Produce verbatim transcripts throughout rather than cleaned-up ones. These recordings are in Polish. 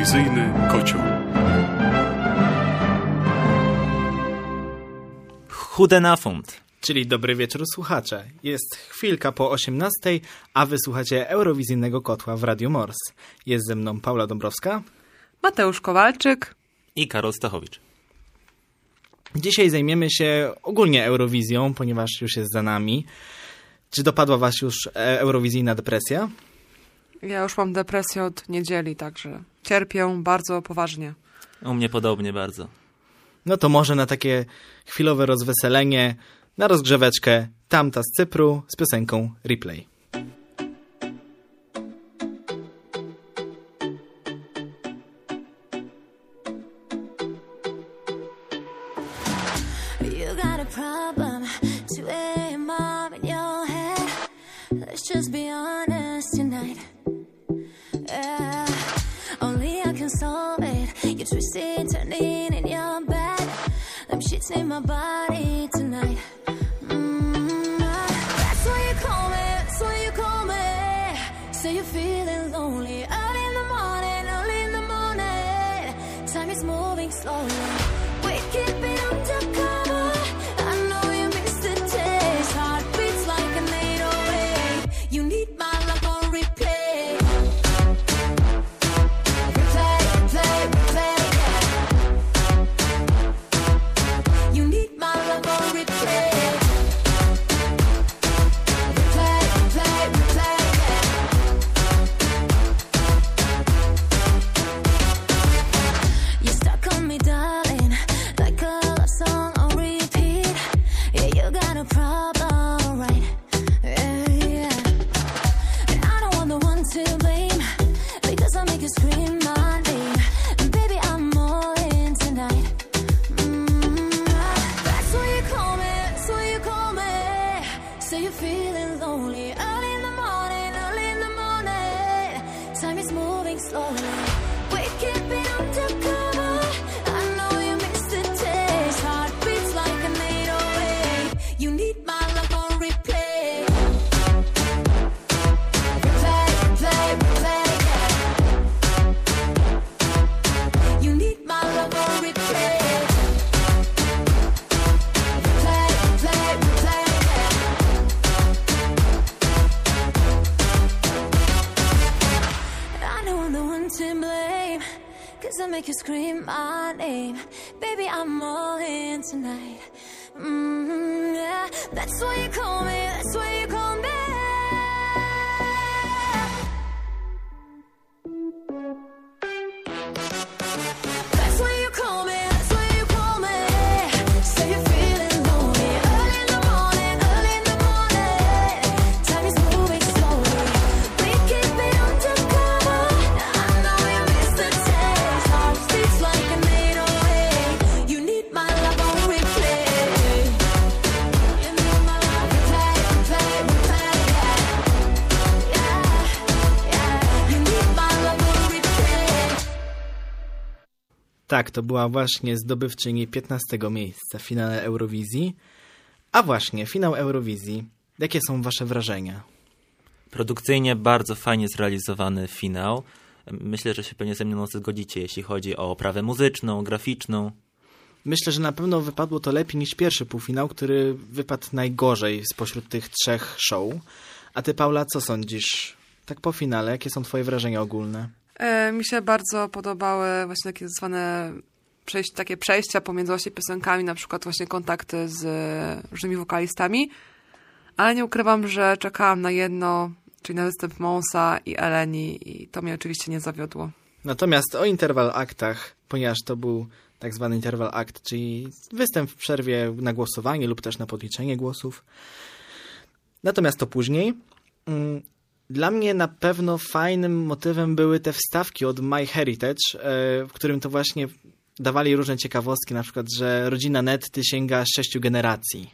Eurowizyjny kocioł. Chude na funt. Czyli dobry wieczór, słuchacze. Jest chwilka po osiemnastej, a wysłuchacie Eurowizyjnego Kotła w Radiu Mors. Jest ze mną Paula Dąbrowska, Mateusz Kowalczyk i Karol Stachowicz. Dzisiaj zajmiemy się ogólnie Eurowizją, ponieważ już jest za nami. Czy dopadła was już eurowizyjna depresja? Ja już mam depresję od niedzieli, także cierpię bardzo poważnie. U mnie podobnie bardzo. No to może na takie chwilowe rozweselenie, na rozgrzeweczkę Tamta z Cypru z piosenką Replay. Just be honest tonight. Yeah. Only I can solve it. You're twisted, turning in your bed. Them shits in my body tonight. Mm-hmm. That's why you call me, that's why you call me. Say you're feeling lonely. Early in the morning, early in the morning. Time is moving slowly. We keep it undercover. I know you miss the taste. Heartbeats like an eight oh eight. You need my love on replay. Replay, replay, replay, yeah. You need my love on replay. Replay, replay, replay, yeah. You stuck on me, darling, like a love song on repeat. Yeah, you got a problem, right? To blame, because I make you scream my name. And baby, I'm all in tonight. Mm-hmm. That's why you call me, that's why you call me. Say you're feeling lonely. Early in the morning, early in the morning. Time is moving slowly. We keep it undercover. I know you miss the taste. Heartbeats like an eight oh eight. You need my love on replay. I make you scream my name. Baby, I'm all in tonight. Mm-hmm, yeah. That's why you call me, that's why you call me. That's why you call me, that's why you call me. Say you're feeling lonely. Early in the morning, early in the morning. Time is moving slowly. We keep it undercover. I know you miss the taste. Heartbeats like an eight oh eight. You need my love on replay. You need my love replay, replay, replay, yeah. Yeah, yeah. You need my love on replay. Tak, to była właśnie zdobywczyni piętnastego miejsca w finale Eurowizji. A właśnie, finał Eurowizji. Jakie są wasze wrażenia? Produkcyjnie bardzo fajnie zrealizowany finał. Myślę, że się pewnie ze mną zgodzicie, jeśli chodzi o oprawę muzyczną, graficzną. Myślę, że na pewno wypadło to lepiej niż pierwszy półfinał, który wypadł najgorzej spośród tych trzech show. A ty, Paula, co sądzisz? Tak po finale, jakie są twoje wrażenia ogólne? E, mi się bardzo podobały właśnie takie zwane przejś- takie przejścia pomiędzy właśnie piosenkami, na przykład właśnie kontakty z różnymi wokalistami, ale nie ukrywam, że czekałam na jedno, czyli na występ Monsa i Eleni i to mnie oczywiście nie zawiodło. Natomiast o interval aktach, ponieważ to był tak zwany interval act, czyli występ w przerwie na głosowanie lub też na podliczenie głosów. Natomiast to później. Dla mnie na pewno fajnym motywem były te wstawki od MyHeritage, w którym to właśnie dawali różne ciekawostki, na przykład, że rodzina Netty sięga sześciu generacji.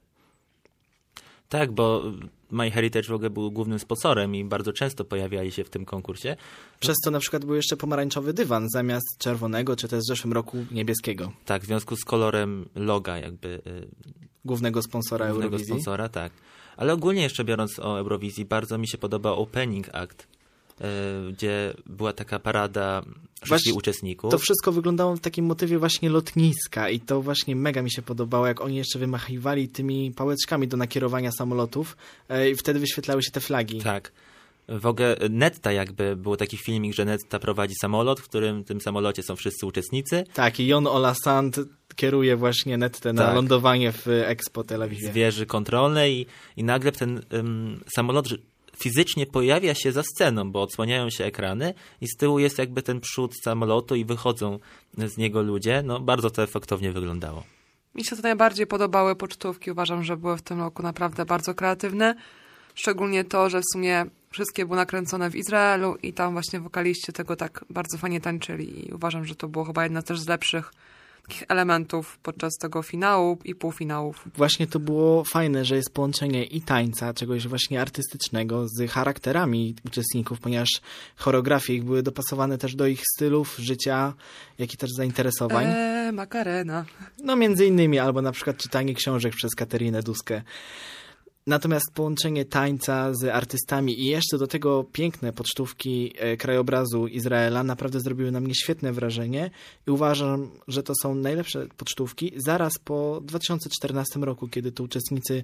Tak, bo MyHeritage w ogóle był głównym sponsorem i bardzo często pojawiali się w tym konkursie. Przez to na przykład był jeszcze pomarańczowy dywan zamiast czerwonego, czy też w zeszłym roku niebieskiego. Tak, w związku z kolorem loga jakby. Głównego sponsora głównego Eurowizji. sponsora, tak. Ale ogólnie jeszcze biorąc o Eurowizji, bardzo mi się podoba Opening Act. gdzie była taka parada wszystkich Właśnie uczestników. To wszystko wyglądało w takim motywie właśnie lotniska i to właśnie mega mi się podobało, jak oni jeszcze wymachiwali tymi pałeczkami do nakierowania samolotów i wtedy wyświetlały się te flagi. Tak. W ogóle Netta jakby, był taki filmik, że Netta prowadzi samolot, w którym w tym samolocie są wszyscy uczestnicy. Tak, i Jon Ola Sand kieruje właśnie Nettę na Tak. lądowanie w Expo Tel Awiwie. Z wieży kontrolnej i, i nagle ten um, samolot fizycznie pojawia się za sceną, bo odsłaniają się ekrany i z tyłu jest jakby ten przód samolotu i wychodzą z niego ludzie. No bardzo to efektownie wyglądało. Mi się to najbardziej podobały pocztówki. Uważam, że były w tym roku naprawdę bardzo kreatywne. Szczególnie to, że w sumie wszystkie były nakręcone w Izraelu i tam właśnie wokaliści tego tak bardzo fajnie tańczyli. I uważam, że to było chyba jedna też z lepszych takich elementów podczas tego finału i półfinałów. Właśnie to było fajne, że jest połączenie i tańca, czegoś właśnie artystycznego z charakterami uczestników, ponieważ choreografie ich były dopasowane też do ich stylów życia, jak i też zainteresowań. Eee, Makarena. No między innymi, albo na przykład czytanie książek przez Katerinę Duskę. Natomiast połączenie tańca z artystami i jeszcze do tego piękne pocztówki e, krajobrazu Izraela naprawdę zrobiły na mnie świetne wrażenie i uważam, że to są najlepsze pocztówki zaraz po dwa tysiące czternastym roku, kiedy to uczestnicy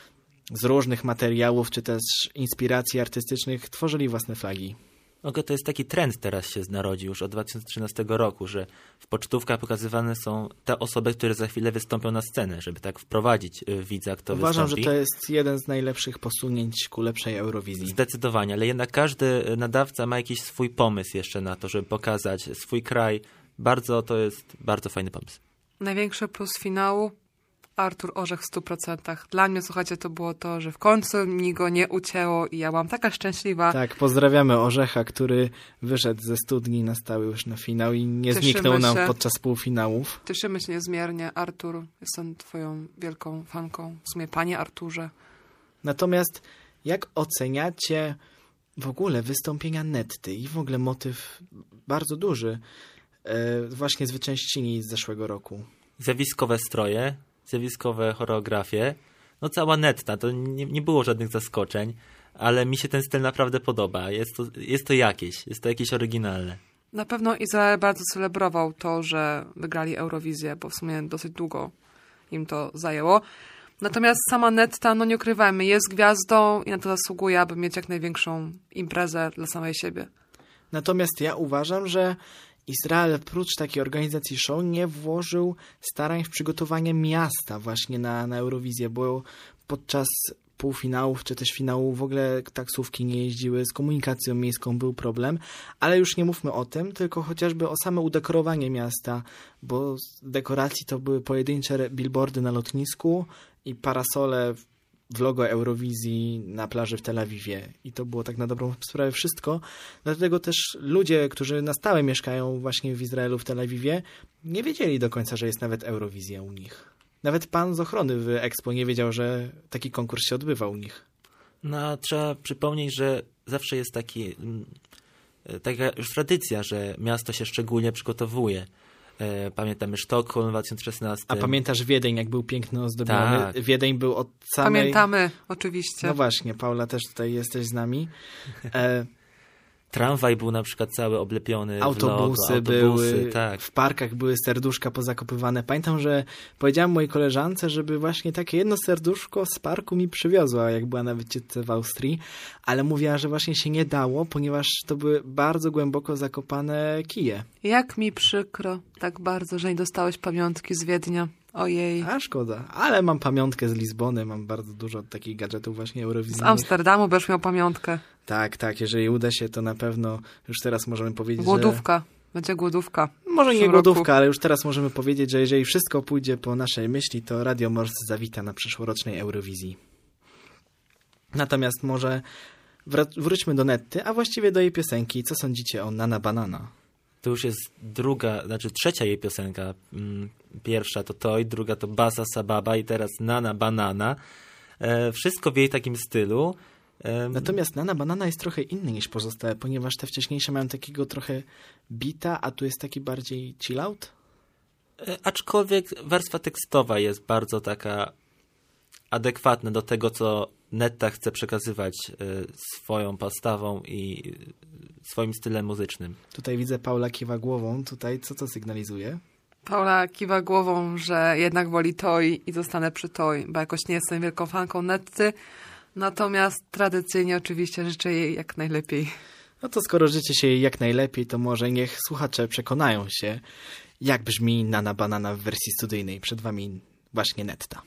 z różnych materiałów czy też inspiracji artystycznych tworzyli własne flagi. Ogólnie to jest taki trend teraz się narodził już od dwa tysiące trzynastego roku, że w pocztówkach pokazywane są te osoby, które za chwilę wystąpią na scenę, żeby tak wprowadzić widza, kto Uważam, wystąpi. że to jest jeden z najlepszych posunięć ku lepszej Eurowizji. Zdecydowanie, ale jednak każdy nadawca ma jakiś swój pomysł jeszcze na to, żeby pokazać swój kraj. Bardzo, to jest bardzo fajny pomysł. Największy plus finału? Artur Orzech w stu procentach. Dla mnie, słuchajcie, to było to, że w końcu mi go nie ucięło i ja byłam taka szczęśliwa. Tak, pozdrawiamy Orzecha, który wyszedł ze studni na stałe już na finał i nie Cieszymy zniknął nam się. podczas półfinałów. Cieszymy się niezmiernie. Artur, jestem twoją wielką fanką. W sumie panie Arturze. Natomiast jak oceniacie w ogóle wystąpienia Netty i w ogóle motyw bardzo duży e, właśnie zwyciężczyni z zeszłego roku? Zjawiskowe stroje, zjawiskowe choreografie. No cała Netta, to nie, nie było żadnych zaskoczeń, ale mi się ten styl naprawdę podoba. Jest to, jest to jakieś, jest to jakieś oryginalne. Na pewno Izrael bardzo celebrował to, że wygrali Eurowizję, bo w sumie dosyć długo im to zajęło. Natomiast sama Netta, no nie ukrywajmy, jest gwiazdą i na to zasługuje, aby mieć jak największą imprezę dla samej siebie. Natomiast ja uważam, że Izrael prócz takiej organizacji show nie włożył starań w przygotowanie miasta właśnie na, na Eurowizję, bo podczas półfinałów czy też finału w ogóle taksówki nie jeździły, z komunikacją miejską był problem, ale już nie mówmy o tym, tylko chociażby o same udekorowanie miasta, bo z dekoracji to były pojedyncze billboardy na lotnisku i parasole w logo Eurowizji na plaży w Tel Awiwie. I to było tak na dobrą sprawę wszystko. Dlatego też ludzie, którzy na stałe mieszkają właśnie w Izraelu, w Tel Awiwie, nie wiedzieli do końca, że jest nawet Eurowizja u nich. Nawet pan z ochrony w Expo nie wiedział, że taki konkurs się odbywa u nich. No a trzeba przypomnieć, że zawsze jest taki, taka już tradycja, że miasto się szczególnie przygotowuje. Pamiętamy Sztokholm w dwa tysiące szesnastym. A pamiętasz Wiedeń, jak był pięknie ozdobiony? Tak. Wiedeń był od samej... Pamiętamy, oczywiście. No właśnie, Paula, też tutaj jesteś z nami. E... Tramwaj był na przykład cały oblepiony Autobusy, w logo. Autobusy były, tak. w parkach były serduszka pozakopywane. Pamiętam, że powiedziałam mojej koleżance, żeby właśnie takie jedno serduszko z parku mi przywiozła, jak była na wycieczce w Austrii, ale mówiła, że właśnie się nie dało, ponieważ to były bardzo głęboko zakopane kije. Jak mi przykro tak bardzo, że nie dostałeś pamiątki z Wiednia. Ojej. A szkoda, ale mam pamiątkę z Lizbony, mam bardzo dużo takich gadżetów właśnie Z eurowizyjnych. Amsterdamu będziesz miał pamiątkę. Tak, tak, jeżeli uda się, to na pewno już teraz możemy powiedzieć, Głodówka. Będzie głodówka. że... Może w nie tym głodówka, roku. ale już teraz możemy powiedzieć, że jeżeli wszystko pójdzie po naszej myśli, to Radio Mors zawita na przyszłorocznej Eurowizji. Natomiast może wr- wróćmy do Netty, a właściwie do jej piosenki. Co sądzicie o Nana Banana? To już jest druga, znaczy trzecia jej piosenka. Pierwsza to Toy, druga to Basa Sababa i teraz Nana Banana. E, wszystko w jej takim stylu. E, Natomiast Nana Banana jest trochę inny niż pozostałe, ponieważ te wcześniejsze mają takiego trochę bita, a tu jest taki bardziej chill out. e, aczkolwiek warstwa tekstowa jest bardzo taka adekwatna do tego, co Netta chce przekazywać e, swoją postawą i swoim stylem muzycznym. Tutaj widzę, Paula kiwa głową. Tutaj co to sygnalizuje? Paula kiwa głową, że jednak woli Toi i zostanę przy Toi, bo jakoś nie jestem wielką fanką Netty. Natomiast tradycyjnie oczywiście życzę jej jak najlepiej. No to skoro życie się jej jak najlepiej, to może niech słuchacze przekonają się, jak brzmi Nana Banana w wersji studyjnej. Przed wami właśnie Netta.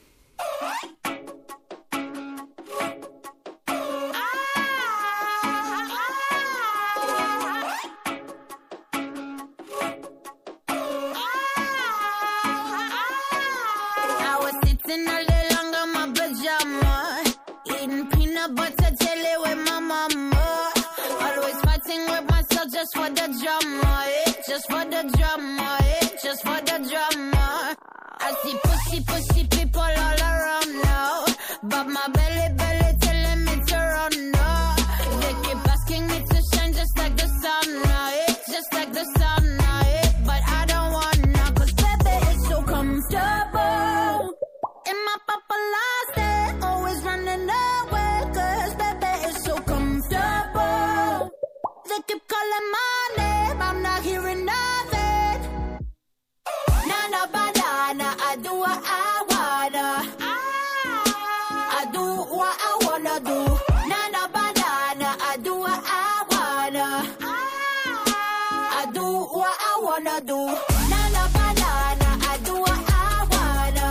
Just for the drama, eh? Just for the drama, eh? Just for the drama. I see pussy, pussy people all around now, but my belly, belly telling me to run now. They keep asking me to shine just like the sun, eh? Just like the sun, eh? But I don't want now, cause baby it's so comfortable. In my paparazzi, always running away, cause baby it's so comfortable. They keep calling my name, I'm not hearing nothing. Nana banana, I do what I wanna. I do what I wanna do. Nana banana, I do what I wanna. I do what I wanna do. Nana banana, I do what I wanna.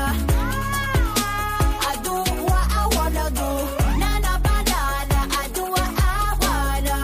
I do what I wanna do. Nana banana, I do what I wanna.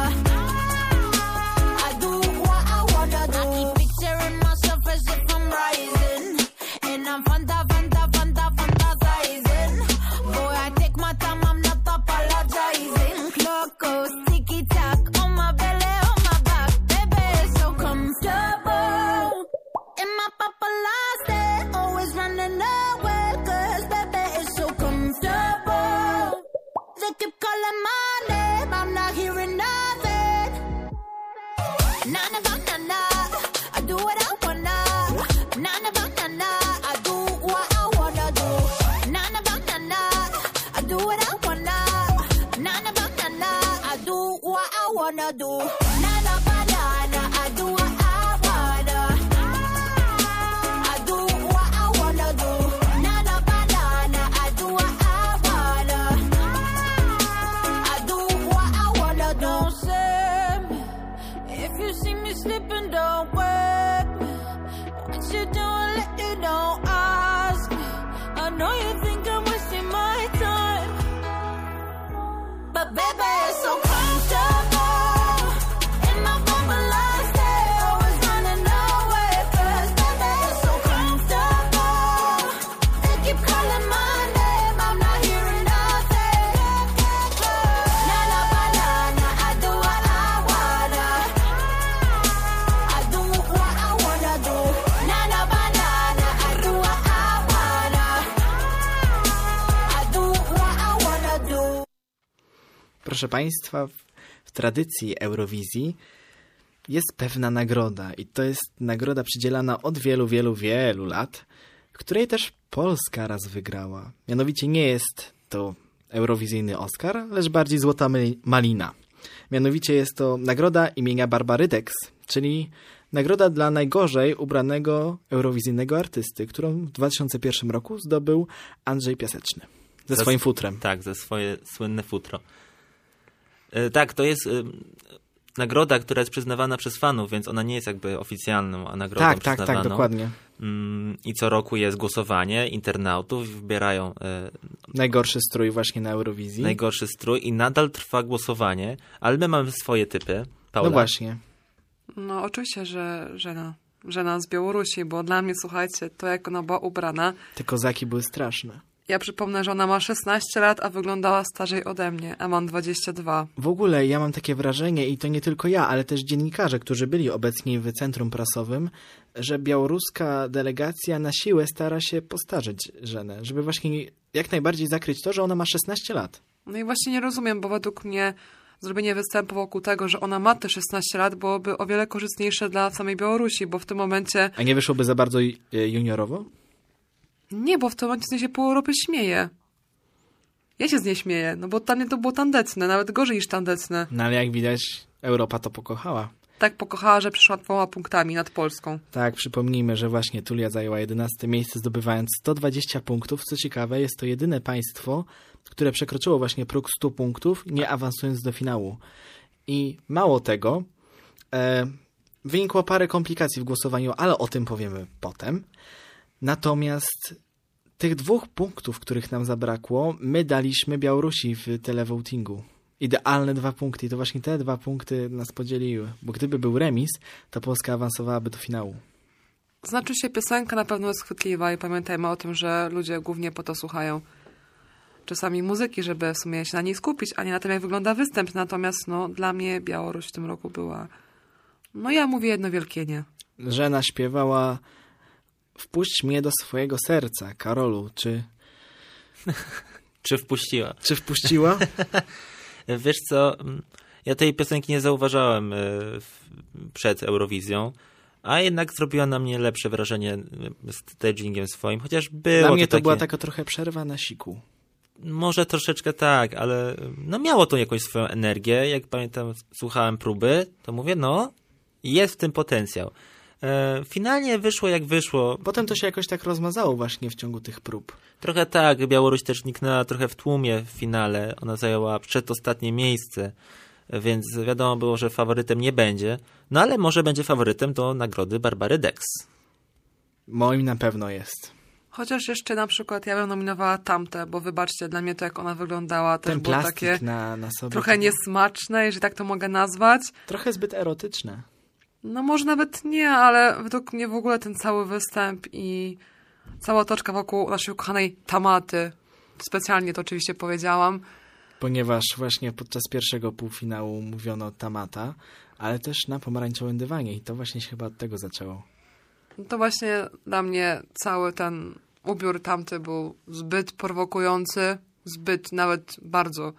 I do what I wanna do. I keep picturing myself as if I'm rising, and I'm fanta, fanta, fanta, fantasizing. Boy, I take my time, I'm not apologizing. Clock goes ticky tock on my belly, on my back. Baby, it's so comfortable. In my paparazzi, always running away, cause baby, it's so comfortable. They keep calling my name, I'm not hearing nothing. Nana banana, I do what I wanna. Nana banana, I do what I wanna do. Nana banana, I do what I wanna. Nana banana, I do what I wanna do. Nana banana, I do what I wanna. I do what I wanna do. Nana banana, I do what I wanna. I do what I wanna do. Don't say me if you see me slipping, don't wake me. What you doing lately, don't ask me. I know you think I'm wasting my time, but baby, it's so comfortable. In my paparazzi, always running away, cause baby, it's so comfortable. They keep calling my name, I'm not hearing nothing. Nana banana, I do what I wanna. I do what I wanna do. Nana banana, I do what I wanna. I do what I wanna do. Proszę Państwa, w, w tradycji Eurowizji jest pewna nagroda i to jest nagroda przydzielana od wielu, wielu, wielu lat, w której też Polska raz wygrała. Mianowicie nie jest to eurowizyjny Oscar, lecz bardziej Złota My- Malina. Mianowicie jest to nagroda imienia Barbary Dex, czyli nagroda dla najgorzej ubranego eurowizyjnego artysty, którą w dwa tysiące pierwszym roku zdobył Andrzej Piaseczny ze Ze swoim sw- futrem. Tak, ze swoje słynne futro. E, tak, to jest e, nagroda, która jest przyznawana przez fanów, więc ona nie jest jakby oficjalną, a nagrodą Tak, tak, przyznawaną. tak, dokładnie. Mm, I co roku jest głosowanie internautów, wybierają e, Najgorszy strój właśnie na Eurowizji. najgorszy strój i nadal trwa głosowanie, ale my mamy swoje typy. Paula? No właśnie. No oczywiście, że żena. Żena z Białorusi, bo dla mnie, słuchajcie, to jak ona była ubrana. Te kozaki były straszne. Ja przypomnę, że ona ma szesnaście lat, a wyglądała starzej ode mnie, a mam dwadzieścia dwa. W ogóle ja mam takie wrażenie, i to nie tylko ja, ale też dziennikarze, którzy byli obecni w centrum prasowym, że białoruska delegacja na siłę stara się postarzeć żenę, żeby właśnie jak najbardziej zakryć to, że ona ma szesnaście lat. No i właśnie nie rozumiem, bo według mnie zrobienie występu wokół tego, że ona ma te szesnaście lat, byłoby o wiele korzystniejsze dla samej Białorusi, bo w tym momencie... A nie wyszłoby za bardzo juniorowo? Nie, bo w tym momencie z niej się pół Europy śmieje. Ja się z niej śmieję, no bo dla mnie to było tandetne, nawet gorzej niż tandetne. No ale jak widać, Europa to pokochała. Tak pokochała, że przyszła dwoma punktami nad Polską. Tak, przypomnijmy, że właśnie Tulia zajęła jedenaste miejsce, zdobywając sto dwadzieścia punktów. Co ciekawe, jest to jedyne państwo, które przekroczyło właśnie próg stu punktów, nie awansując do finału. I mało tego, e, wynikło parę komplikacji w głosowaniu, ale o tym powiemy potem. Natomiast tych dwóch punktów, których nam zabrakło, my daliśmy Białorusi w televotingu. Idealne dwa punkty i to właśnie te dwa punkty nas podzieliły, bo gdyby był remis, to Polska awansowałaby do finału. Znaczy się, piosenka na pewno jest chwytliwa i pamiętajmy o tym, że ludzie głównie po to słuchają czasami muzyki, żeby w sumie się na niej skupić, a nie na tym, jak wygląda występ. Natomiast no, dla mnie Białoruś w tym roku była, no ja mówię jedno wielkie nie. Żena śpiewała "Wpuść mnie do swojego serca", Karolu, czy... Czy wpuściła? Czy wpuściła? Wiesz co, ja tej piosenki nie zauważałem przed Eurowizją, a jednak zrobiła na mnie lepsze wrażenie stagingiem swoim, chociaż było Dla mnie to, to takie... była taka trochę przerwa na siku. Może troszeczkę tak, ale no miało to jakąś swoją energię. Jak pamiętam, słuchałem próby, to mówię, no, jest w tym potencjał. E, finalnie wyszło jak wyszło. Potem to się jakoś tak rozmazało właśnie w ciągu tych prób. Trochę tak, Białoruś też niknęła trochę w tłumie w finale. Ona zajęła przedostatnie miejsce, więc wiadomo było, że faworytem nie będzie. No ale może będzie faworytem do nagrody Barbary Dex. Moim na pewno jest. Chociaż jeszcze na przykład ja bym nominowała Tamte, bo wybaczcie, dla mnie to jak ona wyglądała też Ten było plastik takie na, na sobie. trochę niesmaczne, jeżeli tak to mogę nazwać. Trochę zbyt erotyczne. No może nawet nie, ale według mnie w ogóle ten cały występ i cała otoczka wokół naszej ukochanej Tamaty, specjalnie to oczywiście powiedziałam, Ponieważ właśnie podczas pierwszego półfinału mówiono Tamata, ale też na pomarańczowym dywanie i to właśnie się chyba od tego zaczęło. to właśnie dla mnie cały ten ubiór Tamty był zbyt prowokujący, zbyt nawet bardzo.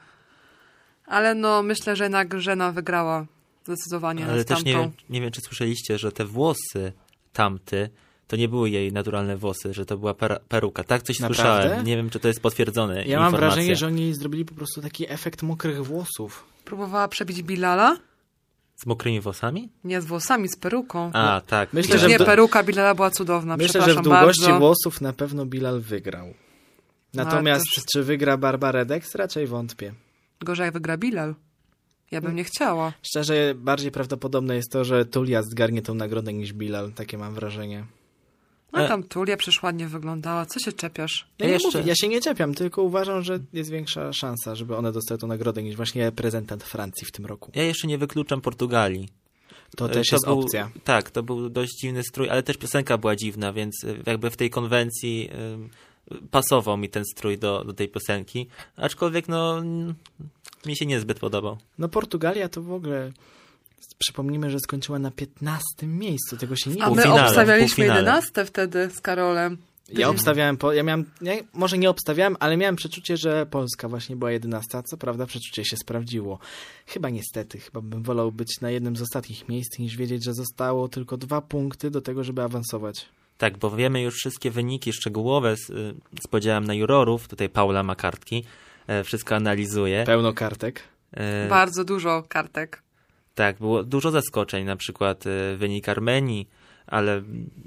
Ale no myślę, że jednak Żena wygrała zdecydowanie Ale nad też Tamtą. nie wiem, nie wiem, czy słyszeliście, że te włosy Tamty to nie były jej naturalne włosy, że to była per peruka. Tak coś Naprawdę? słyszałem. Nie wiem, czy to jest potwierdzone. Ja informacja. mam wrażenie, że oni zrobili po prostu taki efekt mokrych włosów. Próbowała przebić Bilala? Z mokrymi włosami? Nie z włosami, z peruką. A, tak. Myślę, Myślę, że nie, w do- peruka Bilala była cudowna. Myślę, że w Przepraszam długości bardzo. włosów na pewno Bilal wygrał. Natomiast to- czy wygra Barbara Dex? Raczej wątpię. Gorzej jak wygra Bilal. Ja bym nie chciała. Szczerze, bardziej prawdopodobne jest to, że Tulia zgarnie tą nagrodę niż Bilal. Takie mam wrażenie. No tam Tulia przecież ładnie wyglądała. Co się czepiasz? Ja, Ja nie jeszcze- mówię, ja się nie czepiam, tylko uważam, że jest większa szansa, żeby one dostały tą nagrodę niż właśnie reprezentant Francji w tym roku. Ja jeszcze nie wykluczam Portugalii. To też jest był, opcja. Tak, to był dość dziwny strój, ale też piosenka była dziwna, więc y, jakby w tej konwencji y, pasował mi ten strój do, do tej piosenki. Aczkolwiek no mm, mi się niezbyt podobał. No Portugalia to w ogóle... Przypomnijmy, że skończyła na piętnastym miejscu. Tego się nie A my półfinale, obstawialiśmy półfinale. jedenaste wtedy z Karolem. Ja obstawiałem, po, ja miałem, nie, może nie obstawiałem, ale miałem przeczucie, że Polska właśnie była jedenasta. Co prawda przeczucie się sprawdziło. Chyba niestety, chyba bym wolał być na jednym z ostatnich miejsc niż wiedzieć, że zostało tylko dwa punkty do tego, żeby awansować. Tak, bo wiemy już wszystkie wyniki szczegółowe z, y, z podziałem na jurorów. Tutaj Paula ma kartki, e, wszystko analizuje. Pełno kartek. E, Bardzo dużo kartek. Tak, było dużo zaskoczeń, na przykład e, wynik Armenii, ale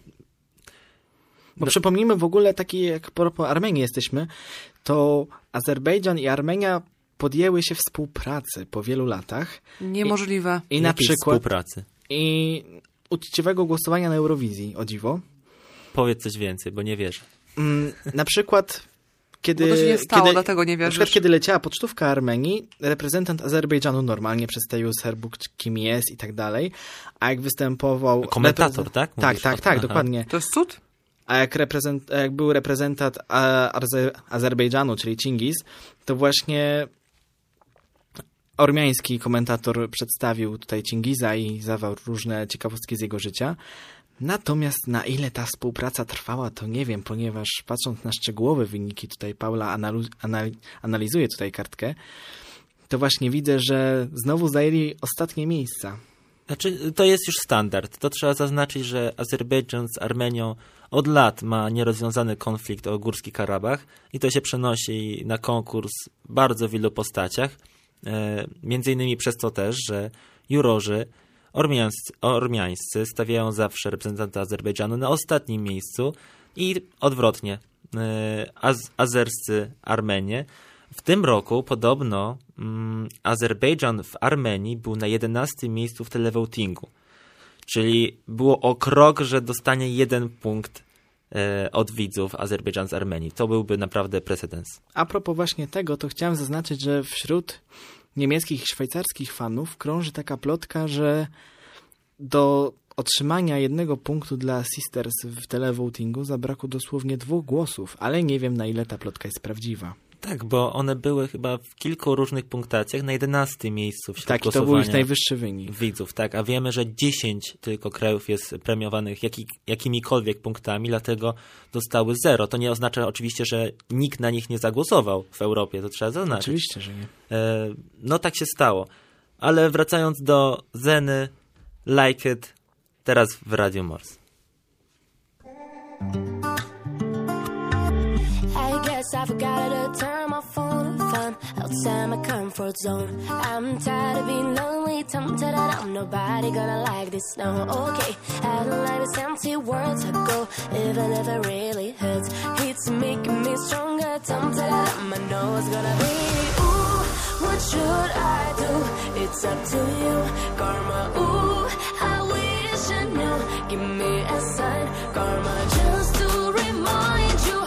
Bo No. przypomnijmy w ogóle, taki jak propos Armenii jesteśmy, to Azerbejdżan i Armenia podjęły się współpracy po wielu latach Niemożliwe. i na jakiej przykład współpracy. i uczciwego głosowania na Eurowizji, o dziwo. Powiedz coś więcej, bo nie wierzę. Mm, na przykład kiedy... Bo to się nie stało, kiedy, dlatego nie Na przykład wierzysz. kiedy leciała pocztówka Armenii, reprezentant Azerbejdżanu normalnie przedstawił Serbuk, kim jest i tak dalej, a jak występował... Komentator, reprezent- tak? Tak, Mówisz tak, o- tak, aha. dokładnie. To jest cud? A jak, reprezent, a jak był reprezentant a, Arze, Azerbejdżanu, czyli Cingis, to właśnie ormiański komentator przedstawił tutaj Cingiza i zawarł różne ciekawostki z jego życia. Natomiast na ile ta współpraca trwała, to nie wiem, ponieważ patrząc na szczegółowe wyniki, tutaj Paula analu, anal, analizuje tutaj kartkę, to właśnie widzę, że znowu zajęli ostatnie miejsca. Znaczy, to jest już standard. To trzeba zaznaczyć, że Azerbejdżan z Armenią od lat ma nierozwiązany konflikt o Górski Karabach i to się przenosi na konkurs w bardzo wielu postaciach. E, między innymi przez to też, że jurorzy ormiańscy, ormiańscy stawiają zawsze reprezentanta Azerbejdżanu na ostatnim miejscu i odwrotnie, az, azerscy Armenię. W tym roku podobno mm, Azerbejdżan w Armenii był na jedenastym miejscu w televotingu, czyli było o krok, że dostanie jeden punkt e, od widzów Azerbejdżan z Armenii. To byłby naprawdę precedens. A propos właśnie tego, to chciałem zaznaczyć, że wśród niemieckich i szwajcarskich fanów krąży taka plotka, że do otrzymania jednego punktu dla Sisters w televotingu zabrakło dosłownie dwóch głosów, ale nie wiem, na ile ta plotka jest prawdziwa. Tak, bo one były chyba w kilku różnych punktacjach na jedenastym miejscu wśród tak, głosowania. Tak, to był ich najwyższy wynik. Widzów, tak, a wiemy, że dziesięć tylko krajów jest premiowanych jaki, jakimikolwiek punktami, dlatego dostały zero. To nie oznacza oczywiście, że nikt na nich nie zagłosował w Europie, to trzeba zaznaczyć. Oczywiście, że nie. E, no tak się stało. Ale wracając do Zeny, Like It, teraz w Radio Morse. I forgot to turn my phone on, outside my comfort zone. I'm tired of being lonely, tempted that I'm nobody gonna like this, no, okay. I don't like these empty words I go, even if it really hurts. It's making me stronger, tempted that I'm, I know it's gonna be. Ooh, what should I do? It's up to you, karma, ooh, I wish I knew. Give me a sign, karma, just to remind you.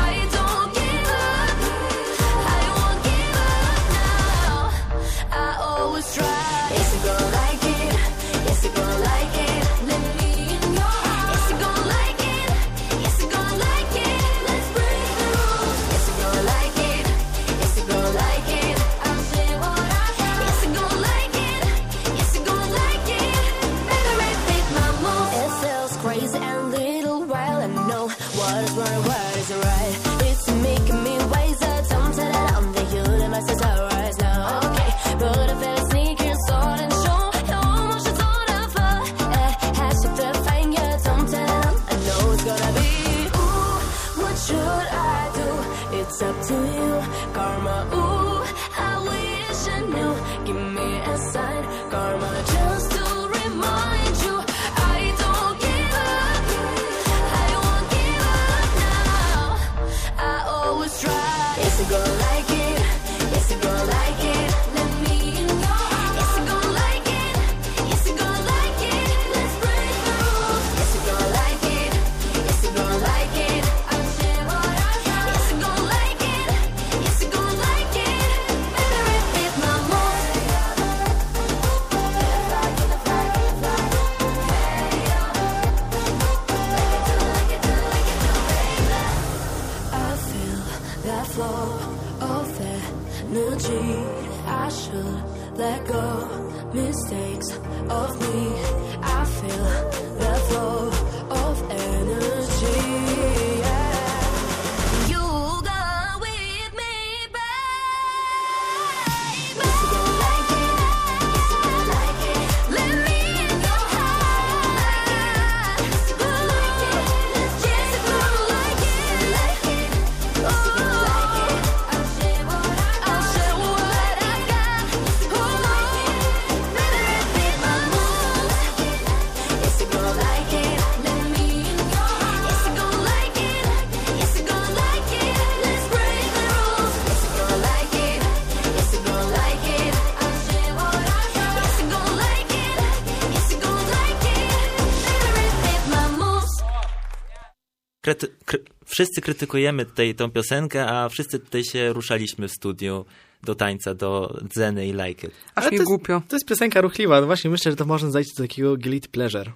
Kryty, kry, wszyscy krytykujemy tutaj tą piosenkę, a wszyscy tutaj się ruszaliśmy w studiu do tańca, do Zeny i Like It. Aż Ale mi to głupio. Jest, to jest piosenka ruchliwa. No właśnie myślę, że to można zajść do takiego guilty pleasure.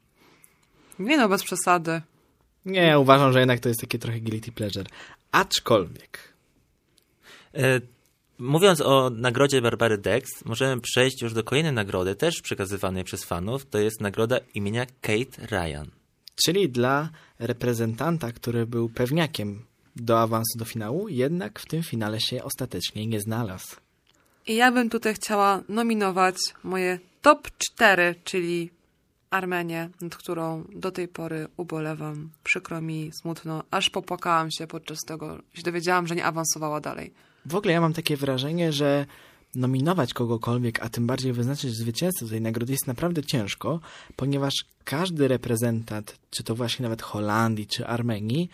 Nie no, bez przesady. Nie, ja uważam, że jednak to jest takie trochę guilty pleasure. Aczkolwiek. E, mówiąc o nagrodzie Barbary Dex, możemy przejść już do kolejnej nagrody, też przekazywanej przez fanów. To jest nagroda imienia Kate Ryan. Czyli dla reprezentanta, który był pewniakiem do awansu do finału, jednak w tym finale się ostatecznie nie znalazł. I ja bym tutaj chciała nominować moje top cztery, czyli Armenię, nad którą do tej pory ubolewam. Przykro mi, smutno, aż popłakałam się podczas tego, się dowiedziałam, że nie awansowała dalej. W ogóle ja mam takie wrażenie, że nominować kogokolwiek, a tym bardziej wyznaczyć zwycięzcę tej nagrody jest naprawdę ciężko, ponieważ każdy reprezentant, czy to właśnie nawet Holandii, czy Armenii,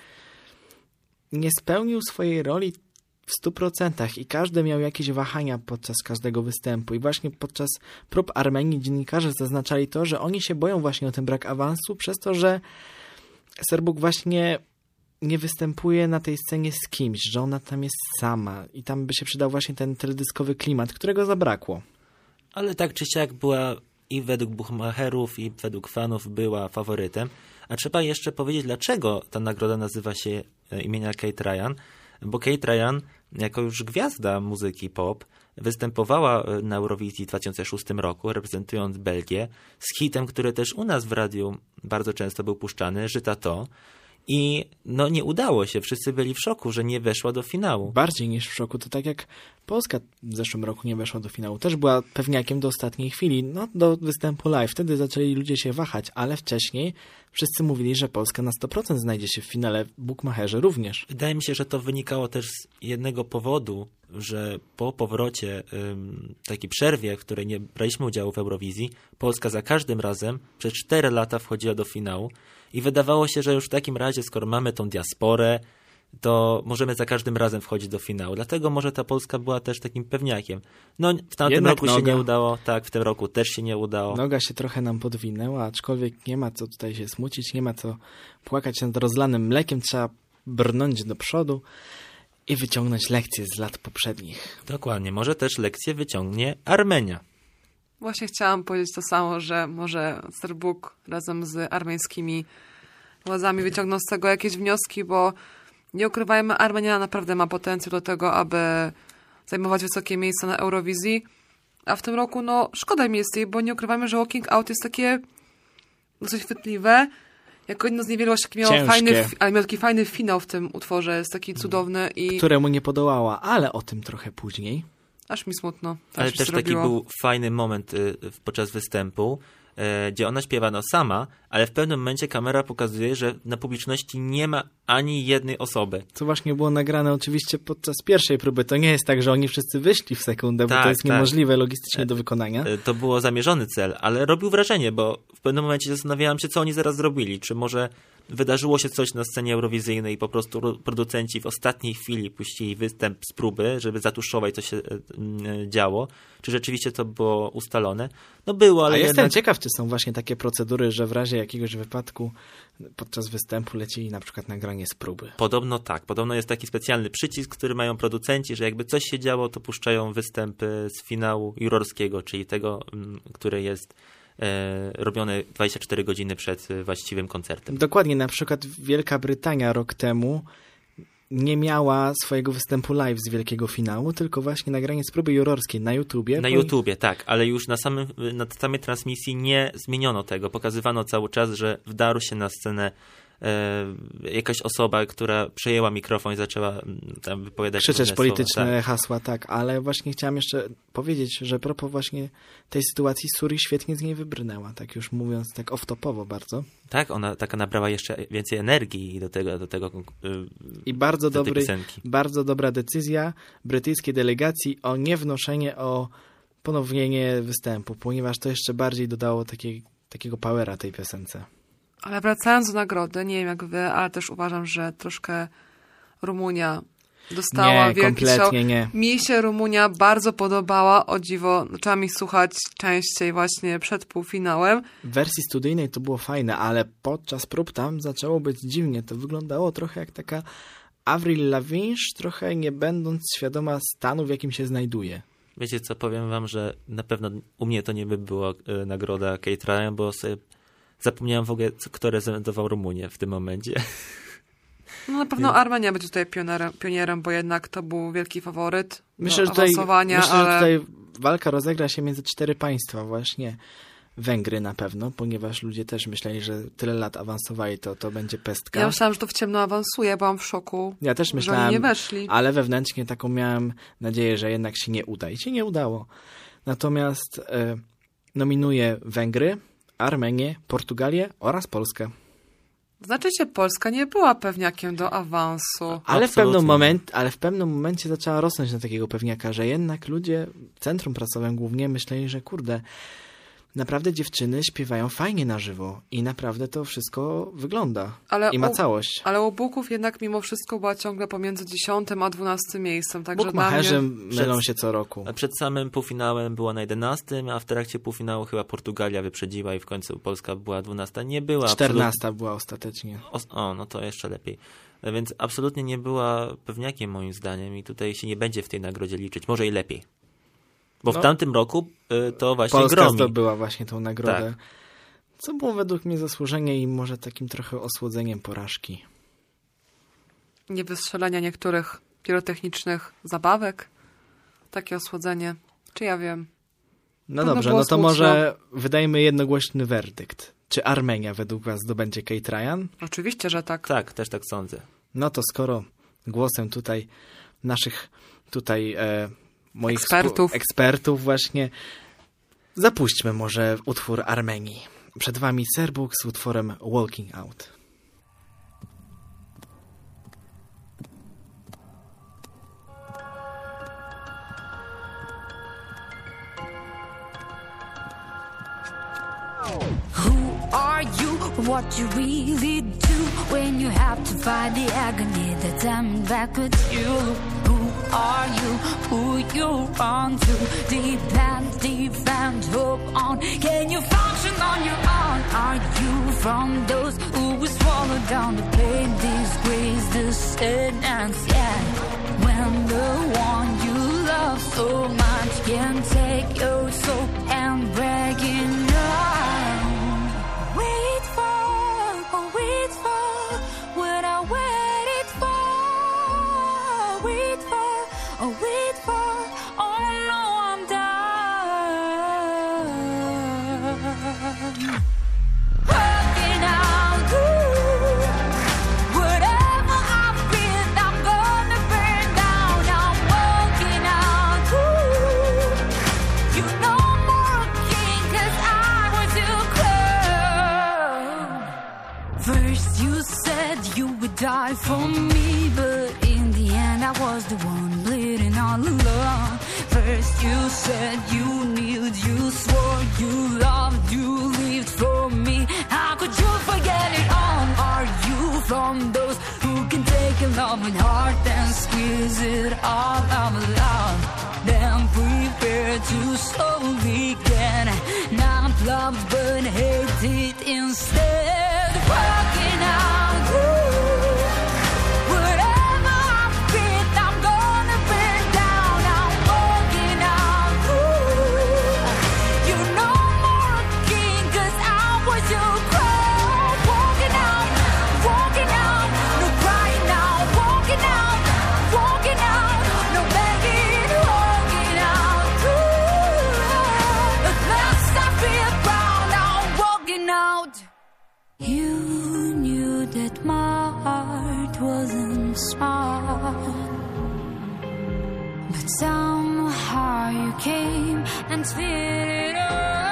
nie spełnił swojej roli w stu procentach i każdy miał jakieś wahania podczas każdego występu. I właśnie podczas prób Armenii dziennikarze zaznaczali to, że oni się boją właśnie o ten brak awansu, przez to, że Serbuk właśnie nie występuje na tej scenie z kimś, że ona tam jest sama i tam by się przydał właśnie ten teledyskowy klimat, którego zabrakło. Ale tak czy siak była i według buchmacherów, i według fanów była faworytem. A trzeba jeszcze powiedzieć, dlaczego ta nagroda nazywa się imienia Kate Ryan, bo Kate Ryan jako już gwiazda muzyki pop występowała na Eurowizji w dwa tysiące szóstym roku, reprezentując Belgię, z hitem, który też u nas w radiu bardzo często był puszczany, Żyta to. I no nie udało się, wszyscy byli w szoku, że nie weszła do finału. Bardziej niż w szoku, to tak jak Polska w zeszłym roku nie weszła do finału. Też była pewniakiem do ostatniej chwili, no do występu live. Wtedy zaczęli ludzie się wahać, ale wcześniej wszyscy mówili, że Polska na sto procent znajdzie się w finale, bukmacherzy również. Wydaje mi się, że to wynikało też z jednego powodu, że po powrocie, ym, takiej przerwie, w której nie braliśmy udziału w Eurowizji, Polska za każdym razem przez cztery lata wchodziła do finału i wydawało się, że już w takim razie, skoro mamy tą diasporę, to możemy za każdym razem wchodzić do finału. Dlatego może ta Polska była też takim pewniakiem. No w tamtym Jednak roku noga. się nie udało, tak, w tym roku też się nie udało. Noga się trochę nam podwinęła, aczkolwiek nie ma co tutaj się smucić, nie ma co płakać nad rozlanym mlekiem, trzeba brnąć do przodu i wyciągnąć lekcje z lat poprzednich. Dokładnie, może też lekcję wyciągnie Armenia. Właśnie chciałam powiedzieć to samo, że może Serbuk razem z armeńskimi władzami wyciągną z tego jakieś wnioski, bo nie ukrywajmy, Armenia naprawdę ma potencjał do tego, aby zajmować wysokie miejsca na Eurowizji, a w tym roku, no, szkoda mi jest jej, bo nie ukrywajmy, że Walking Out jest takie dosyć chwytliwe. Jako jedno z niewielu właśnie miało fajny, ale miał taki fajny finał w tym utworze, jest taki cudowny i... Któremu nie podołała, ale o tym trochę później. Aż mi smutno. Ale też taki był fajny moment y, podczas występu, y, gdzie ona śpiewa no sama, ale w pewnym momencie kamera pokazuje, że na publiczności nie ma ani jednej osoby. Co właśnie było nagrane oczywiście podczas pierwszej próby. To nie jest tak, że oni wszyscy wyszli w sekundę, tak, bo to jest tak. niemożliwe logistycznie do wykonania. Y, to było zamierzony cel, ale robił wrażenie, bo w pewnym momencie zastanawiałem się, co oni zaraz zrobili. Czy może wydarzyło się coś na scenie eurowizyjnej i po prostu producenci w ostatniej chwili puścili występ z próby, żeby zatuszować, co się y, działo. Czy rzeczywiście to było ustalone? No było, ale A jednak... jestem ciekaw, czy są właśnie takie procedury, że w razie jakiegoś wypadku podczas występu leci na przykład nagranie z próby. Podobno tak. Podobno jest taki specjalny przycisk, który mają producenci, że jakby coś się działo, to puszczają występy z finału jurorskiego, czyli tego, który jest e, robiony dwadzieścia cztery godziny przed właściwym koncertem. Dokładnie. Na przykład Wielka Brytania rok temu nie miała swojego występu live z wielkiego finału, tylko właśnie nagranie z próby jurorskiej na YouTubie. Na bo... YouTubie, tak, ale już na, samym, na samej transmisji nie zmieniono tego. Pokazywano cały czas, że wdarł się na scenę e, jakaś osoba, która przejęła mikrofon i zaczęła tam wypowiadać krzyczeć polityczne słowa, tak. hasła, tak, ale właśnie chciałem jeszcze powiedzieć, że propos właśnie tej sytuacji Suri świetnie z niej wybrnęła, tak już mówiąc tak off-topowo bardzo. Tak, ona taka nabrała jeszcze więcej energii do tego, do tego yy, I bardzo, do tej dobry, piosenki. bardzo dobra decyzja brytyjskiej delegacji o niewnoszenie o ponownienie występu, ponieważ to jeszcze bardziej dodało takiej, takiego powera tej piosence. Ale wracając do nagrody, nie wiem jak wy, ale też uważam, że troszkę Rumunia dostała nie, wielki kompletnie strzał. nie. Mi się Rumunia bardzo podobała, o dziwo, zaczęłam ich słuchać częściej właśnie przed półfinałem. W wersji studyjnej to było fajne, ale podczas prób tam zaczęło być dziwnie. To wyglądało trochę jak taka Avril Lavigne, trochę nie będąc świadoma stanu, w jakim się znajduje. Wiecie co, powiem wam, że na pewno u mnie to nie by była y, nagroda Kate Ryan, bo sobie zapomniałem w ogóle, kto reprezentował Rumunię w tym momencie. No na pewno Armenia będzie tutaj pionierem, pionierem, bo jednak to był wielki faworyt Myślę, do że tutaj, awansowania, myślę, ale... że tutaj walka rozegra się między cztery państwa właśnie. Węgry na pewno, ponieważ ludzie też myśleli, że tyle lat awansowali, to to będzie pestka. Ja myślałam, że to w ciemno awansuje, byłam w szoku, Ja też że oni myślałem, nie weszli. ale wewnętrznie taką miałem nadzieję, że jednak się nie uda i się nie udało. Natomiast e, nominuję Węgry, Armenię, Portugalię oraz Polskę. Znaczy się, Polska nie była pewniakiem do awansu. Ale w, Absolutnie. pewnym moment, ale w pewnym momencie zaczęła rosnąć na takiego pewniaka, że jednak ludzie w centrum prasowym głównie myśleli, że kurde, naprawdę dziewczyny śpiewają fajnie na żywo i naprawdę to wszystko wygląda Ale i ma u- całość. Ale u Buków jednak mimo wszystko była ciągle pomiędzy dziesiątym a dwunastym miejscem. Także dla Bukmacherzy mnie... mylą się co roku. A przed samym półfinałem była na jedenastym, a w trakcie półfinału chyba Portugalia wyprzedziła i w końcu Polska była dwunasta. Nie była. czternasta była ostatecznie. absolut- O, o, no to jeszcze lepiej. Więc absolutnie nie była pewniakiem moim zdaniem i tutaj się nie będzie w tej nagrodzie liczyć. Może i lepiej. Bo No. w tamtym roku y, to właśnie Polska gromi. zdobyła właśnie tą nagrodę. Tak. Co było według mnie zasłużenie i może takim trochę osłodzeniem porażki. Niewystrzelenia niektórych pirotechnicznych zabawek. Takie osłodzenie. Czy ja wiem? No Trudno dobrze, było no to smutno. może wydajmy jednogłośny werdykt. Czy Armenia według was zdobędzie Kate Ryan? Oczywiście, że tak. Tak, też tak sądzę. No to skoro głosem tutaj naszych tutaj e, moich Ekspertów. Współ- ekspertów właśnie, zapuśćmy może utwór Armenii. Przed wami Serbuk z utworem Walking Out. Who are you? What you really do when you have to fight the agony that's coming back with you? Who are you? Who you run to? Depend, defend, hope on. Can you function on your own? Are you from those who will swallow down the pain, disgrace, the sentence? Yeah, when the one you love so much can take your soul and break it down. Wait for, oh wait for what I waited for. Wait for, oh wait for, oh no I'm done. Working out, ooh, whatever I've been, I'm gonna burn down. I'm walking out, ooh, you know more a king 'cause I was your crown. First you said you would die for me, but in the end I was the one bleeding all alone. First you said you kneeled, you swore you loved, you lived for me. How could you forget it all? Are you from those who can take a loving heart and squeeze it all out loud? Then prepare to slowly get not loved but hated instead. Working out, ooh, whatever I've been, I'm gonna burn down. I'm walking out, ooh, you know more a king 'cause I was your crown. Walking out, walking out, no crying now. Walking out, walking out, no begging. Walking out, ooh, at last I feel proud. I'm walking out. You knew that my heart wasn't smart, but somehow you came and fit it all.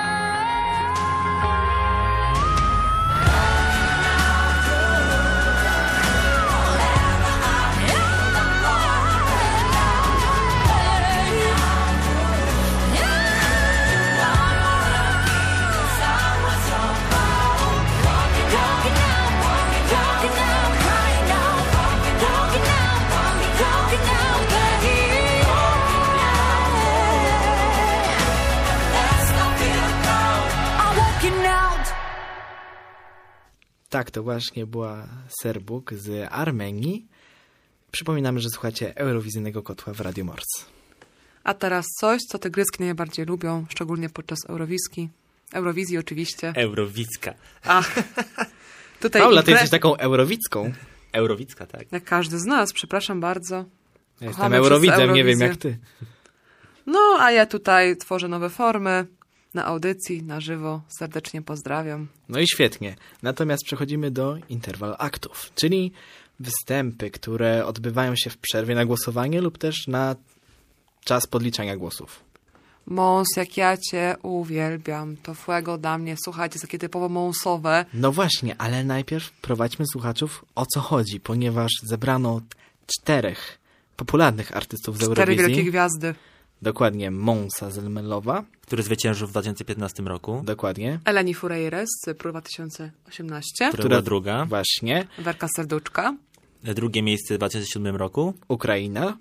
Tak, to właśnie była Serbuk z Armenii. Przypominamy, że słuchacie Eurowizyjnego Kotła w Radio Mors. A teraz coś, co tygryski najbardziej lubią, szczególnie podczas Eurowizji. Eurowizji oczywiście. Eurowicka. Ach, tutaj Paula, ty impre- jesteś taką eurowicką. Eurowicka, tak. Jak każdy z nas, przepraszam bardzo. Ja jestem Kochamy eurowidzem, wszyscy nie wiem Eurowizję. jak ty. No, a ja tutaj tworzę nowe formy na audycji, na żywo. Serdecznie pozdrawiam. No i świetnie. Natomiast przechodzimy do interval aktów, czyli występy, które odbywają się w przerwie na głosowanie lub też na czas podliczania głosów. Mąs, jak ja cię uwielbiam, to Fuego dla mnie, słuchajcie, jest takie typowo mąsowe. No właśnie, ale najpierw prowadźmy słuchaczów o co chodzi, ponieważ zebrano czterech popularnych artystów z Cztery Eurowizji. wielkie gwiazdy. Dokładnie Monsa Zelmelowa, który zwyciężył w dwa tysiące piętnastym roku, dokładnie. Eleni Foureire z Cypru dwa tysiące osiemnaście. która była druga. Właśnie. Werka Serduczka. Drugie miejsce w dwa tysiące siódmym roku. Ukraina.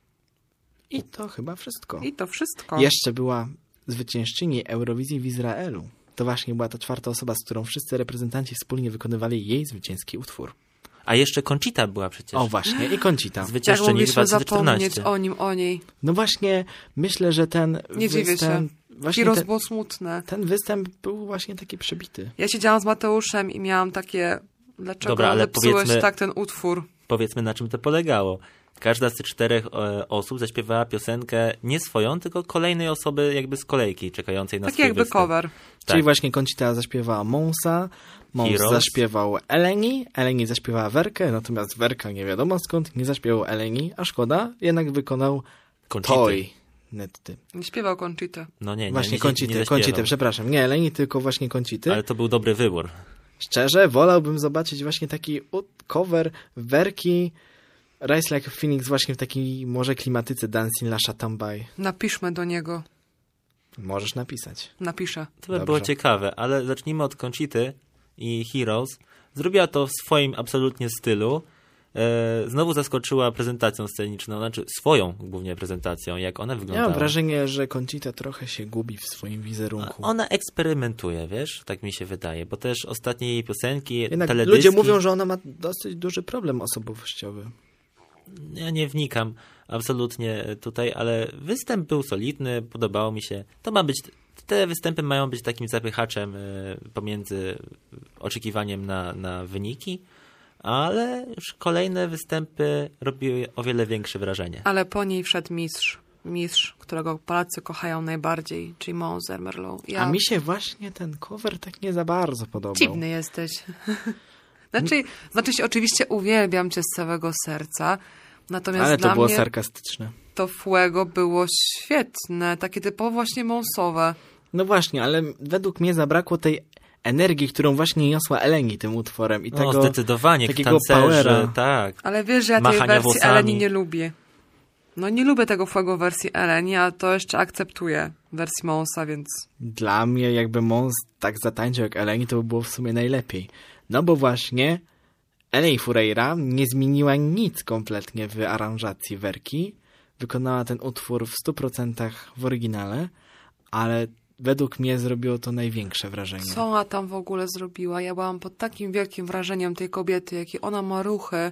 I to chyba wszystko. I to wszystko. Jeszcze była zwyciężczyni Eurowizji w Izraelu. To właśnie była ta czwarta osoba, z którą wszyscy reprezentanci wspólnie wykonywali jej zwycięski utwór. A jeszcze Conchita była przecież. O właśnie, i Conchita. Jak Zwyciężczyni mogliśmy dwa tysiące zapomnieć czternastym. o nim, o niej. No właśnie, myślę, że ten Nie dziwię występ... się. Właśnie Heroes ten, było smutne. ten występ był właśnie taki przebity. Ja siedziałam z Mateuszem i miałam takie, dlaczego Dobra, ale zepsułeś powiedzmy- tak ten utwór? Powiedzmy, na czym to polegało. Każda z tych czterech e, osób zaśpiewała piosenkę nie swoją, tylko kolejnej osoby jakby z kolejki czekającej na Taki swój jakby występ. cover. Tak. Czyli właśnie Conchita zaśpiewała Monsa, Mons Heroes. zaśpiewał Eleni, Eleni zaśpiewała Werkę, natomiast Werka nie wiadomo skąd nie zaśpiewał Eleni, a szkoda, jednak wykonał Conchity. Toy Netty. Nie śpiewał Conchita. No nie, nie, Właśnie nie, Conchity, nie Conchity, zaśpiewał. przepraszam, nie Eleni, tylko właśnie Conchity. Ale to był dobry wybór. Szczerze, wolałbym zobaczyć właśnie taki ut- cover Werki Rise Like a Phoenix właśnie w takiej może klimatyce Dancing La Chatambai. Napiszmy do niego. Możesz napisać. Napiszę. To by Dobrze. było ciekawe, ale zacznijmy od Conchity i Heroes. Zrobiła to w swoim absolutnie stylu. E, znowu zaskoczyła prezentacją sceniczną, znaczy swoją głównie prezentacją, jak ona Ja wyglądała. mam wrażenie, że Conchita trochę się gubi w swoim wizerunku. Ona eksperymentuje, wiesz, tak mi się wydaje, bo też ostatnie jej piosenki, Jednak teledyski... ludzie mówią, że ona ma dosyć duży problem osobowościowy. Ja nie wnikam absolutnie tutaj, ale występ był solidny, podobało mi się. To ma być, te występy mają być takim zapychaczem y, pomiędzy oczekiwaniem na, na wyniki, ale już kolejne występy robiły o wiele większe wrażenie. Ale po niej wszedł mistrz. Mistrz, którego Polacy kochają najbardziej, czyli Mons Zelmerlöw. Ja... A mi się właśnie ten cover tak nie za bardzo podobał. Dziwny jesteś. znaczy, znaczy się oczywiście uwielbiam cię z całego serca, natomiast Ale dla to było mnie sarkastyczne. to Fuego było świetne, takie typowo właśnie monsowe. No właśnie, ale według mnie zabrakło tej energii, którą właśnie niosła Eleni tym utworem i No tego zdecydowanie, takiego tancerzy, powera. tak. Ale wiesz, że ja tej Machania wersji włosami. Eleni nie lubię. No nie lubię tego Fuego w wersji Eleni, a to jeszcze akceptuję w wersji Monsa, więc Dla mnie jakby Mons tak zatańczył jak Eleni, to by było w sumie najlepiej. No bo właśnie Eleni Foureira nie zmieniła nic kompletnie w aranżacji Werki. Wykonała ten utwór w stu procentach w oryginale, ale według mnie zrobiło to największe wrażenie. co ona tam w ogóle zrobiła? Ja byłam pod takim wielkim wrażeniem tej kobiety, jakie ona ma ruchy.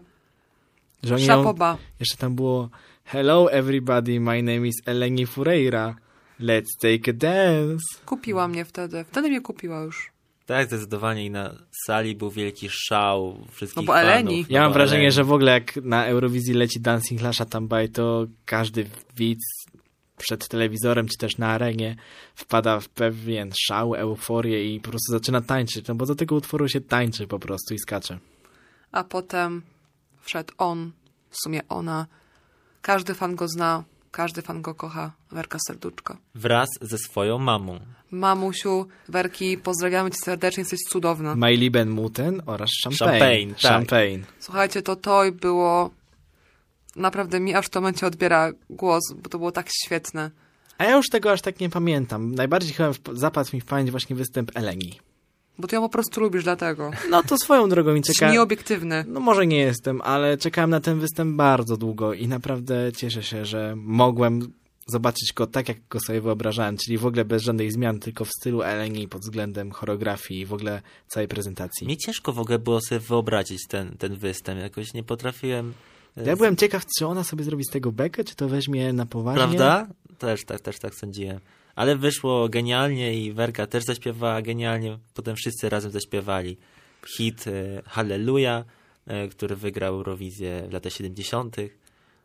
Że oni ją, Szapoba. jeszcze tam było Hello everybody, my name is Eleni Foureira. Let's take a dance. Kupiła mnie wtedy. Wtedy mnie kupiła już. Tak, zdecydowanie i na sali był wielki szał wszystkich No bo fanów. Eleni. No Ja mam bo wrażenie, Eleni. że w ogóle jak na Eurowizji leci Dancing La Chatambai, to każdy widz przed telewizorem czy też na arenie wpada w pewien szał, euforię i po prostu zaczyna tańczyć, no bo do tego utworu się tańczy po prostu i skacze. A potem wszedł on, w sumie ona. Każdy fan go zna, każdy fan go kocha. Werka Serduczka. Wraz ze swoją mamą. Mamusiu, Werki, pozdrawiamy cię serdecznie, jesteś cudowna. My Lieben Muten oraz Champagne. Champagne, tak. Champagne. Słuchajcie, to to było... Naprawdę mi aż w tym momencie odbiera głos, bo to było tak świetne. A ja już tego aż tak nie pamiętam. Najbardziej chyba w- zapadł mi w pamięć właśnie występ Eleni. Bo ty ją po prostu lubisz dlatego. No to swoją drogą mi Jesteś czeka... nieobiektywny. No może nie jestem, ale czekałem na ten występ bardzo długo i naprawdę cieszę się, że mogłem zobaczyć go tak, jak go sobie wyobrażałem, czyli w ogóle bez żadnych zmian, tylko w stylu Eleni pod względem choreografii i w ogóle całej prezentacji. Mi ciężko w ogóle było sobie wyobrazić ten, ten występ. Jakoś nie potrafiłem... e, Ja byłem ciekaw, czy ona sobie zrobi z tego bekę, czy to weźmie na poważnie. Prawda? Też tak, też tak sądziłem. Ale wyszło genialnie i Werka też zaśpiewała genialnie. Potem wszyscy razem zaśpiewali hit e, Halleluja, e, który wygrał Eurowizję w latach siedemdziesiątych.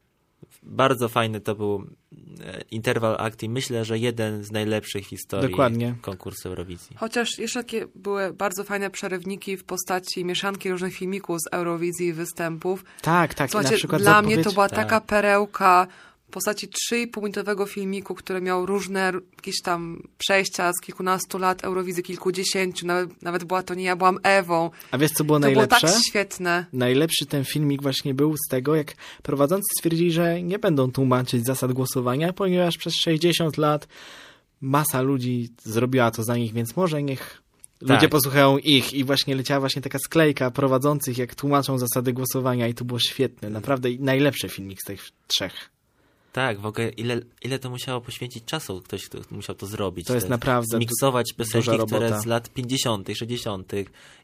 Bardzo fajny to był e, interval act i myślę, że jeden z najlepszych w historii Dokładnie. konkursu Eurowizji. Chociaż jeszcze takie były bardzo fajne przerywniki w postaci mieszanki różnych filmików z Eurowizji i występów. Tak, tak. I na Słuchajcie, przykład dla zapowiedź... mnie to była tak. taka perełka w postaci trzy i pół minutowego filmiku, który miał różne r- jakieś tam przejścia z kilkunastu lat Eurowizji, kilkudziesięciu, nawet, nawet była to nie ja, byłam Ewą. A wiesz, co było To najlepsze? było tak świetne. Najlepszy ten filmik właśnie był z tego, jak prowadzący stwierdzili, że nie będą tłumaczyć zasad głosowania, ponieważ przez sześćdziesiąt lat masa ludzi zrobiła to za nich, więc może niech Tak. ludzie posłuchają ich. I właśnie leciała właśnie taka sklejka prowadzących, jak tłumaczą zasady głosowania i to było świetne. Naprawdę najlepszy filmik z tych trzech. Tak, w ogóle ile, ile to musiało poświęcić czasu, ktoś kto musiał to zrobić. To jest Te- naprawdę Zmiksować du- piosenki, duża które robota. z lat pięćdziesiątych, sześćdziesiątych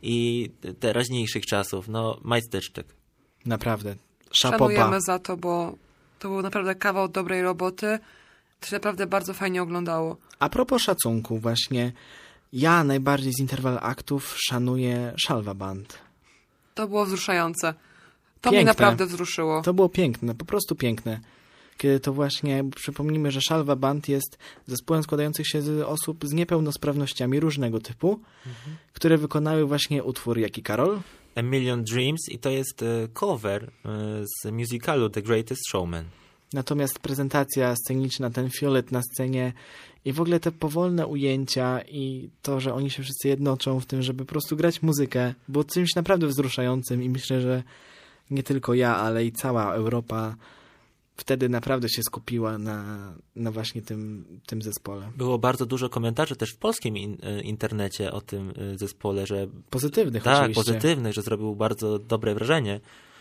i teraźniejszych czasów. No, majstersztyk. Naprawdę. Chapeau Szanujemy bas. za to, bo to był naprawdę kawał dobrej roboty. To się naprawdę bardzo fajnie oglądało. A propos szacunku właśnie, ja najbardziej z Interval Aktów szanuję Shalva Band. To było wzruszające. To Piękne. mnie naprawdę wzruszyło. To było piękne, po prostu piękne. Kiedy to właśnie, przypomnijmy, że Shalva Band jest zespołem składających się z osób z niepełnosprawnościami różnego typu, Mhm. które wykonały właśnie utwór Jaki Karol? A Million Dreams i to jest e, cover e, z musicalu The Greatest Showman. Natomiast prezentacja sceniczna, ten fiolet na scenie i w ogóle te powolne ujęcia i to, że oni się wszyscy jednoczą w tym, żeby po prostu grać muzykę, było czymś naprawdę wzruszającym i myślę, że nie tylko ja, ale i cała Europa wtedy naprawdę się skupiła na, na właśnie tym, tym zespole. Było bardzo dużo komentarzy też w polskim in, e, internecie o tym e, zespole, że Pozytywnych tak, oczywiście. pozytywnych, że zrobił bardzo dobre wrażenie.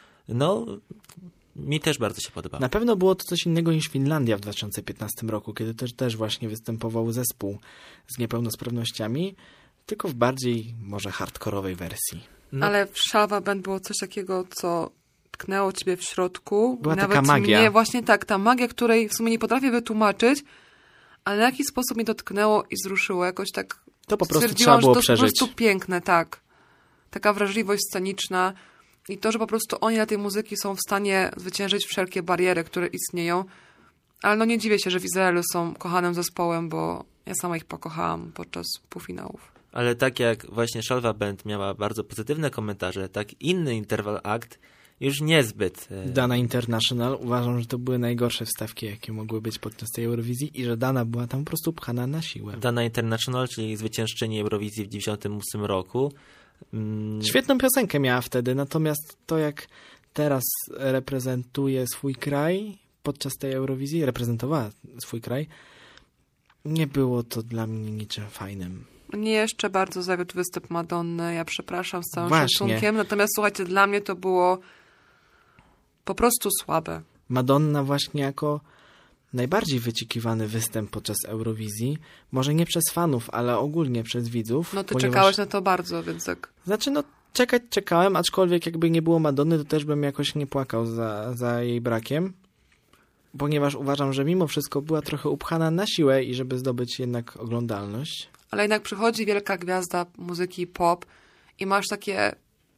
No, mi też bardzo się podobało. Na pewno było to coś innego niż Finlandia w dwa tysiące piętnastym roku, kiedy też, też właśnie występował zespół z niepełnosprawnościami, tylko w bardziej może hardkorowej wersji. No, Ale w Shalva Band było coś takiego, co tknęło ciebie w środku. Była Nawet taka magia. Mnie, właśnie tak, ta magia, której w sumie nie potrafię wytłumaczyć, ale w jakiś sposób mnie dotknęło i wzruszyło. Jakoś tak To po prostu stwierdziłam, trzeba było że to jest przeżyć. po prostu piękne, tak. Taka wrażliwość sceniczna i to, że po prostu oni na tej muzyki są w stanie zwyciężyć wszelkie bariery, które istnieją. Ale no nie dziwię się, że w Izraelu są kochanym zespołem, bo ja sama ich pokochałam podczas półfinałów. ale tak jak właśnie Shalva Band miała bardzo pozytywne komentarze, tak inny Interval Act już niezbyt. e, Dana International uważam, że to były najgorsze wstawki, jakie mogły być podczas tej Eurowizji i że Dana była tam po prostu pchana na siłę. Dana International, czyli zwyciężczyni Eurowizji w dziewięćdziesiątym ósmym roku. Mm, Świetną piosenkę miała wtedy, natomiast to jak teraz reprezentuje swój kraj podczas tej Eurowizji, reprezentowała swój kraj, nie było to dla mnie niczym fajnym. Mnie jeszcze bardzo zawiódł występ Madonny. Ja przepraszam z całym Właśnie. szacunkiem. Natomiast słuchajcie, dla mnie to było po prostu słabe. Madonna właśnie jako najbardziej wyczekiwany występ podczas Eurowizji, może nie przez fanów, ale ogólnie przez widzów. No ty ponieważ... czekałeś na to bardzo, więc tak. Znaczy, no czekać czekałem, aczkolwiek jakby nie było Madonny, to też bym jakoś nie płakał za, za jej brakiem, ponieważ uważam, że mimo wszystko była trochę upchana na siłę i żeby zdobyć jednak oglądalność. Ale jednak przychodzi wielka gwiazda muzyki pop i masz takie,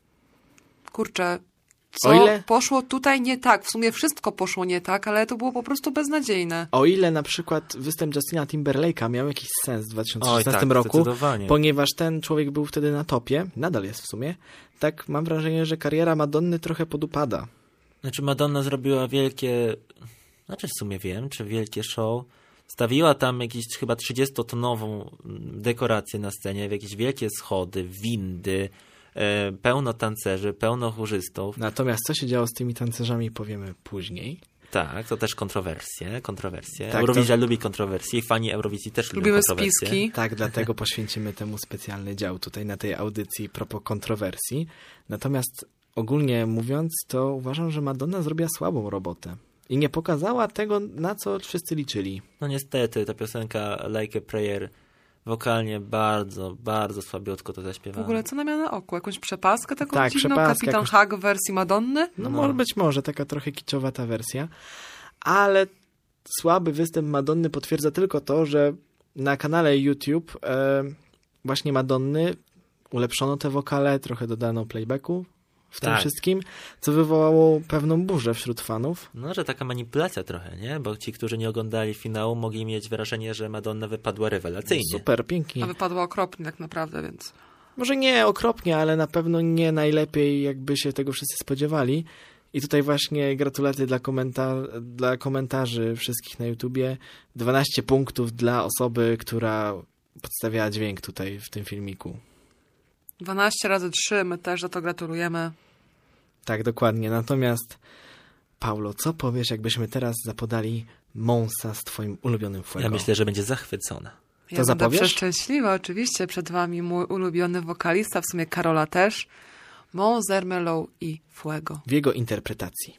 kurczę, co O ile- poszło tutaj nie tak. W sumie wszystko poszło nie tak, ale to było po prostu beznadziejne. O ile na przykład występ Justina Timberlake'a miał jakiś sens w dwa tysiące Oj, szesnastym tak, roku, zdecydowanie. ponieważ ten człowiek był wtedy na topie, nadal jest w sumie, tak mam wrażenie, że kariera Madonny trochę podupada. Znaczy Madonna zrobiła wielkie, znaczy w sumie wiem, czy wielkie show. Stawiła tam jakąś chyba trzydziestotonową dekorację na scenie, w jakieś wielkie schody, windy, e, pełno tancerzy, pełno chórzystów. Natomiast co się działo z tymi tancerzami, powiemy później. Tak, to też kontrowersje, kontrowersje. Tak, Eurowizja to- lubi kontrowersje i fani Eurowizji też lubią Lubimy kontrowersje. spiski. Tak, dlatego poświęcimy temu specjalny dział tutaj na tej audycji propos kontrowersji. Natomiast ogólnie mówiąc, to uważam, że Madonna zrobiła słabą robotę. I nie pokazała tego, na co wszyscy liczyli. No niestety, ta piosenka Like a Prayer wokalnie bardzo, bardzo słabiutko to W zaśpiewano. ogóle co ona miała na oku? Jakąś przepaskę taką Tak, dziwną? przepaskę Kapitan jakąś- Hag w wersji Madonny? No, No. może być może, taka trochę kiczowa ta wersja. Ale słaby występ Madonny potwierdza tylko to, że na kanale YouTube e, właśnie Madonny ulepszono te wokale, trochę dodano playbacku w tym Tak. wszystkim, co wywołało pewną burzę wśród fanów. No, że taka manipulacja trochę, nie? Bo ci, którzy nie oglądali finału, mogli mieć wrażenie, że Madonna wypadła rewelacyjnie. Super, pięknie. A wypadła okropnie tak naprawdę, więc... Może nie okropnie, ale na pewno nie najlepiej, jakby się tego wszyscy spodziewali. I tutaj właśnie gratulacje dla, komenta- dla komentarzy wszystkich na YouTubie. dwanaście punktów dla osoby, która podstawiała dźwięk tutaj w tym filmiku. dwanaście razy trzy, my też za to gratulujemy. Tak, dokładnie. Natomiast Paulo, co powiesz, jakbyśmy teraz zapodali Monsa z twoim ulubionym Fuego? Ja myślę, że będzie zachwycona. Ja będę zapowiesz? przeszczęśliwa, oczywiście. Przed wami mój ulubiony wokalista, w sumie Karola też. Mons Zermelo i Fuego. W jego interpretacji.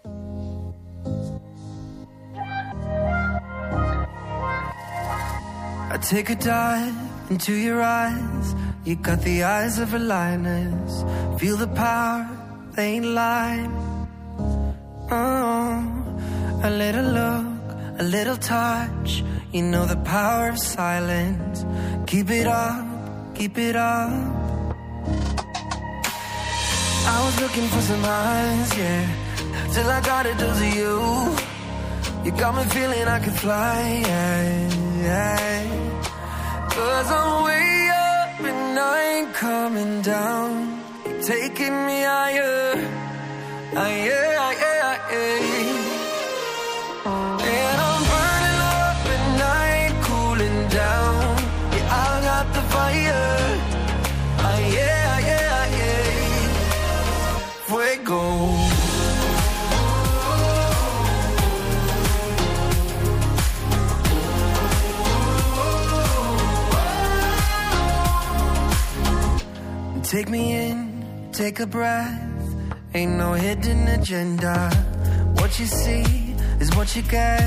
I take a dive into your eyes. You got the eyes of a lioness. Feel the power, they ain't lying. Oh, a little look, a little touch. You know the power of silence. Keep it up, keep it up. I was looking for some eyes, yeah, till I got a dose of you. You got me feeling I could fly, yeah, yeah. Cause I'm way up and I ain't coming down. You're taking me higher, higher, higher, higher. And I'm burning up and I ain't cooling down. Yeah, I got the fire, higher, higher, higher. Fuego. Take me in, take a breath. Ain't no hidden agenda. What you see is what you get.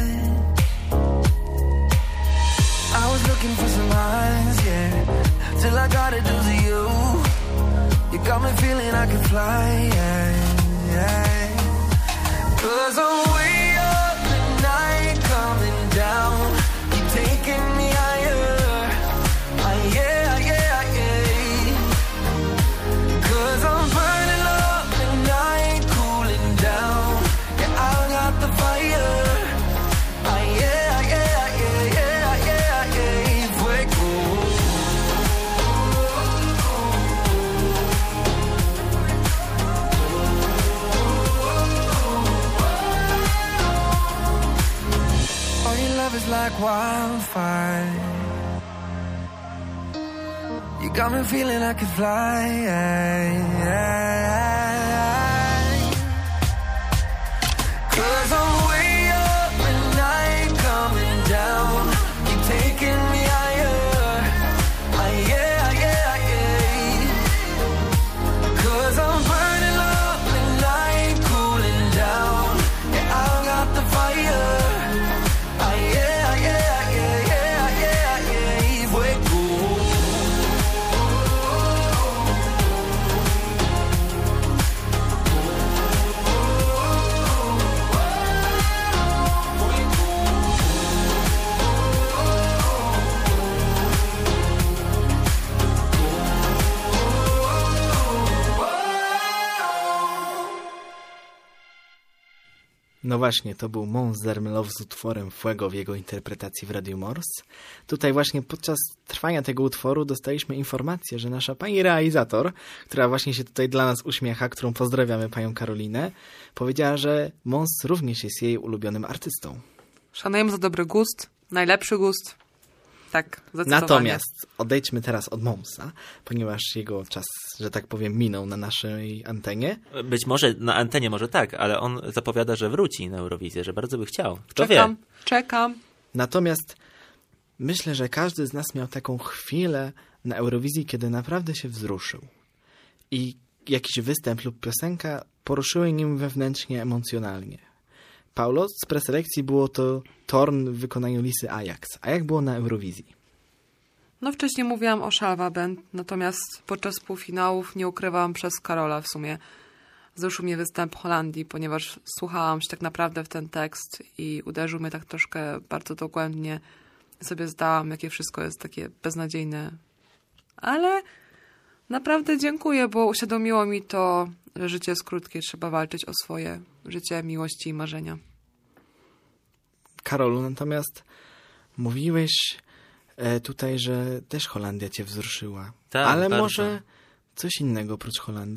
I was looking for some eyes, yeah, till I got a dose of you. You got me feeling I can fly, yeah, yeah. Cause I'm way up and I ain't coming down. You're taking me higher, higher, higher, higher. Cause I'm burning up and I ain't cooling down. Yeah, I got the fire. Ah, yeah, yeah, yeah, yeah, yeah, yeah. Fuego. Oh, your love is like wildfire. You got me feeling I could fly. Cause I'm way up and I ain't coming down. You're taking me higher. Higher, higher, higher. Cause I'm burning up and I ain't cooling down. Yeah, I got the fire. Higher, higher, higher, higher, higher. Fuego. No właśnie, to był Mons Zermelo z utworem Fuego w jego interpretacji w Radiu Morse. Tutaj właśnie podczas trwania tego utworu dostaliśmy informację, że nasza pani realizator, która właśnie się tutaj dla nas uśmiecha, którą pozdrawiamy, panią Karolinę, powiedziała, że Mons również jest jej ulubionym artystą. Szanujemy za dobry gust, najlepszy gust. Tak, zdecydowanie. Natomiast odejdźmy teraz od Monsa, ponieważ jego czas, że tak powiem, minął na naszej antenie. Być może na antenie może tak, ale on zapowiada, że wróci na Eurowizję, że bardzo by chciał. Kto Czekam, wie? czekam. Natomiast myślę, że każdy z nas miał taką chwilę na Eurowizji, kiedy naprawdę się wzruszył. I jakiś występ lub piosenka poruszyły nim wewnętrznie, emocjonalnie. Paulo, z preselekcji było to Torn w wykonaniu Lisy Ajax. A jak było na Eurowizji? No wcześniej mówiłam o Shalva Band, natomiast podczas półfinałów nie ukrywałam przez Karola w sumie. Wzruszył mnie występ Holandii, ponieważ słuchałam się tak naprawdę w ten tekst i uderzył mnie tak troszkę bardzo dogłębnie. I sobie zdałam, jakie wszystko jest takie beznadziejne. Ale naprawdę dziękuję, bo uświadomiło mi to, że życie jest krótkie, trzeba walczyć o swoje życie, miłości i marzenia. Karolu, natomiast mówiłeś e, tutaj, że też Holandia cię wzruszyła. Tak, ale bardzo. może coś innego oprócz Holandii?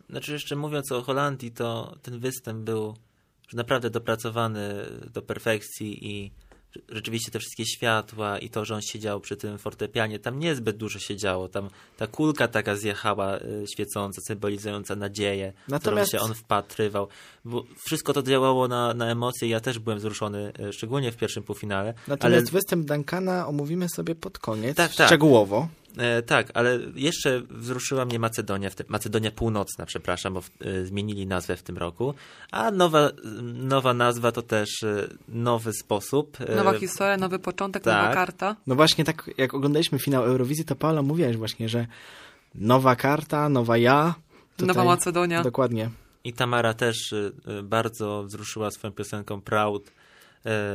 Znaczy jeszcze mówiąc o Holandii, to ten występ był naprawdę dopracowany do perfekcji i rzeczywiście te wszystkie światła i to, że on siedział przy tym fortepianie, tam niezbyt dużo się działo. Tam ta kulka taka zjechała y, świecąca, symbolizująca nadzieję, Natomiast... którą się on wpatrywał. Bo wszystko to działało na, na emocje. Ja też byłem wzruszony, y, szczególnie w pierwszym półfinale. Natomiast ale... występ Duncana omówimy sobie pod koniec, tak, tak. szczegółowo. E, tak, ale jeszcze wzruszyła mnie Macedonia, w te, Macedonia Północna, przepraszam, bo w, e, zmienili nazwę w tym roku, a nowa, nowa nazwa to też e, nowy sposób. E, Nowa historia, nowy początek, tak. nowa karta. No właśnie tak, jak oglądaliśmy finał Eurowizji, to Paula mówiłaś właśnie, że nowa karta, nowa ja. Tutaj... Nowa Macedonia. Dokładnie. I Tamara też e, bardzo wzruszyła swoją piosenką Proud. E,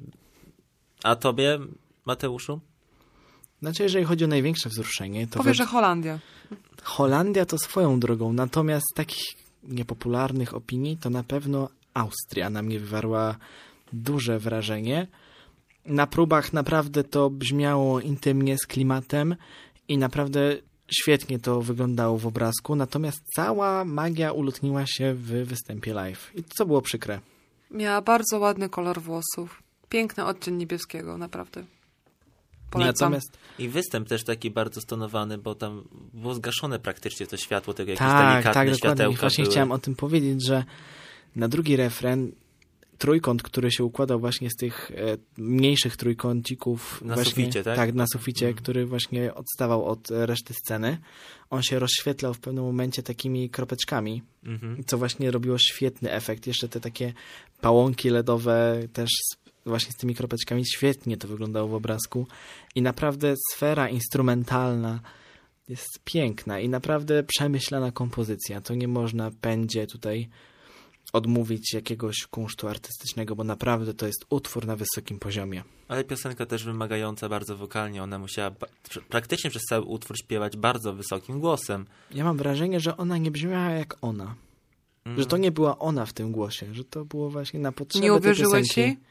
a tobie, Mateuszu? Znaczy, jeżeli chodzi o największe wzruszenie, to... Powie, we... że Holandia. Holandia to swoją drogą, natomiast takich niepopularnych opinii to na pewno Austria na mnie wywarła duże wrażenie. Na próbach naprawdę to brzmiało intymnie, z klimatem i naprawdę świetnie to wyglądało w obrazku, natomiast cała magia ulotniła się w występie live. I co było przykre. Miała bardzo ładny kolor włosów. Piękny odcień niebieskiego, naprawdę. Polecam. Natomiast I występ też taki bardzo stonowany, bo tam było zgaszone praktycznie to światło, tego jakieś tak, delikatne tak, dokładnie. I światełka właśnie były. chciałem o tym powiedzieć, że na drugi refren trójkąt, który się układał właśnie z tych e, mniejszych trójkącików. Na właśnie, suficie, tak? Tak, na suficie, Mhm. który właśnie odstawał od e, reszty sceny. On się rozświetlał w pewnym momencie takimi kropeczkami, Mhm. co właśnie robiło świetny efekt. Jeszcze te takie pałąki ledowe też z, właśnie z tymi kropeczkami. Świetnie to wyglądało w obrazku. I naprawdę sfera instrumentalna jest piękna i naprawdę przemyślana kompozycja. To nie można będzie tutaj odmówić jakiegoś kunsztu artystycznego, bo naprawdę to jest utwór na wysokim poziomie. Ale piosenka też wymagająca bardzo wokalnie. Ona musiała ba- praktycznie przez cały utwór śpiewać bardzo wysokim głosem. Ja mam wrażenie, że ona nie brzmiała jak ona. Mm. Że to nie była ona w tym głosie, że to było właśnie na potrzeby Nie tej uwierzyły piosenki. ci?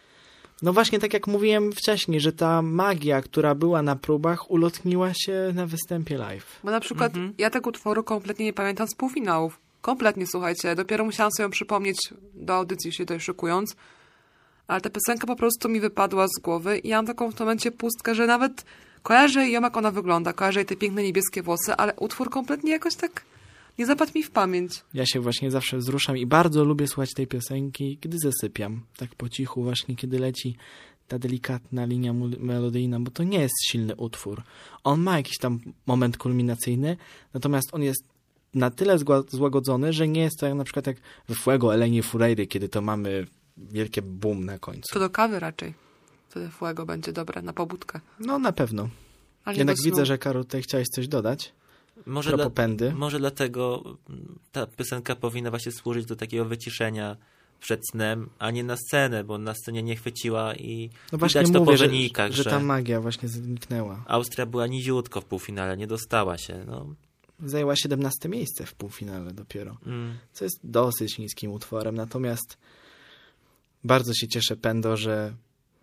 No właśnie tak jak mówiłem wcześniej, że ta magia, która była na próbach, ulotniła się na występie live. Bo na przykład Mhm. ja tego utworu kompletnie nie pamiętam z półfinałów. Kompletnie, słuchajcie. Dopiero musiałam sobie ją przypomnieć do audycji się tutaj szykując. Ale ta piosenka po prostu mi wypadła z głowy i ja mam taką w tym momencie pustkę, że nawet kojarzę ją, jak ona wygląda. Kojarzę jej te piękne niebieskie włosy, ale utwór kompletnie jakoś tak nie zapadł mi w pamięć. Ja się właśnie zawsze wzruszam i bardzo lubię słuchać tej piosenki, gdy zasypiam. Tak po cichu właśnie, kiedy leci ta delikatna linia mul- melodyjna, bo to nie jest silny utwór. On ma jakiś tam moment kulminacyjny, natomiast on jest na tyle zgła- złagodzony, że nie jest to jak na przykład jak w Fuego Eleni Fureyry, kiedy to mamy wielkie boom na końcu. To do kawy raczej. Wtedy Fuego będzie dobre na pobudkę. No na pewno. Ale nie Jednak do snu. widzę, że Karol, tutaj chciałeś coś dodać. Może, Propos dla, pędy. może dlatego ta piosenka powinna właśnie służyć do takiego wyciszenia przed snem, a nie na scenę, bo na scenie nie chwyciła i No właśnie widać to mówię, po że, wynikach, że że ta magia właśnie zniknęła. Austria była niziutko w półfinale, nie dostała się. No. Zajęła siedemnaste miejsce w półfinale dopiero, Mm. co jest dosyć niskim utworem. Natomiast bardzo się cieszę, Pendo, że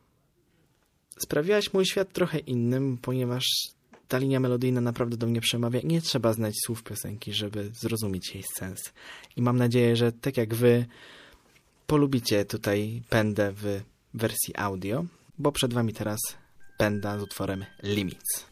sprawiłaś mój świat trochę innym, ponieważ ta linia melodyjna naprawdę do mnie przemawia i nie trzeba znać słów piosenki, żeby zrozumieć jej sens. I mam nadzieję, że tak jak wy polubicie tutaj Pendę w wersji audio, bo przed wami teraz Penda z utworem Limits.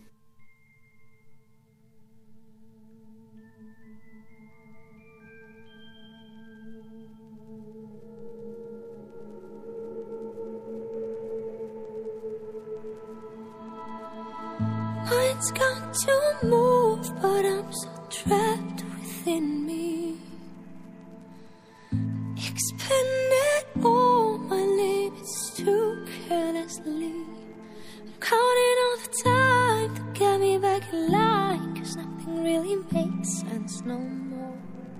Mine's got to move, but I'm so trapped within me. Expended all my limits too carelessly. I'm counting all the time to get me back in line, 'cause nothing really makes sense no more.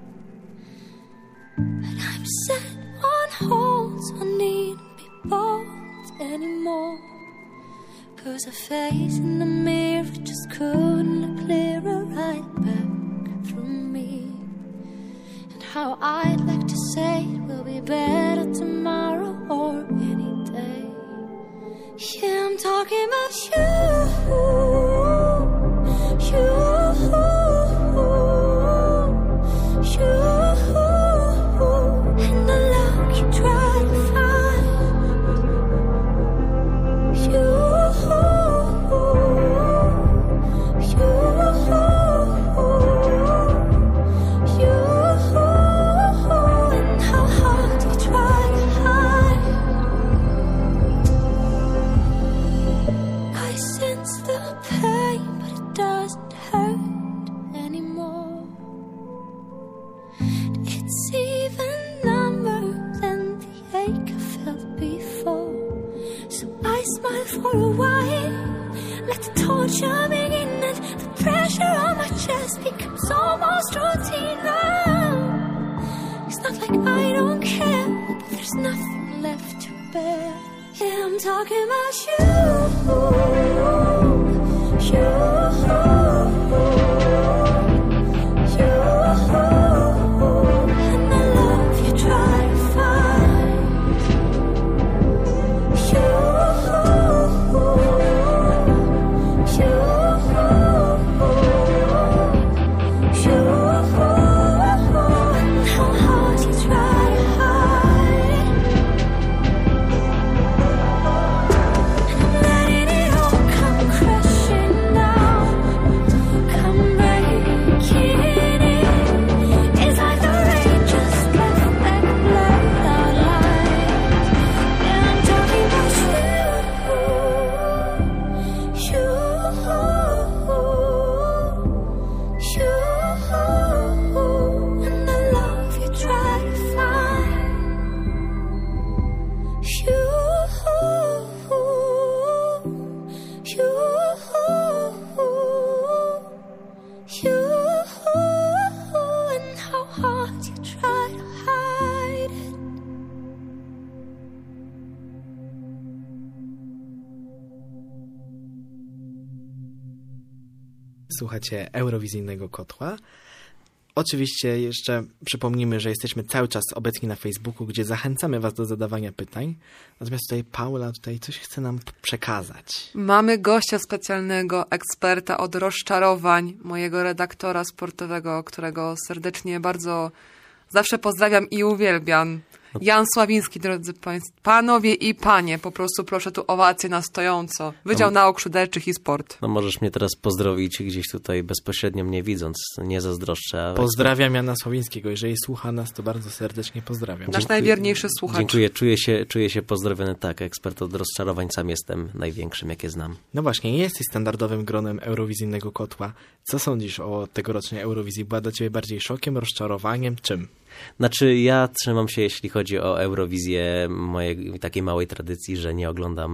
But I'm set on hold, so I needn't be bold anymore. 'Cause a face in the mirror just couldn't look clearer right back through me. And how I'd like to say it will be better tomorrow or any day. Yeah, I'm talking about you, you. I smile for a while. Let the torture begin and the pressure on my chest becomes almost routine now. It's not like I don't care, but there's nothing left to bear. Yeah, I'm talking about you, you, you, and the love you try to find. You, you, you, and how hard you try to hide. And I'm letting it all come crashing down, come breaking in. It's like the rain just left that blurred out line. And I'm talking about you, you, you, and the love you try to find. You, you, you, and how hard you try to hide it. Słuchacie Eurowizyjnego Kotła. Oczywiście jeszcze przypomnimy, że jesteśmy cały czas obecni na Facebooku, gdzie zachęcamy was do zadawania pytań. Natomiast tutaj Paula tutaj coś chce nam przekazać. Mamy gościa specjalnego, eksperta od rozczarowań, mojego redaktora sportowego, którego serdecznie bardzo zawsze pozdrawiam i uwielbiam. Jan Sławiński, drodzy państwo, panowie i panie, po prostu proszę tu owację na stojąco. Wydział Nauk Szyderczych i Sport. No możesz mnie teraz pozdrowić gdzieś tutaj bezpośrednio mnie widząc, nie zazdroszczę. Ale... Pozdrawiam Jana Sławińskiego. Jeżeli słucha nas, to bardzo serdecznie pozdrawiam. Nasz najwierniejszy słuchacz. Dziękuję, czuję się, czuję się pozdrowiony, tak, ekspert od rozczarowań, sam jestem największym, jakie znam. No właśnie, nie jesteś standardowym gronem Eurowizyjnego Kotła. Co sądzisz o tegorocznej Eurowizji? Była dla ciebie bardziej szokiem, rozczarowaniem, czym? Znaczy ja trzymam się, jeśli chodzi o Eurowizję, mojej takiej małej tradycji, że nie oglądam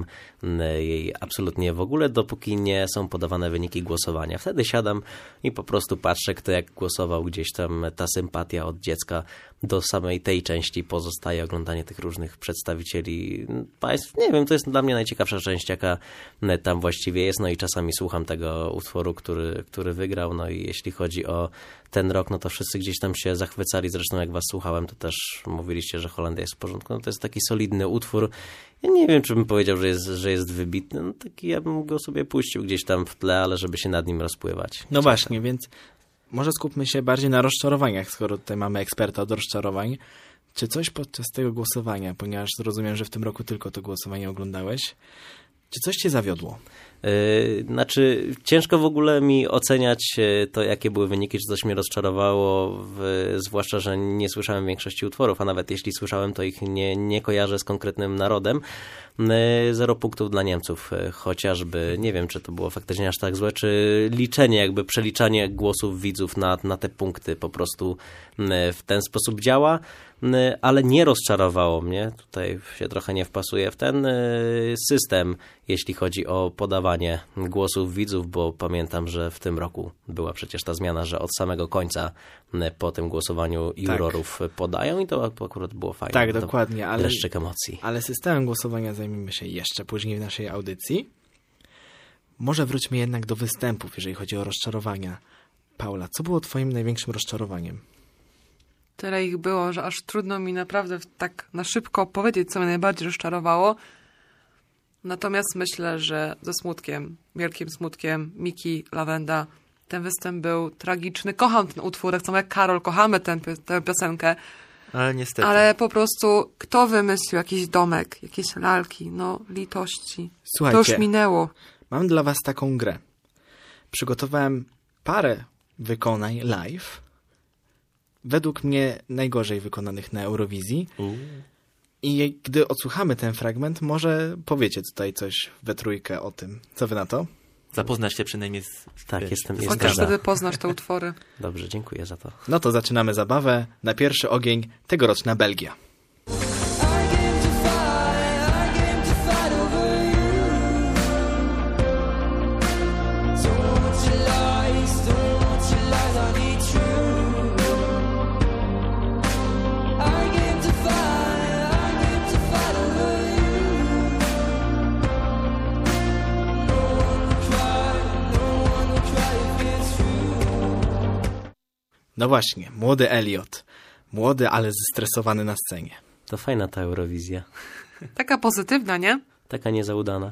jej absolutnie w ogóle, dopóki nie są podawane wyniki głosowania. Wtedy siadam i po prostu patrzę, kto jak głosował, gdzieś tam ta sympatia od dziecka do samej tej części pozostaje, oglądanie tych różnych przedstawicieli państw. Nie wiem, to jest dla mnie najciekawsza część, jaka tam właściwie jest, no i czasami słucham tego utworu, który, który wygrał, no i jeśli chodzi o ten rok, no to wszyscy gdzieś tam się zachwycali, zresztą jak was słuchałem, to też mówiliście, że Holandia jest w porządku, no to jest taki solidny utwór. Ja nie wiem, czy bym powiedział, że jest, że jest wybitny, no taki ja bym go sobie puścił gdzieś tam w tle, ale żeby się nad nim rozpływać. No właśnie, więc może skupmy się bardziej na rozczarowaniach, skoro tutaj mamy eksperta od rozczarowań. Czy coś podczas tego głosowania, ponieważ rozumiem, że w tym roku tylko to głosowanie oglądałeś, czy coś cię zawiodło? Yy, znaczy, ciężko w ogóle mi oceniać to, jakie były wyniki, czy coś mnie rozczarowało, w, zwłaszcza, że nie słyszałem większości utworów, a nawet jeśli słyszałem, to ich nie, nie kojarzę z konkretnym narodem. Yy, zero punktów dla Niemców, yy, chociażby, nie wiem, czy to było faktycznie aż tak złe, czy liczenie, jakby przeliczanie głosów widzów na, na te punkty po prostu yy, w ten sposób działa. Ale nie rozczarowało mnie, tutaj się trochę nie wpasuję w ten system, jeśli chodzi o podawanie głosów widzów, bo pamiętam, że w tym roku była przecież ta zmiana, że od samego końca po tym głosowaniu jurorów tak podają i to akurat było fajne. Tak, dokładnie, ale, dreszczyk emocji. Ale systemem głosowania zajmiemy się jeszcze później w naszej audycji. Może wróćmy jednak do występów, jeżeli chodzi o rozczarowania. Paula, co było twoim największym rozczarowaniem? Tyle ich było, że aż trudno mi naprawdę tak na szybko powiedzieć, co mnie najbardziej rozczarowało. Natomiast myślę, że ze smutkiem, wielkim smutkiem, Miki Lawenda, ten występ był tragiczny. Kocham ten utwór, tak samo jak Karol, kochamy tę, tę piosenkę. Ale niestety. Ale po prostu kto wymyślił jakiś domek, jakieś lalki, no litości. Słuchajcie, to już minęło. Mam dla was taką grę. Przygotowałem parę wykonań live, według mnie najgorzej wykonanych na Eurowizji. U. I gdy odsłuchamy ten fragment, może powiecie tutaj coś we trójkę o tym. Co wy na to? Zapoznać się przynajmniej z... Tak, wiesz, jestem... z jestem Chociaż wtedy poznasz te utwory. Dobrze, dziękuję za to. No to zaczynamy zabawę. Na pierwszy ogień tegoroczna Belgia. I came to fight, I came to fight over you. No właśnie, młody Elliot. Młody, ale zestresowany na scenie. To fajna ta Eurowizja. Taka pozytywna, nie? Taka niezaudana.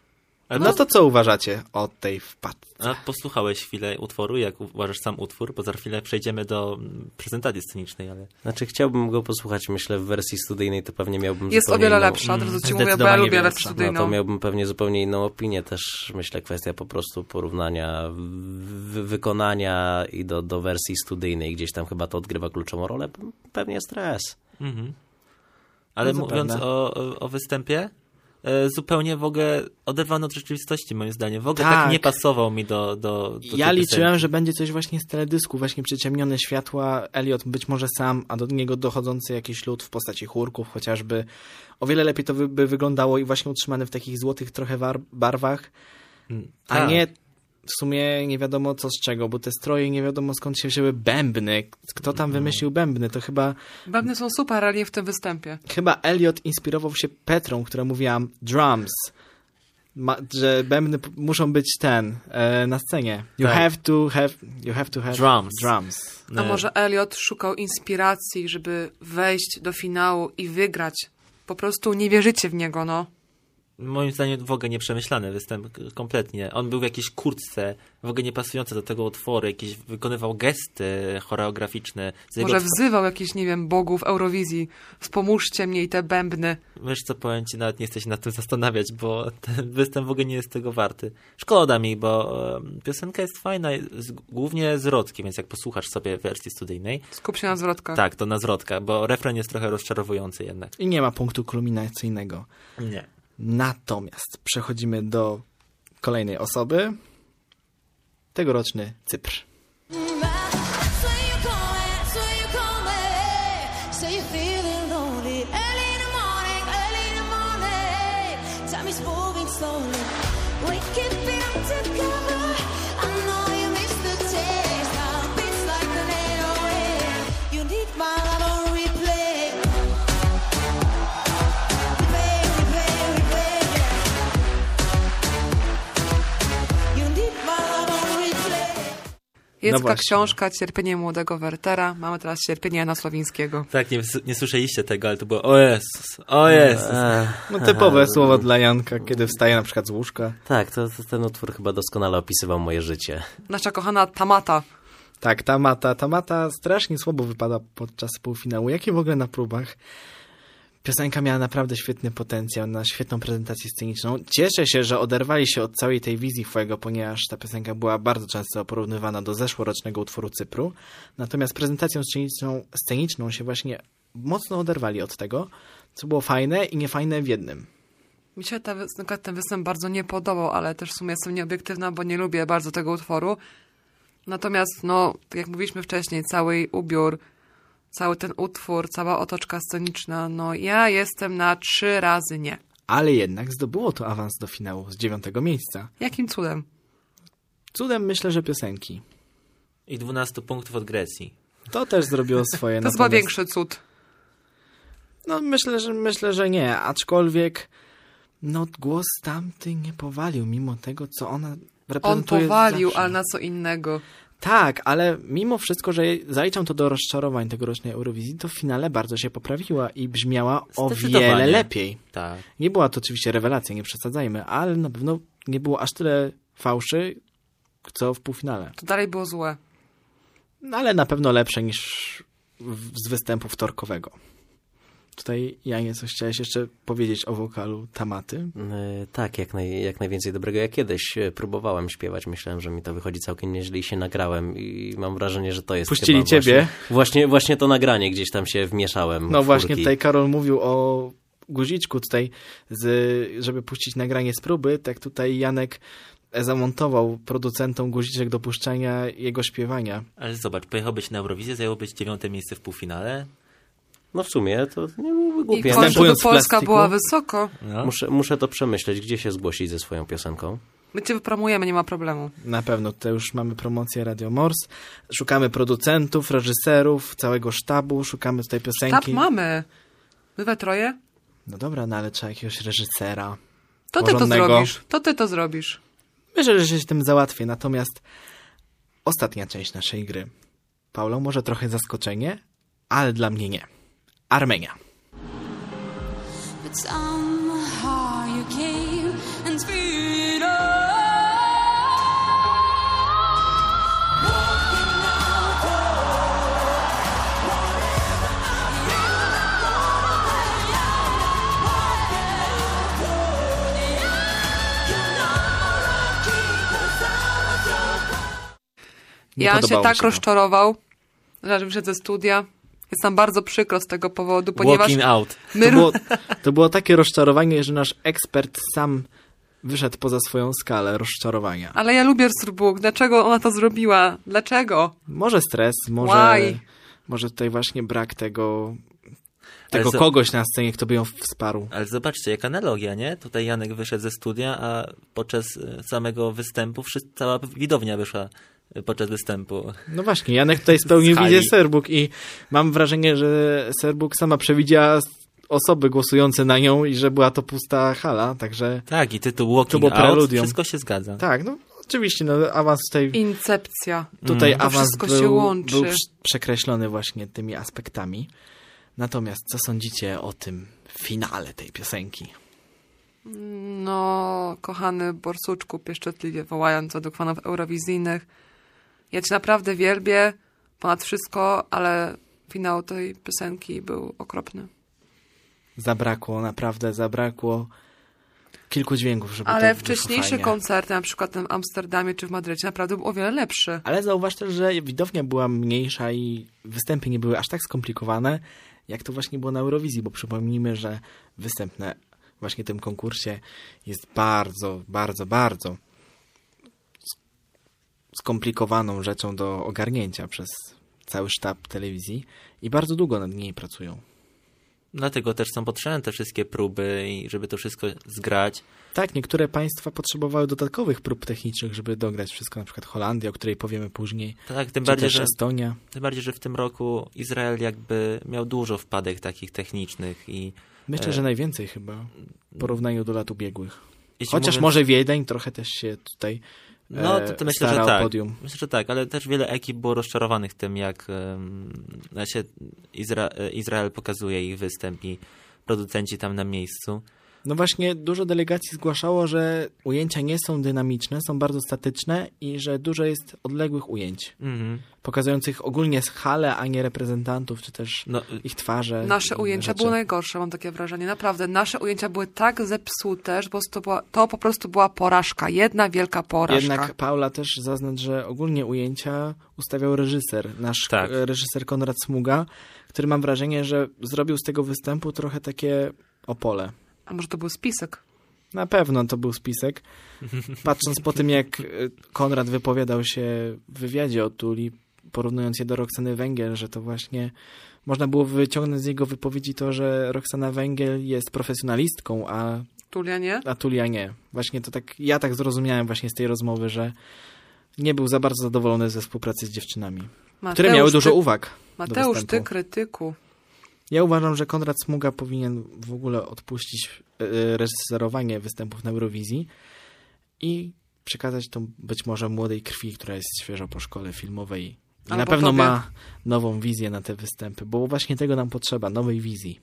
No to co uważacie o tej wpadce? A posłuchałeś chwilę utworu, jak uważasz sam utwór, bo za chwilę przejdziemy do mm, prezentacji scenicznej, ale... Znaczy chciałbym go posłuchać, myślę w wersji studyjnej to pewnie miałbym Jest o zupełnie wiele inną... lepsza, od razu ci mówię, bo ja zdecydowanie lubię wiele wersję lepsza. No studyjną. to miałbym pewnie zupełnie inną opinię, też myślę kwestia po prostu porównania w- wykonania i do, do wersji studyjnej, gdzieś tam chyba to odgrywa kluczową rolę, pewnie stres. Mhm. Ale No mówiąc zapewne. o, o, o występie, e, zupełnie w ogóle oderwano od rzeczywistości, moim zdaniem. W ogóle Tak. tak, nie pasował mi do, do, do Ja tej liczyłem, piosenki. że będzie coś właśnie z teledysku, właśnie przyciemnione światła, Elliot być może sam, a do niego dochodzący jakiś lód w postaci chórków chociażby. O wiele lepiej to by, by wyglądało i właśnie utrzymane w takich złotych trochę war- barwach, a Tak. nie w sumie nie wiadomo co z czego, bo te stroje nie wiadomo skąd się wzięły bębny. Kto tam wymyślił bębny? To chyba, Bębny są super, ale nie w tym występie. chyba Elliot inspirował się Petrą, która mówiła drums. Ma, że bębny p- muszą być ten, e, na scenie. You Tak. have to have, you have to have Drums. drums. A E, może Elliot szukał inspiracji, żeby wejść do finału i wygrać? Po prostu nie wierzycie w niego, no. Moim zdaniem w ogóle nieprzemyślany występ, k- kompletnie. On był w jakiejś kurtce, w ogóle niepasujące do tego utworu, jakieś wykonywał gesty choreograficzne. Z jego Może twa- wzywał jakichś, nie wiem, bogów Eurowizji. Wspomóżcie mnie i te bębny. Wiesz co, powiem ci, nawet nie chcę się nad tym zastanawiać, bo ten występ w ogóle nie jest tego warty. Szkoda mi, bo e, piosenka jest fajna, z, głównie zwrotki, więc jak posłuchasz sobie wersji studyjnej, Skup się na zwrotkach. tak, to na zwrotka, bo refren jest trochę rozczarowujący jednak. I nie ma punktu kulminacyjnego. Nie. Natomiast przechodzimy do kolejnej osoby. Tegoroczny Cypr. So you calling, so you calling, so you feeling lonely. Early in the morning, early in the morning, time is moving slowly. We keep it together. I know you miss the taste. Now it's like an eight oh eight. You need my love on replay. Replay, replay, replay. You need my love on replay. Jest No taka właśnie. książka Cierpienie młodego Wertera. Mamy teraz Cierpienie Jana Sławińskiego. Tak, nie, nie słyszeliście tego, ale to było o Jezus, o Jezus. Ech, No typowe słowo dla Janka, kiedy wstaje na przykład z łóżka. tak, to, to ten utwór chyba doskonale opisywał moje życie. Nasza kochana Tamata. Tak, ta mata, ta mata strasznie słabo wypada podczas półfinału, jak i w ogóle na próbach. Piosenka miała naprawdę świetny potencjał na świetną prezentację sceniczną. Cieszę się, że oderwali się od całej tej wizji Fuego, ponieważ ta piosenka była bardzo często porównywana do zeszłorocznego utworu Cypru. Natomiast prezentacją sceniczną, sceniczną się właśnie mocno oderwali od tego, co było fajne i niefajne w jednym. Mi się ta, wys- ten występ bardzo nie podobał, ale też w sumie jestem nieobiektywna, bo nie lubię bardzo tego utworu. Natomiast, no, tak jak mówiliśmy wcześniej, cały ubiór, cały ten utwór, cała otoczka sceniczna, no ja jestem na trzy razy nie. Ale jednak zdobyło to awans do finału z dziewiątego miejsca. Jakim cudem? Cudem myślę, że piosenki. I dwanaście punktów od Grecji. To też zrobiło swoje. To jest chyba natomiast- większy cud. No myślę, że myślę, że nie, aczkolwiek no głos tamty nie powalił, mimo tego, co ona On reprezentuje powalił, zawsze. ale na co innego. Tak, ale mimo wszystko, że zaliczam to do rozczarowań tegorocznej Eurowizji, to w finale bardzo się poprawiła i brzmiała o Zdecydowanie. wiele lepiej. Tak. Nie była to oczywiście rewelacja, nie przesadzajmy, ale na pewno nie było aż tyle fałszy, co w półfinale. To dalej było złe. No, ale na pewno lepsze niż w, z występu wtorkowego. Tutaj, Janie, coś chciałeś jeszcze powiedzieć o wokalu Tamaty? E, Tak, jak, naj, jak najwięcej dobrego. Ja kiedyś e, próbowałem śpiewać, myślałem, że mi to wychodzi całkiem nieźle i się nagrałem i mam wrażenie, że to jest Puścili chyba ciebie? Właśnie, właśnie, właśnie to nagranie, gdzieś tam się wmieszałem. No w właśnie, chórki. tutaj Karol mówił o guziczku tutaj, z, żeby puścić nagranie z próby, tak tutaj Janek zamontował producentom guziczek do puszczania jego śpiewania. Ale zobacz, pojechałbyś na Eurowizję, zająłbyś dziewiąte miejsce w półfinale. No w sumie to nie byłoby I głupie. w końcu by Wstępując w Polska plastiku. była wysoko. No. Muszę, muszę to przemyśleć, gdzie się zgłosić ze swoją piosenką. My cię wypromujemy, nie ma problemu. Na pewno, tutaj już mamy promocję Radio Morse. Szukamy producentów, reżyserów, całego sztabu, szukamy tutaj piosenki. Tak, mamy. My we troje? No dobra, no ale trzeba jakiegoś reżysera. To ty to Porządnego. zrobisz. To ty to zrobisz. Myślę, że się tym załatwię, natomiast ostatnia część naszej gry. Paulo, może trochę zaskoczenie, ale dla mnie nie. Armenia. But somehow you came and speed up. Nie Ja on się podobało tak mi się to. rozczarował, że wyszedł ze studia. Jest nam bardzo przykro z tego powodu, ponieważ Walking out. my... To było, to było takie rozczarowanie, że nasz ekspert sam wyszedł poza swoją skalę rozczarowania. Ale ja lubię Rsrbuk. Dlaczego ona to zrobiła? Dlaczego? Może stres, może, Why? może tutaj właśnie brak tego, tego za- kogoś na scenie, kto by ją wsparł. Ale zobaczcie, jak analogia, nie? Tutaj Janek wyszedł ze studia, a podczas e, samego występu wszyscy, cała widownia wyszła e, podczas występu. No właśnie, Janek tutaj spełnił Z hali. wizję Serbuk i mam wrażenie, że Serbuk sama przewidziała osoby głosujące na nią i że była to pusta hala, także Tak, i tytuł Walking było Out, preludium. wszystko się zgadza. tak, no oczywiście, no awans tutaj, Incepcja. tutaj To awans wszystko się był, łączy. był prz- przekreślony właśnie tymi aspektami. Natomiast co sądzicie o tym finale tej piosenki? No, kochany Borsuczku, pieszczotliwie wołając według fanów eurowizyjnych. Ja cię naprawdę wielbię ponad wszystko, ale finał tej piosenki był okropny. Zabrakło, naprawdę zabrakło kilku dźwięków, żeby Ale to wcześniejsze wyszło fajnie. koncerty, na przykład w Amsterdamie czy w Madrycie, naprawdę był o wiele lepszy. Ale zauważ też, że widownia była mniejsza i występy nie były aż tak skomplikowane, jak to właśnie było na Eurowizji, bo przypomnijmy, że występ na właśnie tym konkursie jest bardzo, bardzo, bardzo sk- skomplikowaną rzeczą do ogarnięcia przez cały sztab telewizji i bardzo długo nad niej pracują. Dlatego też są potrzebne te wszystkie próby, i żeby to wszystko zgrać. Tak, niektóre państwa potrzebowały dodatkowych prób technicznych, żeby dograć wszystko, na przykład Holandia, o której powiemy później, Tak, tym czy bardziej, też że, Estonia. tym bardziej, że w tym roku Izrael jakby miał dużo wpadek takich technicznych i Myślę, E, że najwięcej chyba w porównaniu do lat ubiegłych. jeśli Chociaż mówiąc- może Wiedeń trochę też się tutaj No, e, to, to myślę, stara że o tak. podium. Myślę, że tak, ale też wiele ekip było rozczarowanych tym, jak um, się Izra e, Izrael pokazuje ich występ i producenci tam na miejscu. No właśnie, dużo delegacji zgłaszało, że ujęcia nie są dynamiczne, są bardzo statyczne i że dużo jest odległych ujęć, Mhm. pokazujących ogólnie halę, a nie reprezentantów, czy też No, ich twarze. Nasze i inne ujęcia rzeczy. były najgorsze, mam takie wrażenie. Naprawdę, nasze ujęcia były tak zepsute, że po prostu to, była, to po prostu była porażka. Jedna wielka porażka. Jednak Paula też zaznacz, że ogólnie ujęcia ustawiał reżyser, nasz Tak. e, reżyser Konrad Smuga, który mam wrażenie, że zrobił z tego występu trochę takie Opole. A może to był spisek? Na pewno to był spisek. Patrząc po tym, jak e, Konrad wypowiadał się w wywiadzie o Tuli, porównując je do Roxany Węgiel, że to właśnie można było wyciągnąć z jego wypowiedzi to, że Roxana Węgiel jest profesjonalistką, a, Tulia nie? a Tulia nie. Właśnie to tak, ja tak zrozumiałem właśnie z tej rozmowy, że nie był za bardzo zadowolony ze współpracy z dziewczynami, Mateusz, które miały dużo ty, uwag do Mateusz, występu. ty krytyku. Ja uważam, że Konrad Smuga powinien w ogóle odpuścić e, reżyserowanie występów na Eurowizji i przekazać to być może młodej krwi, która jest świeżo po szkole filmowej. I Albo na pewno tobie. ma nową wizję na te występy, bo właśnie tego nam potrzeba, nowej wizji.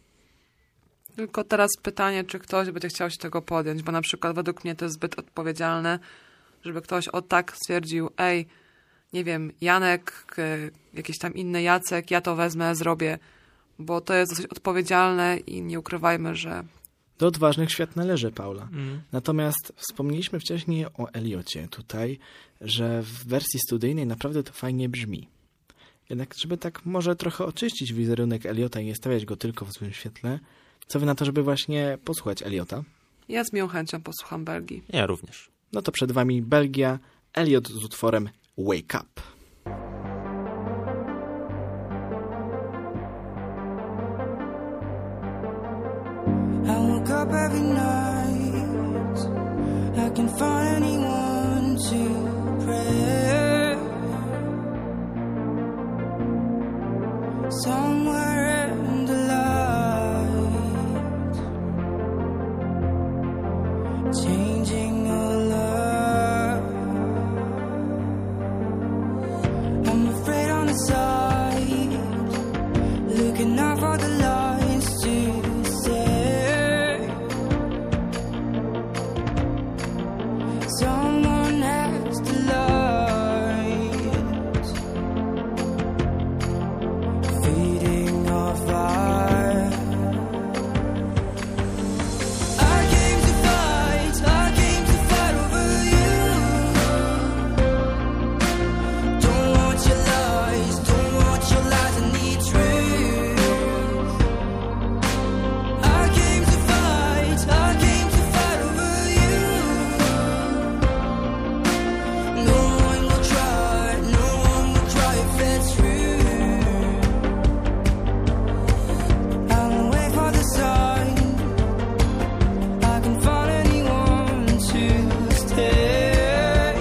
Tylko teraz pytanie, czy ktoś będzie chciał się tego podjąć, bo na przykład według mnie to jest zbyt odpowiedzialne, żeby ktoś o tak stwierdził, ej, nie wiem, Janek, k- jakiś tam inny Jacek, ja to wezmę, zrobię, bo to jest dosyć odpowiedzialne i nie ukrywajmy, że Do odważnych świat należy, Paula. mm. Natomiast wspomnieliśmy wcześniej o Eliocie tutaj, że w wersji studyjnej naprawdę to fajnie brzmi. Jednak żeby tak może trochę oczyścić wizerunek Eliota i nie stawiać go tylko w złym świetle, co wy na to, żeby właśnie posłuchać Eliota? ja z miłą chęcią posłucham Belgii. Ja również. No to przed wami Belgia, Eliot z utworem Wake Up. I woke up every night. I can find anyone to pray. Somewhere in the light, changing our love. I'm afraid on the side. someone has to light, feeding our fire. I came to fight, I came to fight over you. Don't want your lies, don't want your lies, I need truth. I came to fight, I came to fight over you. No one will try, no one will try if it's true. I'll wait for the sign. I can find anyone to stay,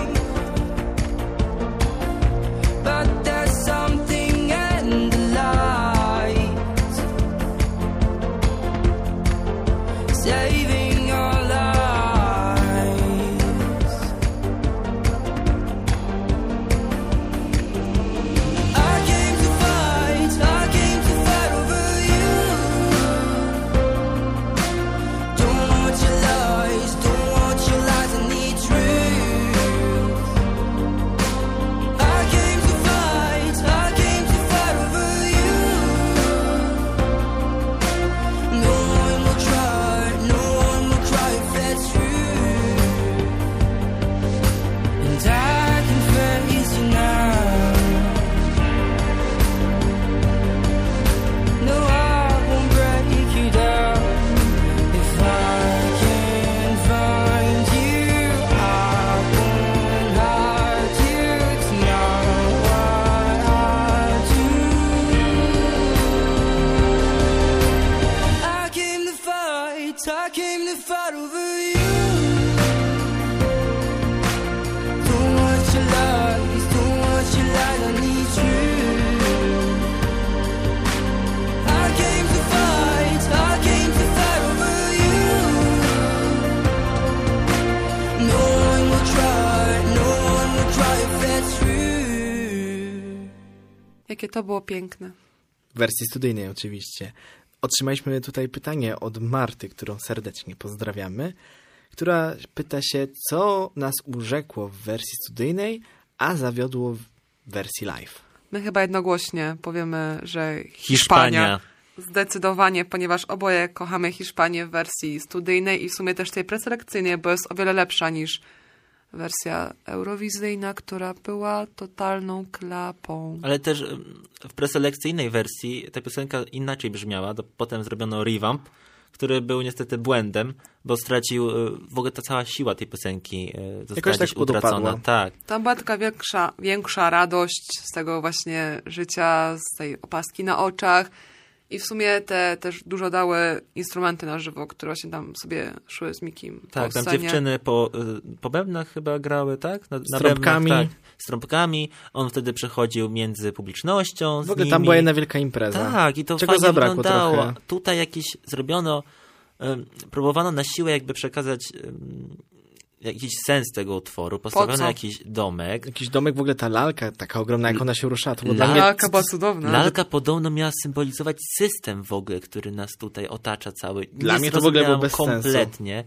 but there's something in the light, saving our lives. I came to fight, I came to fight over you. Don't want your lies, don't want your lies, I need truth. I came to fight, I came to fight over you. No one will try, no one will try if it's true. And I can face you now. No, I won't break you down. If I can find you, I won't hide you. It's not what I do. I came to fight, I came to fight over you. Don't want your lies, don't want your lies, I need you. I came to fight, I came to fight over you. No one will try, no one will try if it's true. Jakie to było piękne. W wersji studyjnej oczywiście. Otrzymaliśmy tutaj pytanie od Marty, którą serdecznie pozdrawiamy, która pyta się, co nas urzekło w wersji studyjnej, a zawiodło w wersji live. My chyba jednogłośnie powiemy, że Hiszpania. Zdecydowanie, ponieważ oboje kochamy Hiszpanię w wersji studyjnej i w sumie też tej preselekcyjnej, bo jest o wiele lepsza niż wersja eurowizyjna, która była totalną klapą. Ale też ym, w preselekcyjnej wersji ta piosenka inaczej brzmiała. Do, potem zrobiono revamp, który był niestety błędem, bo stracił y, w ogóle ta cała siła tej piosenki y, została Jakoś tak gdzieś utracona. podupadła. Tak. Tam była taka większa, większa radość z tego właśnie życia, z tej opaski na oczach. I w sumie te też dużo dały instrumenty na żywo, które właśnie tam sobie szły z Mikim. Tak, po tam scenie. dziewczyny po, y, po bębnach chyba grały, tak? Na, Z na trąbkami. Bębnach, tak, z trąbkami. On wtedy przechodził między publicznością. W z ogóle nimi. tam była jedna wielka impreza. Tak, i to Czego fajnie zabrakło wyglądało. trochę. Tutaj jakieś zrobiono, ym, próbowano na siłę jakby przekazać ym, jakiś sens tego utworu. Postawiono co? jakiś domek. Jakiś domek, w ogóle ta lalka, taka ogromna, jak ona się ruszała. To było dla Lalka- mnie... Lalka była cudowna. Lalka podobno miała symbolizować system w ogóle, który nas tutaj otacza cały. Dla Nie mnie to w ogóle było zrozumiałem bez sensu. kompletnie.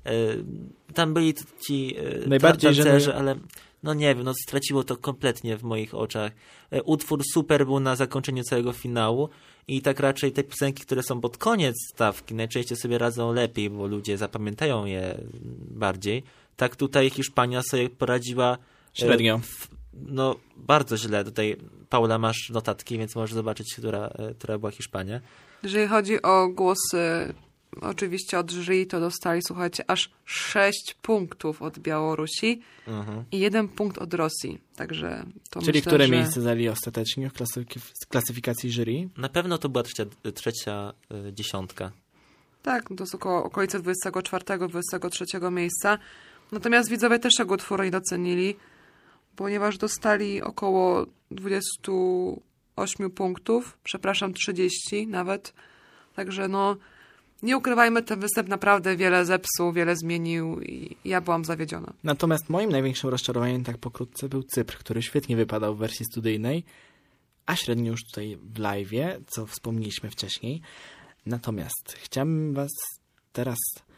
Y, Tam byli t- ci y, Najbardziej, ta- że tancerze, my- ale no nie wiem, no straciło to kompletnie w moich oczach. Y, Utwór super był na zakończeniu całego finału i tak raczej te piosenki, które są pod koniec stawki, najczęściej sobie radzą lepiej, bo ludzie zapamiętają je bardziej. Tak tutaj Hiszpania sobie poradziła y, Średnio. w- no bardzo źle. Tutaj Paula masz notatki, więc możesz zobaczyć, która, y, która była Hiszpania. Jeżeli chodzi o głosy, oczywiście od jury, to dostali, słuchajcie, aż sześć punktów od Białorusi Mhm. i jeden punkt od Rosji. Także to Czyli myślę, które że... miejsce zajęli ostatecznie w klasyfik- w klasyfikacji jury? Na pewno to była trzecia, trzecia y, dziesiątka. Tak, to jest około okolice dwudziestego czwartego dwudziestego trzeciego miejsca. Natomiast widzowie też tego utworu nie docenili, ponieważ dostali około dwadzieścia osiem punktów, przepraszam, trzydzieści nawet. Także no, nie ukrywajmy, ten występ naprawdę wiele zepsuł, wiele zmienił i ja byłam zawiedziona. Natomiast moim największym rozczarowaniem, tak pokrótce, był Cypr, który świetnie wypadał w wersji studyjnej, a średnio już tutaj w live'ie, co wspomnieliśmy wcześniej. Natomiast chciałbym was teraz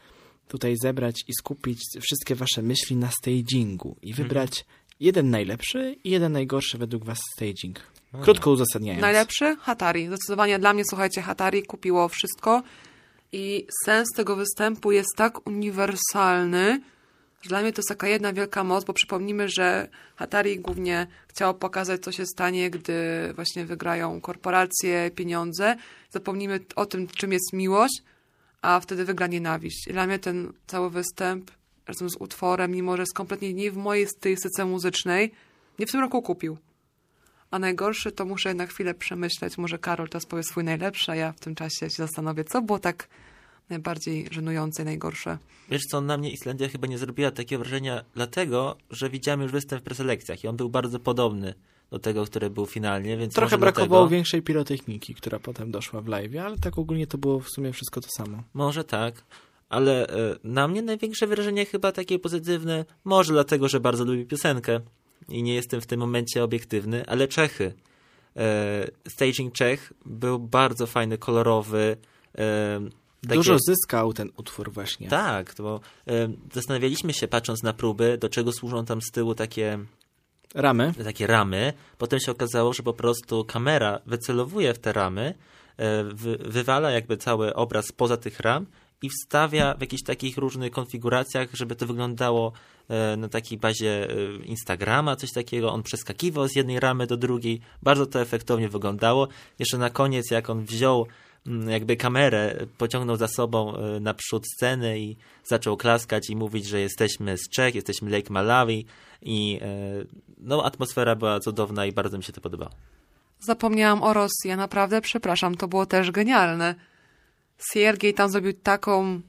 tutaj zebrać i skupić wszystkie wasze myśli na stagingu i wybrać jeden najlepszy i jeden najgorszy według was staging. Krótko uzasadniając. Najlepszy? Hatari. Zdecydowanie dla mnie, słuchajcie, Hatari kupiło wszystko i sens tego występu jest tak uniwersalny, że dla mnie to jest taka jedna wielka moc, bo przypomnijmy, że Hatari głównie chciało pokazać, co się stanie, gdy właśnie wygrają korporacje, pieniądze. Zapomnijmy o tym, czym jest miłość, a wtedy wygra nienawiść. I dla mnie ten cały występ razem z utworem, mimo że jest kompletnie nie w mojej stylistyce muzycznej, nie w tym roku kupił. A najgorszy to muszę na chwilę przemyśleć. Może Karol teraz powie swój najlepszy, a ja w tym czasie się zastanowię, co było tak najbardziej żenujące i najgorsze. Wiesz co, na mnie Islandia chyba nie zrobiła takiego wrażenia, dlatego, że widziałem już występ w preselekcjach i on był bardzo podobny do tego, który był finalnie, więc Trochę może brakowało dlatego, większej pirotechniki, która potem doszła w live, ale tak ogólnie to było w sumie wszystko to samo. Może tak, ale e, na mnie największe wrażenie chyba takie pozytywne, może dlatego, że bardzo lubię piosenkę i nie jestem w tym momencie obiektywny, ale Czechy. E, staging Czech był bardzo fajny, kolorowy. E, takie... Dużo zyskał ten utwór właśnie. Tak, bo e, zastanawialiśmy się, patrząc na próby, do czego służą tam z tyłu takie... Ramy. takie ramy. Potem się okazało, że po prostu kamera wycelowuje w te ramy, e, wy, wywala jakby cały obraz poza tych ram i wstawia w jakichś takich różnych konfiguracjach, żeby to wyglądało e, na takiej bazie e, Instagrama, coś takiego. On przeskakiwał z jednej ramy do drugiej. Bardzo to efektownie wyglądało. Jeszcze na koniec, jak on wziął m, jakby kamerę, pociągnął za sobą e, naprzód sceny i zaczął klaskać i mówić, że jesteśmy z Czech, jesteśmy Lake Malawi i e, no, atmosfera była cudowna i bardzo mi się to podobało. Zapomniałam o Rosji, ja naprawdę przepraszam, to było też genialne. Siergiej tam zrobił taką,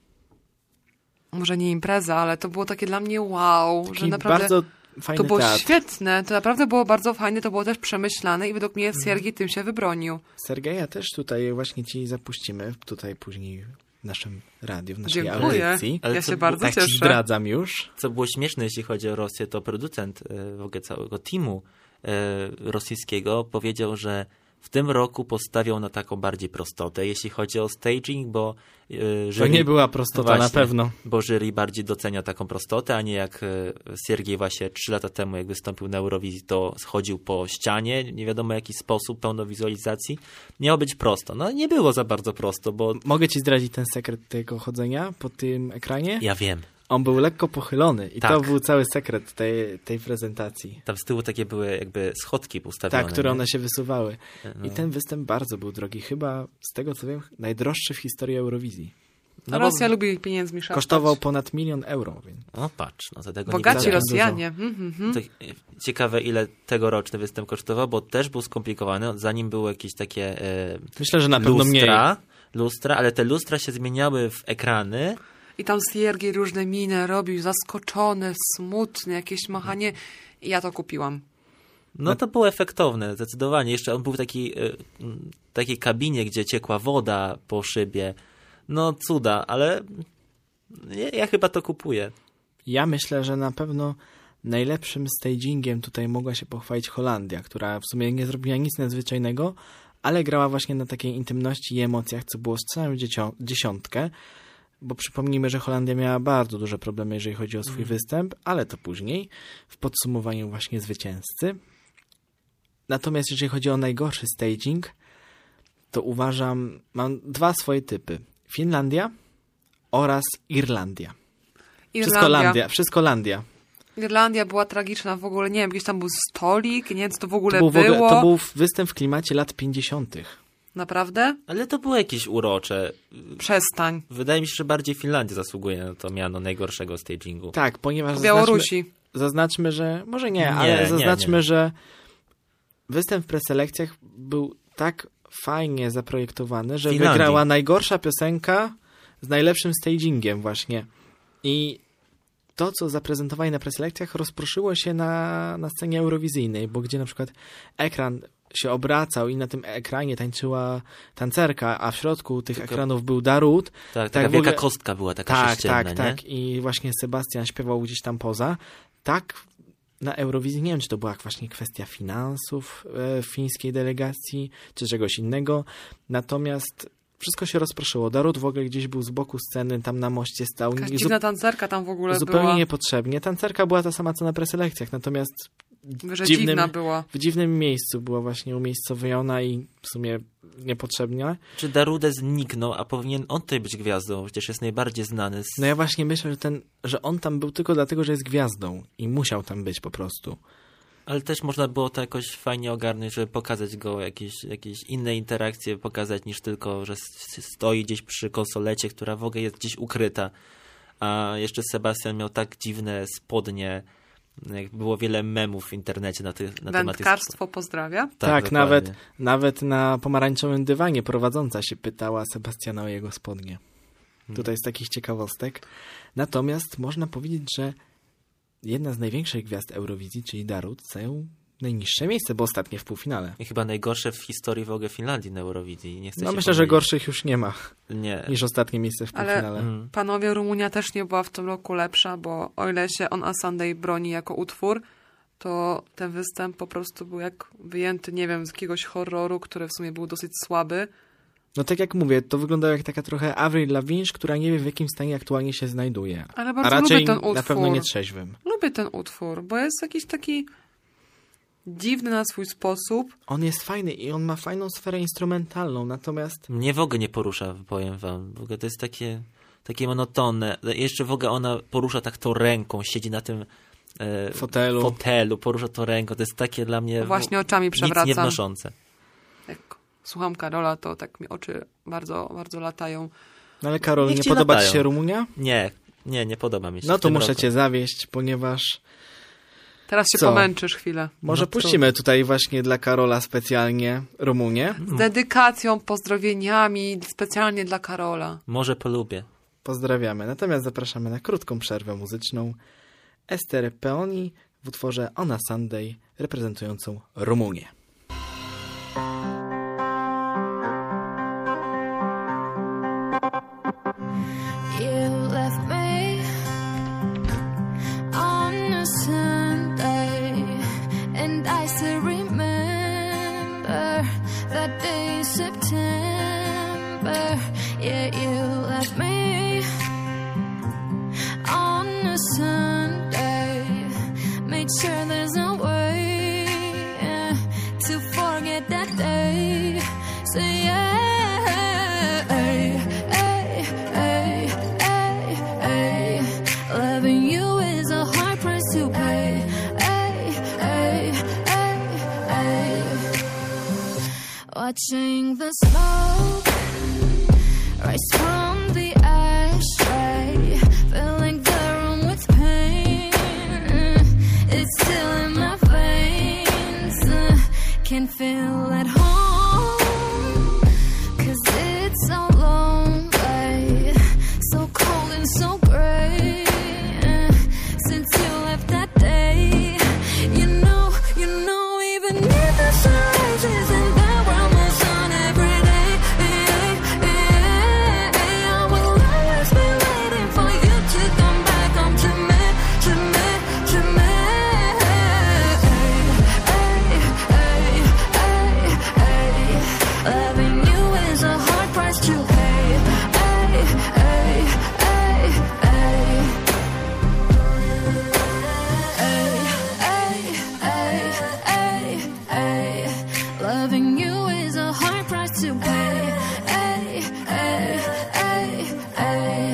może nie imprezę, ale to było takie dla mnie wow, Taki że naprawdę bardzo fajny to było teatr. świetne, to naprawdę było bardzo fajne, to było też przemyślane i według mnie Siergiej tym się wybronił. Sergeja też tutaj właśnie ci zapuścimy, tutaj później w naszym radiu, w naszej Dziękuję, audycji. Ale ja co się było- bardzo Tak ci cieszę. zdradzam już. Co było śmieszne, jeśli chodzi o Rosję, to producent e, w ogóle całego teamu e, rosyjskiego powiedział, że w tym roku postawią na taką bardziej prostotę, jeśli chodzi o staging, bo e, To jury, nie była prostota, No na właśnie, pewno. bo jury bardziej docenia taką prostotę, a nie jak e, Siergiej właśnie trzy lata temu, jak wystąpił na Eurowizji, to schodził po ścianie, nie wiadomo jaki sposób, pełno wizualizacji. Miało być prosto. No nie było za bardzo prosto, bo Mogę ci zdradzić ten sekret tego chodzenia po tym ekranie? ja wiem, On był lekko pochylony i Tak. to był cały sekret tej, tej prezentacji. tam z tyłu takie były jakby schodki ustawione. Tak, które nie? one się wysuwały. No. I ten występ bardzo był drogi. Chyba, z tego co wiem, najdroższy w historii Eurowizji. No bo- Rosja lubi pieniędzmi szarpać. Kosztował ponad milion euro. Więc. O patrz, no za tego Bogaci nie wiedziałem. Rosjanie. Mhm, mhm. To ciekawe, ile tegoroczny występ kosztował, bo też był skomplikowany. Zanim były jakieś takie e, Myślę, że na pewno mniej. lustra, lustra, ale te lustra się zmieniały w ekrany. I tam Siergiej różne miny robił, zaskoczony, smutny, jakieś machanie. I ja to kupiłam. No to było efektowne, zdecydowanie. Jeszcze on był w takiej, e, m, takiej kabinie, gdzie ciekła woda po szybie. No cuda, ale ja, ja chyba to kupuję. Ja myślę, że na pewno najlepszym stagingiem tutaj mogła się pochwalić Holandia, która w sumie nie zrobiła nic nadzwyczajnego, ale grała właśnie na takiej intymności i emocjach, co było strzałem w dziesią- dziesiątkę, bo przypomnijmy, że Holandia miała bardzo duże problemy, jeżeli chodzi o swój występ, ale to później, w podsumowaniu właśnie zwycięzcy. Natomiast jeżeli chodzi o najgorszy staging, to uważam, mam dwa swoje typy. Finlandia oraz Irlandia. Wszystko Irlandia. Landia, wszystko Landia. Irlandia była tragiczna w ogóle. Nie wiem, gdzieś tam był stolik, nie wiem, co to w ogóle To był, w ogóle, było. to był występ w klimacie lat pięćdziesiątych. Naprawdę? Ale to było jakieś urocze. Przestań. Wydaje mi się, że bardziej Finlandia zasługuje na to miano najgorszego stagingu. Tak, ponieważ W zaznaczmy, Białorusi. zaznaczmy, że może nie, Nie, ale nie, zaznaczmy, nie. że występ w preselekcjach był tak fajnie zaprojektowany, że Finlandii. wygrała najgorsza piosenka z najlepszym stagingiem właśnie. I to, co zaprezentowali na preselekcjach, rozproszyło się na, na scenie eurowizyjnej, bo gdzie na przykład ekran się obracał i na tym ekranie tańczyła tancerka, a w środku tych Tylko- ekranów był Darut. Tak, taka Tak, w wielka ogóle- kostka była, taka Tak, sześcienna, tak, nie? tak. I właśnie Sebastian śpiewał gdzieś tam poza. Tak na Eurowizji, nie wiem, czy to była właśnie kwestia finansów e, fińskiej delegacji, czy czegoś innego. Natomiast wszystko się rozproszyło. Darut w ogóle gdzieś był z boku sceny, tam na moście stał. Jakaś I dziwna tancerka tam w ogóle zupełnie była. niepotrzebnie. Tancerka była ta sama co na preselekcjach, natomiast Mówię, że w dziwnym, dziwna była. w dziwnym miejscu była właśnie umiejscowiona i w sumie niepotrzebnie. Czy Darude zniknął, a powinien on tutaj być gwiazdą? Przecież jest najbardziej znany z... No ja właśnie myślę, że, ten, że on tam był tylko dlatego, że jest gwiazdą i musiał tam być po prostu. Ale też można było to jakoś fajnie ogarnąć, żeby pokazać go, jakieś, jakieś inne interakcje pokazać, niż tylko, że s- stoi gdzieś przy konsolecie, która w ogóle jest gdzieś ukryta. A jeszcze Sebastian miał tak dziwne spodnie, jak było wiele memów w internecie na, ty, na temat tych Wędkarstwo pozdrawia. Tak, dokładnie. nawet, nawet na pomarańczowym dywanie prowadząca się pytała Sebastiana o jego spodnie. Hmm. Tutaj z takich ciekawostek. Natomiast można powiedzieć, że jedna z największych gwiazd Eurowizji, czyli Darut, zajął najniższe miejsce, bo ostatnie w półfinale. I chyba najgorsze w historii w ogóle Finlandii na Eurowizji. Nie chcę No się myślę, że pomylić. gorszych już nie ma Nie. niż ostatnie miejsce w Ale- półfinale. Mm. Panowie, Rumunia też nie była w tym roku lepsza, bo o ile się On a Sunday broni jako utwór, to ten występ po prostu był jak wyjęty, nie wiem, z jakiegoś horroru, który w sumie był dosyć słaby. No tak jak mówię, to wyglądało jak taka trochę Avril Lavigne, która nie wie w jakim stanie aktualnie się znajduje. Ale A bardzo raczej lubię ten utwór. na pewno nie trzeźwym. Lubię ten utwór, bo jest jakiś taki dziwny na swój sposób. On jest fajny i on ma fajną sferę instrumentalną, natomiast Mnie w ogóle nie porusza, powiem wam. W ogóle to jest takie, takie monotonne. Jeszcze w ogóle ona porusza tak to ręką, siedzi na tym e, Fotelu. fotelu, porusza to ręką. To jest takie dla mnie Właśnie oczami nic przewracam. nie wnoszące. Jak słucham Karola, to tak mi oczy bardzo, bardzo latają. no ale Karol, Niech nie ci podoba latają. ci się Rumunia? Nie, nie, nie podoba mi się. No w to tym muszę roku. cię zawieść, ponieważ Teraz się Co? pomęczysz chwilę. może No to- puścimy tutaj właśnie dla Karola specjalnie Rumunię. Z dedykacją, pozdrowieniami, specjalnie dla Karola. Może polubię. Pozdrawiamy. Natomiast zapraszamy na krótką przerwę muzyczną. Ester Peoni w utworze On a Sunday reprezentującą Rumunię. You left me on a Sunday, and I still remember that day in September. Yeah, you left me on a Sunday, made sure there's no way uh, to forget that day. So yeah. Loving you is a hard price to pay. Ay, ay, ay, ay. Watching the smoke rise from the ashtray, filling the room with pain. It's still in my veins. Can feel at home, 'cause it's so lonely, so cold and so gray. Since you left that day, you know, you know, even if the sun rises and that world moves on every day, I will always be waiting for you to come back home to me, to me, to me. Loving you is a hard price to pay. Loving you is a hard price to pay. Ay, ay, ay, ay.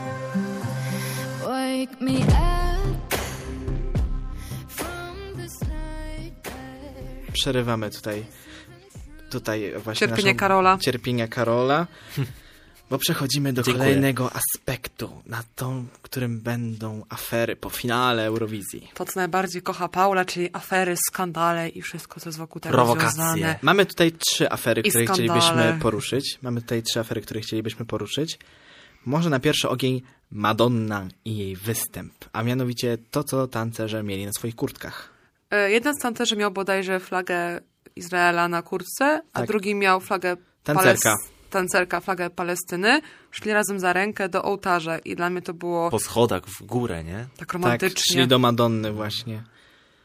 Wake me up from this nightmare. Przerywamy tutaj tutaj właśnie Cierpienie naszą Karola. cierpienia Karola, bo przechodzimy do Dziękuję. kolejnego aspektu, na tą, którym będą afery po finale Eurowizji. To, co najbardziej kocha Paula, czyli afery, skandale i wszystko, co jest wokół tego Prowokacje. związane. Mamy tutaj trzy afery, I które skandale. chcielibyśmy poruszyć. Mamy tutaj trzy afery, które chcielibyśmy poruszyć. Może na pierwszy ogień Madonna i jej występ, a mianowicie to, co tancerze mieli na swoich kurtkach. E, Jeden z tancerzy miał bodajże flagę Izraela na kurtce, a Tak. drugi miał flagę Tancerka. tancerka, flagę Palestyny. Szli razem za rękę do ołtarza i dla mnie to było Po schodach w górę, nie? tak Tak, romantycznie. szli do Madonny właśnie.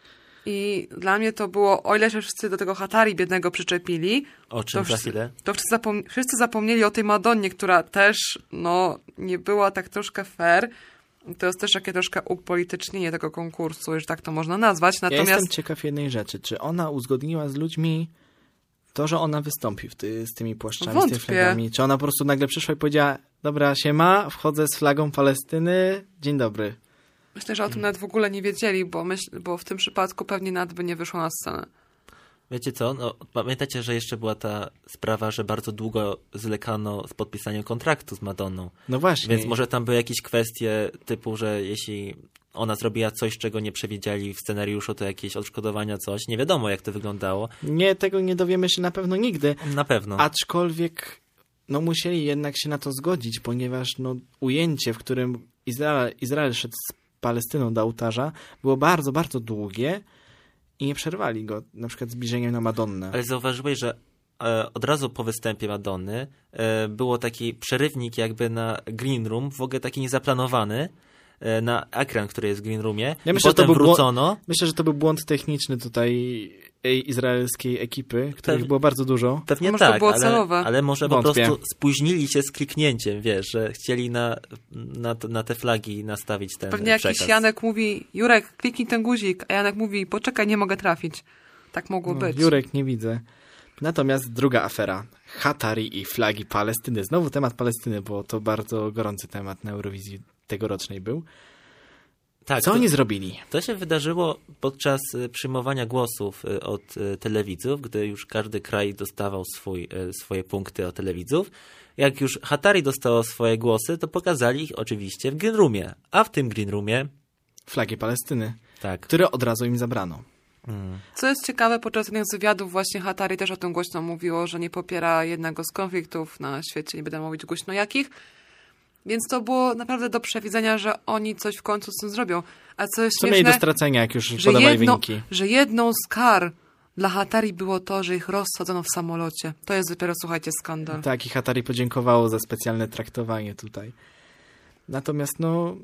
I dla mnie to było, o ile się wszyscy do tego Hatari biednego przyczepili, O czym to za wszyscy, chwilę? to wszyscy, zapom- wszyscy zapomnieli o tej Madonnie, która też, no, nie była tak troszkę fair. To jest też takie troszkę upolitycznienie tego konkursu, że tak to można nazwać. Ja Natomiast jestem ciekaw jednej rzeczy. Czy ona uzgodniła z ludźmi to, że ona wystąpi w ty, z tymi płaszczami, z tymi Wątpię. flagami? Czy ona po prostu nagle przyszła i powiedziała, dobra, siema, wchodzę z flagą Palestyny, dzień dobry. myślę, że o tym nawet w ogóle nie wiedzieli, bo, myśl, bo w tym przypadku pewnie nawet by nie wyszło na scenę. Wiecie co, no, pamiętacie, że jeszcze była ta sprawa, że bardzo długo zwlekano z podpisaniem kontraktu z Madonną. No właśnie. Więc może tam były jakieś kwestie typu, że jeśli ona zrobiła coś, czego nie przewidzieli w scenariuszu, to jakieś odszkodowania, coś. Nie wiadomo, jak to wyglądało. Nie, tego nie dowiemy się na pewno nigdy. Na pewno. Aczkolwiek no musieli jednak się na to zgodzić, ponieważ no, ujęcie, w którym Izrael, Izrael szedł z Palestyną do ołtarza, było bardzo, bardzo długie i nie przerwali go, na przykład zbliżeniem na Madonnę. Ale zauważyłeś, że e, od razu po występie Madonny e, było taki przerywnik jakby na Green Room, w ogóle taki niezaplanowany, e, na ekran, który jest w Green Roomie. Ja I myślę, że potem to był wrócono. Myślę, że to był błąd techniczny tutaj izraelskiej ekipy, których Pew- było bardzo dużo. Pewnie Może to tak, było ale, celowe. ale może po Wątpię. prostu spóźnili się z kliknięciem, wiesz, że chcieli na, na, na te flagi nastawić ten Pewnie przekaz. jakiś Janek mówi, Jurek, kliknij ten guzik, a Janek mówi, poczekaj, nie mogę trafić. Tak mogło No, być. Jurek nie widzę. Natomiast druga afera. Hatari i flagi Palestyny. Znowu temat Palestyny, bo to bardzo gorący temat na Eurowizji tegorocznej był. Tak, Co to, oni zrobili? to się wydarzyło podczas y, przyjmowania głosów y, od y, telewidzów, gdy już każdy kraj dostawał swój, y, swoje punkty od telewidzów. Jak już Hatari dostało swoje głosy, to pokazali ich oczywiście w Green Roomie. A w tym Green Roomie, Flagi Palestyny, tak, które od razu im zabrano. Co jest ciekawe, podczas jednych z wywiadów właśnie Hatari też o tym głośno mówiło, że nie popiera jednego z konfliktów na świecie, nie będę mówić głośno jakich. Więc to było naprawdę do przewidzenia, że oni coś w końcu z tym zrobią. A co jest Co mieli do śmieszne, stracenia, jak już że, podawali jedno, wyniki? że jedną z kar dla Hatari było to, że ich rozsadzono w samolocie. To jest dopiero, słuchajcie, skandal. Tak, i Hatari podziękowało za specjalne traktowanie tutaj. Natomiast no,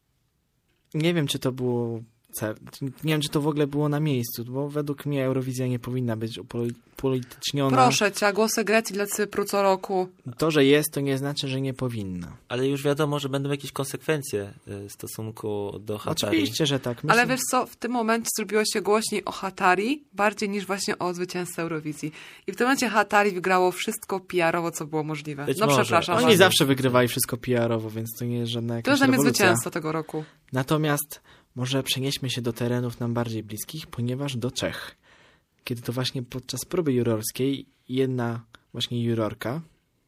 nie wiem, czy to było... Nie wiem, czy to w ogóle było na miejscu, bo według mnie Eurowizja nie powinna być upolityczniona. Proszę cię, głosy Grecji dla Cypru co roku. To, że jest, to nie znaczy, że nie powinna. ale już wiadomo, że będą jakieś konsekwencje y, w stosunku do Hatari. Oczywiście, że tak. Myślę, Ale wiesz co, w tym momencie zrobiło się głośniej o Hatari, bardziej niż właśnie o zwycięzcy Eurowizji. I w tym momencie Hatari wygrało wszystko P R-owo, co było możliwe. Być no może. przepraszam. Oni Ważne. zawsze wygrywali wszystko P R-owo, więc to nie jest żadna To jakaś jest dla mnie rewolucja. zwycięstwo tego roku. Natomiast może przenieśmy się do terenów nam bardziej bliskich, ponieważ do Czech. Kiedy to właśnie podczas próby jurorskiej jedna właśnie jurorka,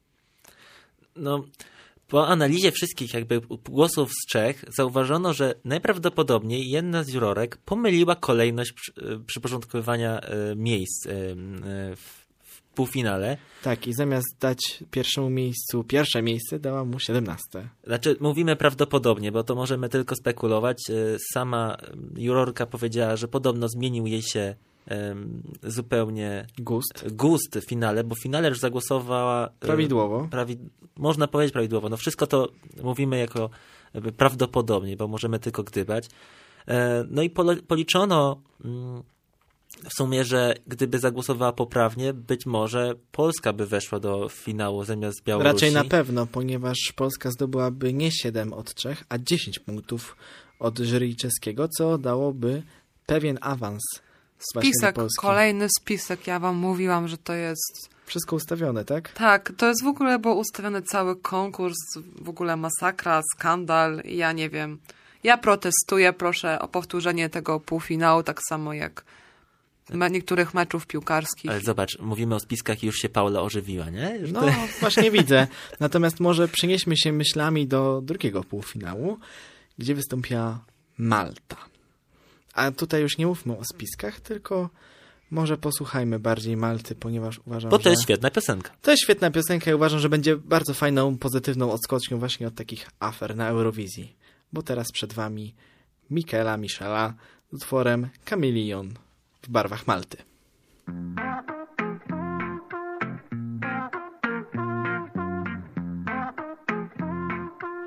No, po analizie wszystkich jakby głosów z Czech zauważono, że najprawdopodobniej jedna z jurorek pomyliła kolejność przy, przyporządkowywania e, miejsc e, e, w, w półfinale. tak, i zamiast dać pierwszemu miejscu pierwsze miejsce, dała mu siedemnaste. Znaczy, mówimy prawdopodobnie, bo to możemy tylko spekulować. E, Sama jurorka powiedziała, że podobno zmienił jej się e, zupełnie Gust. gust w finale, bo w finale już zagłosowała... e, Prawidłowo. Prawi, można powiedzieć prawidłowo. No wszystko to mówimy jako jakby prawdopodobnie, bo możemy tylko gdybać. E, No i pole, policzono mm, w sumie, że gdyby zagłosowała poprawnie, być może Polska by weszła do finału zamiast Białorusi. Raczej na pewno, ponieważ Polska zdobyłaby nie siedem od Czech, a dziesięć punktów od jury czeskiego, co dałoby pewien awans właśnie do Spisek, Polski. kolejny spisek. Ja wam mówiłam, że to jest... Wszystko ustawione, tak? Tak, to jest w ogóle, bo ustawiony cały konkurs, w ogóle masakra, skandal, ja nie wiem. Ja protestuję, proszę o powtórzenie tego półfinału, tak samo jak me- niektórych meczów piłkarskich. Ale zobacz, mówimy o spiskach i już się Paula ożywiła, nie? Już No, to- właśnie widzę. Natomiast może przenieśmy się myślami do drugiego półfinału, gdzie wystąpiła Malta. A tutaj już nie mówmy o spiskach, tylko może posłuchajmy bardziej Malty, ponieważ uważam, Bo to że... jest świetna piosenka. To jest świetna piosenka i uważam, że będzie bardzo fajną, pozytywną odskocznią właśnie od takich afer na Eurowizji. Bo teraz przed wami Michaela Michela z utworem Chameleon w barwach Malty.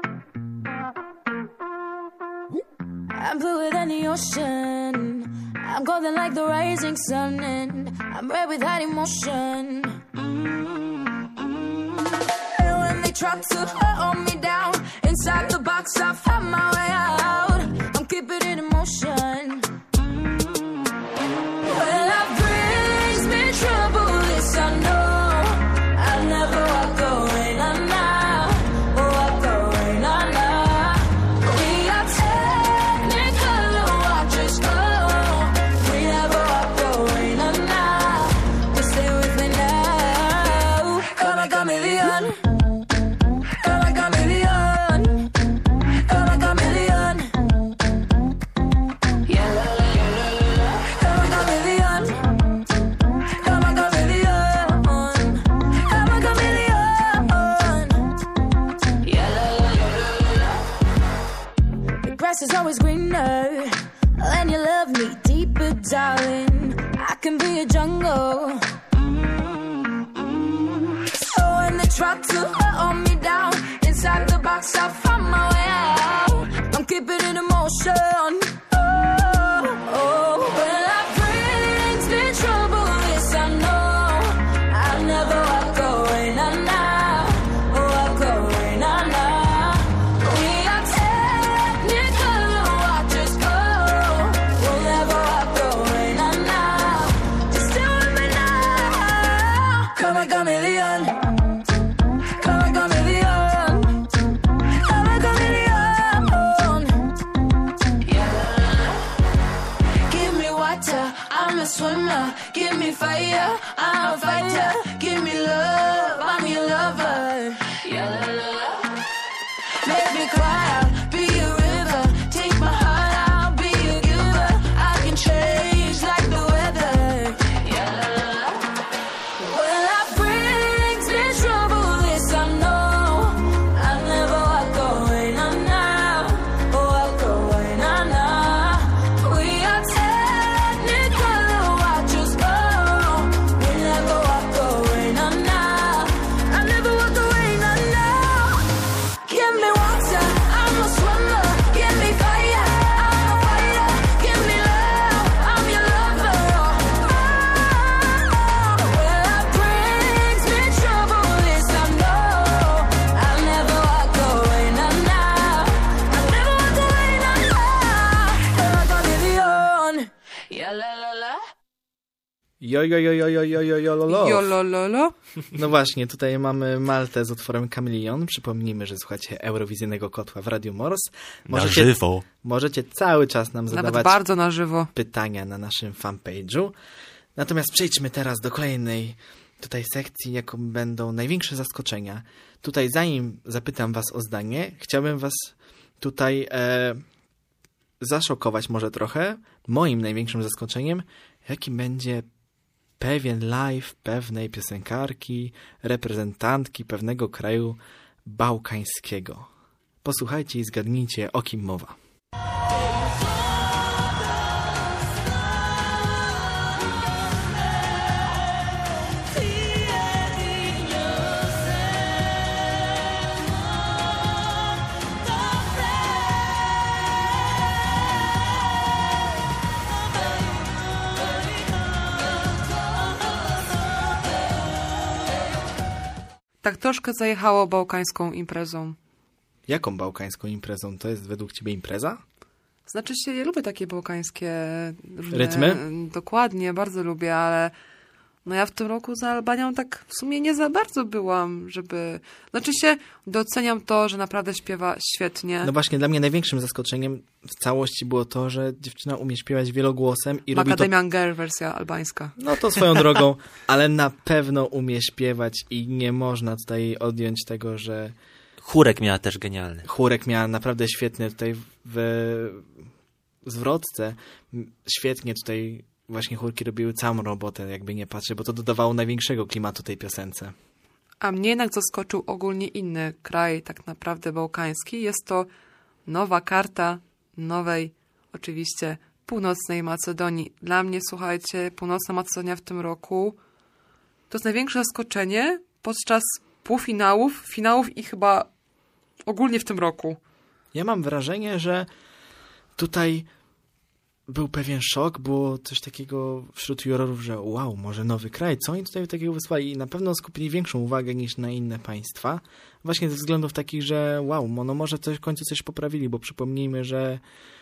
I'm bluer than the ocean. I'm golden like the rising sun, and I'm red with hot emotion. And when they try to hold me down, inside the box I found my way out. I'm keeping it in motion. Well, life brings me trouble, this I know. I'll never walk away, nah, nah. Walk away, nah, nah. We are technical, watch us go. We never walk away, nah, nah. Just stay with me now. Come like a million. Come like a million. Come like a million. Yeah, la, la, yeah, la, la, la. Come like a million. Come like a million. Come like a million. Yeah, la, la, yeah, la, la. The grass is always greener when you love me deeper, darling. I can be a jungle. So when they try to hold me down, inside the box I found my way out. I'm keeping it in motion. Oh, oh. When life brings me trouble, this I know. I'll never walk away, nah, nah. Walk away, nah, nah. We are technical, watch us go. We'll never walk away, nah, nah. Just stay with me now. Come like a million. Come like a million. Come like a million. Yeah. Give me water, I'm a swimmer. Give me fire, I'm a fighter. Give me love, I'm your lover. Yeah, la, la, la. Make me cry, I'll be a river. Take my heart, I'll be a giver. I can change like the weather. Yeah, la, la, la. When life brings me trouble, this I know. I'll never walk away, nah, nah. Walk away, nah, nah. We are technical, watch us go. We never walk away, nah, nah. I'll never walk away, nah, nah. Give me water, I'm a swimmer. Give me fire, I'm a fighter. Give me love, I'm your lover. Well, life brings me trouble, this I know. I'll never walk away, nah, nah. I'll never walk away, nah, nah. Come like a million. Yeah, la, la, la. Jo, jo, jo, jo, jo, jo, jo, jo, lo, lo. Jolololo. No właśnie, tutaj mamy Maltę z utworem Chameleon. Przypomnijmy, że słuchacie Eurowizyjnego Kotła w Radiu Mors. Na żywo. Możecie cały czas nam Nawet zadawać bardzo na żywo. pytania na naszym fanpage'u. Natomiast przejdźmy teraz do kolejnej tutaj sekcji, jaką będą największe zaskoczenia. Tutaj zanim zapytam was o zdanie, chciałbym was tutaj e, zaszokować może trochę. Moim największym zaskoczeniem, jaki będzie pewien live pewnej piosenkarki, reprezentantki pewnego kraju bałkańskiego. Posłuchajcie i zgadnijcie, o kim mowa. Tak troszkę zajechało bałkańską imprezą. Jaką bałkańską imprezą? To jest według ciebie impreza? Znaczy się, ja lubię takie bałkańskie różne, Rytmy? Dokładnie, bardzo lubię, ale no ja w tym roku za Albanią tak w sumie nie za bardzo byłam, żeby... Znaczy się, doceniam to, że naprawdę śpiewa świetnie. No właśnie, dla mnie największym zaskoczeniem w całości było to, że dziewczyna umie śpiewać wielogłosem i robi to... Macadamian Girl wersja albańska. No to swoją drogą, ale na pewno umie śpiewać i nie można tutaj odjąć tego, że Chórek miała też genialny. chórek miała naprawdę świetny tutaj w zwrotce. Świetnie tutaj właśnie chórki robiły całą robotę, jakby nie patrzę, bo to dodawało największego klimatu tej piosence. A mnie jednak zaskoczył ogólnie inny kraj, tak naprawdę bałkański. Jest to nowa karta nowej, oczywiście, północnej Macedonii. Dla mnie, słuchajcie, północna Macedonia w tym roku to jest największe zaskoczenie podczas półfinałów, finałów i chyba ogólnie w tym roku. Ja mam wrażenie, że tutaj był pewien szok, było coś takiego wśród jurorów, że wow, może nowy kraj, co oni tutaj takiego wysłali? I na pewno skupili większą uwagę niż na inne państwa, właśnie ze względów takich, że wow, no może coś, w końcu coś poprawili, bo przypomnijmy, że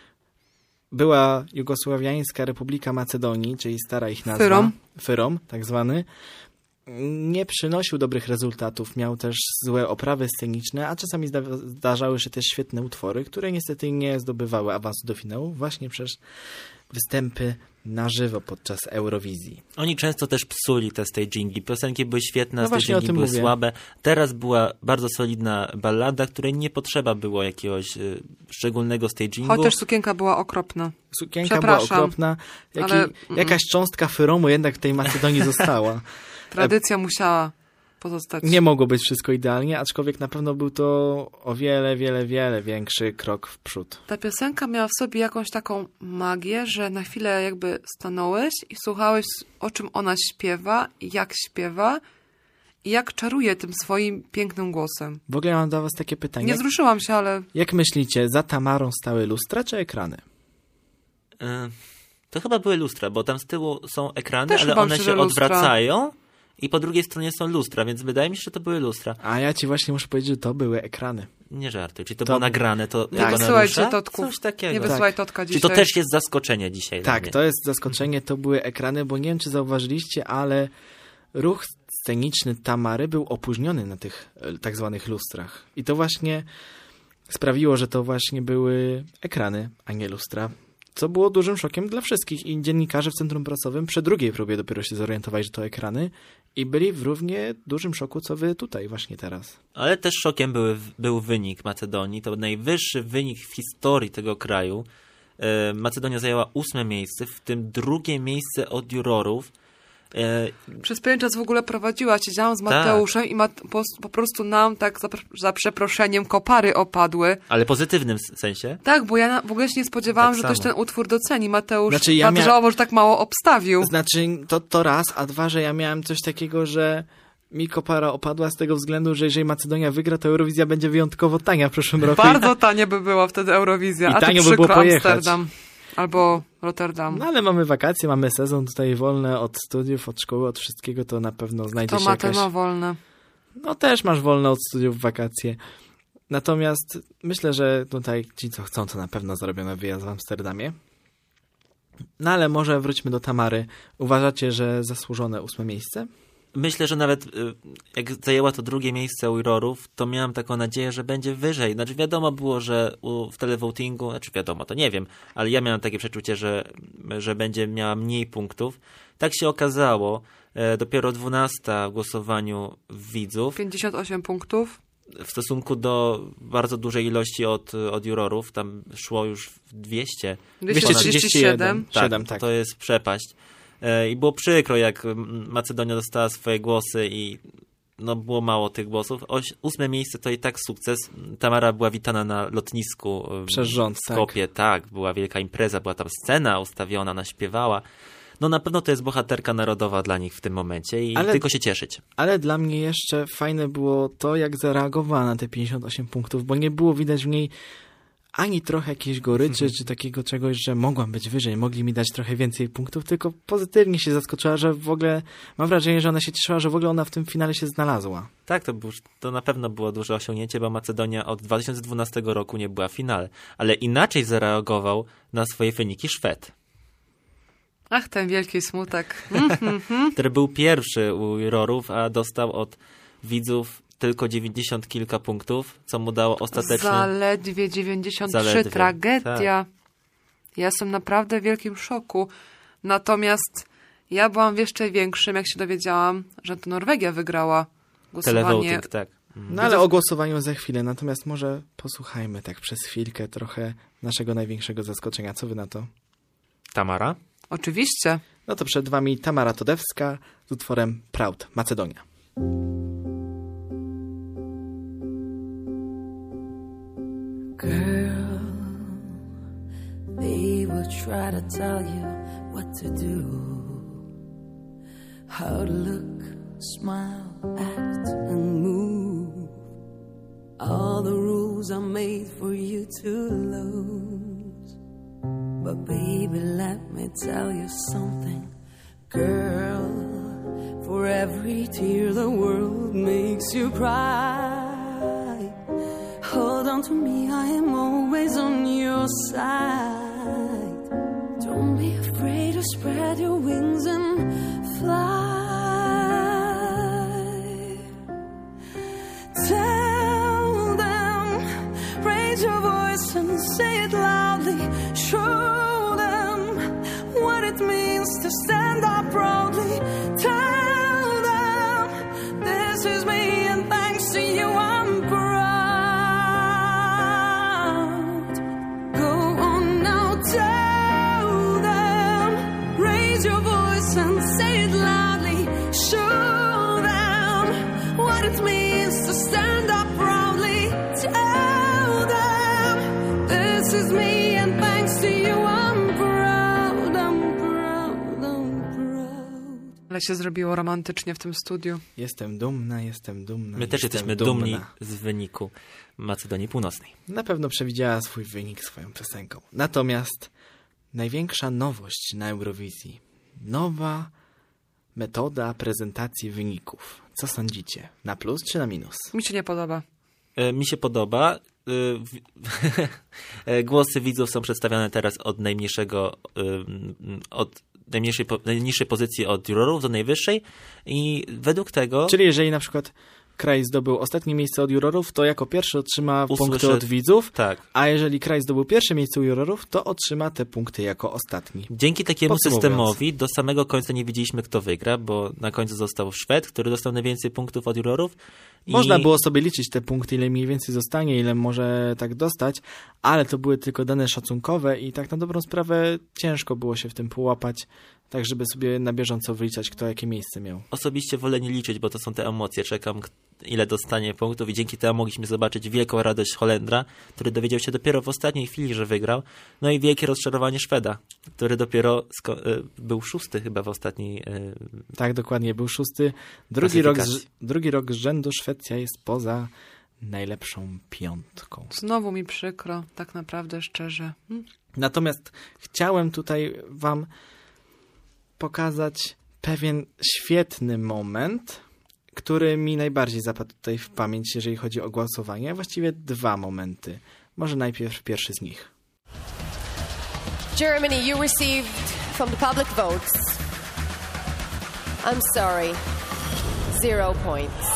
była Jugosławiańska Republika Macedonii, czyli stara ich nazwa, Fyrom, Fyrom tak zwany, nie przynosił dobrych rezultatów, miał też złe oprawy sceniczne, a czasami zda zdarzały się też świetne utwory, które niestety nie zdobywały awansu do finału właśnie przez występy na żywo podczas Eurowizji. Oni często też psuli te stagingi. Piosenki były świetne, No a właśnie o stagingi tym były mówię. słabe. Teraz była bardzo solidna ballada, której nie potrzeba było jakiegoś y, szczególnego stagingu. chociaż sukienka była okropna. Sukienka była Przepraszam, okropna, Jaki, ale- jakaś cząstka Fyromu jednak w tej Macedonii została. Tradycja musiała pozostać. Nie mogło być wszystko idealnie, aczkolwiek na pewno był to o wiele, wiele, wiele większy krok w przód. Ta piosenka miała w sobie jakąś taką magię, że na chwilę jakby stanąłeś i słuchałeś, o czym ona śpiewa, jak śpiewa i jak czaruje tym swoim pięknym głosem. W ogóle mam dla was takie pytanie. Nie wzruszyłam się, ale Jak myślicie, za Tamarą stały lustra czy ekrany? Y, to chyba były lustra, bo tam z tyłu są ekrany, Też ale chyba one myślę, się że lustra. odwracają i po drugiej stronie są lustra, więc wydaje mi się, że to były lustra. A ja ci właśnie muszę powiedzieć, że to były ekrany. Nie żartuj. Czy to, To- było nagrane? To nie chyba na wysyłajcie lusza? totków. Coś takiego. Nie wysyłaj totka Czy dzisiaj. to też jest zaskoczenie dzisiaj dla Tak, mnie? to jest zaskoczenie, to były ekrany, bo nie wiem, czy zauważyliście, ale ruch sceniczny Tamary był opóźniony na tych e, tak zwanych lustrach. I to właśnie sprawiło, że to właśnie były ekrany, a nie lustra. Co było dużym szokiem dla wszystkich. I dziennikarze w centrum prasowym przy drugiej próbie dopiero się zorientowali, że to ekrany i byli w równie dużym szoku, co wy tutaj właśnie teraz. Ale też szokiem były, był wynik Macedonii. To najwyższy wynik w historii tego kraju. E, Macedonia zajęła ósme miejsce, w tym drugie miejsce od jurorów. E, Przez pewien czas w ogóle prowadziła, siedziałam z Tak. Mateuszem i mat, po, po prostu nam tak za, za przeproszeniem kopary opadły. ale pozytywnym s- sensie. Tak, bo ja na, w ogóle się nie spodziewałam, Tak że ktoś samo. ten utwór doceni. Mateusz Znaczy, ja bardzo mia- żałował, że tak mało obstawił. Znaczy, to, to raz, a dwa, że ja miałem coś takiego, że mi kopara opadła z tego względu, że jeżeli Macedonia wygra, to Eurowizja będzie wyjątkowo tania w przyszłym roku. Bardzo tanie by była wtedy Eurowizja, I a tu tanio by przykro było pojechać. Amsterdam albo Rotterdam. No ale mamy wakacje, mamy sezon tutaj wolny od studiów, od szkoły, od wszystkiego, to na pewno znajdzie To się ma jakaś... ten ma wolne. No też masz wolne od studiów wakacje. Natomiast myślę, że tutaj ci, co chcą, to na pewno zrobią na wyjazd w Amsterdamie. No ale może wróćmy do Tamary. Uważacie, że zasłużone ósme miejsce? Myślę, że nawet y, jak zajęła to drugie miejsce u jurorów, to miałem taką nadzieję, że będzie wyżej. Znaczy wiadomo było, że u, w televotingu, znaczy wiadomo, to nie wiem, ale ja miałem takie przeczucie, że, że będzie miała mniej punktów. Tak się okazało. E, dopiero dwunasta w głosowaniu widzów pięćdziesiąt osiem punktów. w stosunku do bardzo dużej ilości od, od jurorów. Tam szło już w dwieście. dwieście trzydzieści siedem. Tak, Siedem, tak. to jest przepaść. E, I było przykro, jak Macedonia dostała swoje głosy i no, było mało tych głosów. Oś, ósme miejsce to i tak sukces. Tamara była witana na lotnisku em, Przez rząd, w Skopie. Tak. tak, była wielka impreza, była tam scena ustawiona, ona śpiewała. No na pewno to jest bohaterka narodowa dla nich w tym momencie i Ale- tylko się cieszyć. Ale dla mnie jeszcze fajne było to, jak zareagowała na te pięćdziesiąt osiem punktów, bo nie było widać w niej ani trochę jakiejś goryczy, czy takiego czegoś, że mogłam być wyżej, mogli mi dać trochę więcej punktów, tylko pozytywnie się zaskoczyła, że w ogóle, mam wrażenie, że ona się cieszyła, że w ogóle ona w tym finale się znalazła. Tak, to, był, to na pewno było duże osiągnięcie, bo Macedonia od dwa tysiące dwunastego roku nie była w finale. Ale inaczej zareagował na swoje wyniki Szwed, Ach, ten wielki smutek. Mm. który był pierwszy u jurorów, a dostał od widzów tylko dziewięćdziesiąt kilka punktów, co mu dało ostatecznie... Zaledwie dziewięćdziesiąt trzy. Zaledwie, Tragedia. Ja jestem naprawdę w wielkim szoku. Natomiast ja byłam w jeszcze większym, jak się dowiedziałam, że to Norwegia wygrała głosowanie. Televoting, tak. Mhm. No ale o głosowaniu za chwilę, natomiast może posłuchajmy tak przez chwilkę trochę naszego największego zaskoczenia. Co wy na to? Tamara? Oczywiście. No to przed wami Tamara Todewska z utworem Proud, Macedonia. Girl, they will try to tell you what to do, how to look, smile, act, and move. All the rules are made for you to lose, But baby, let me tell you something, girl. For every tear the world makes you cry, hold on to me, I am always on your side. Don't be afraid to spread your wings and fly. Tell them, raise your voice and say it loudly. Show them what it means to stand up proudly. Tell them, this is me and thanks to you I'm proud. Go on now, tell them, raise your voice and say it loudly. Show them what it means to stand up proudly. Tell them, this is me and thanks to you I'm proud, I'm proud, I'm proud. Ale się zrobiło romantycznie w tym studiu. Jestem dumna, jestem dumna. My też jestem jesteśmy dumna. dumni z wyniku Macedonii Północnej. Na pewno przewidziała swój wynik swoją piosenką. Natomiast największa nowość na Eurowizji. Nowa metoda prezentacji wyników. Co sądzicie? Na plus czy na minus? Mi się nie podoba. E, Mi się podoba. E, w- e, Głosy widzów są przedstawiane teraz od najmniejszego, ym, od najmniejszej, po- najniższej pozycji od jurorów do najwyższej i według tego Czyli jeżeli na przykład kraj zdobył ostatnie miejsce od jurorów, to jako pierwszy otrzyma Usłyszę- punkty od widzów, tak. a jeżeli kraj zdobył pierwsze miejsce u jurorów, to otrzyma te punkty jako ostatni. Dzięki takiemu Podsumowując. systemowi do samego końca nie wiedzieliśmy, kto wygra, bo na końcu został Szwed, który dostał najwięcej punktów od jurorów. I Można było sobie liczyć te punkty, ile mniej więcej zostanie, ile może tak dostać, ale to były tylko dane szacunkowe i tak na dobrą sprawę ciężko było się w tym połapać, tak żeby sobie na bieżąco wyliczać, kto jakie miejsce miał. Osobiście wolę nie liczyć, bo to są te emocje. Czekam, k- ile dostanie punktów i dzięki temu mogliśmy zobaczyć wielką radość Holendra, który dowiedział się dopiero w ostatniej chwili, że wygrał. No i wielkie rozczarowanie Szweda, który dopiero sko- y, był szósty chyba w ostatniej... y, Tak, dokładnie, był szósty. Drugi rok, z, Klasyfikacji. drugi rok z rzędu Szwecja jest poza najlepszą piątką. Znowu mi przykro, tak naprawdę szczerze. Hm? Natomiast chciałem tutaj wam pokazać pewien świetny moment, który mi najbardziej zapadł tutaj w pamięć, jeżeli chodzi o głosowanie. Właściwie dwa momenty. Może najpierw pierwszy z nich. Germany, you received from the public votes. I'm sorry. Zero points.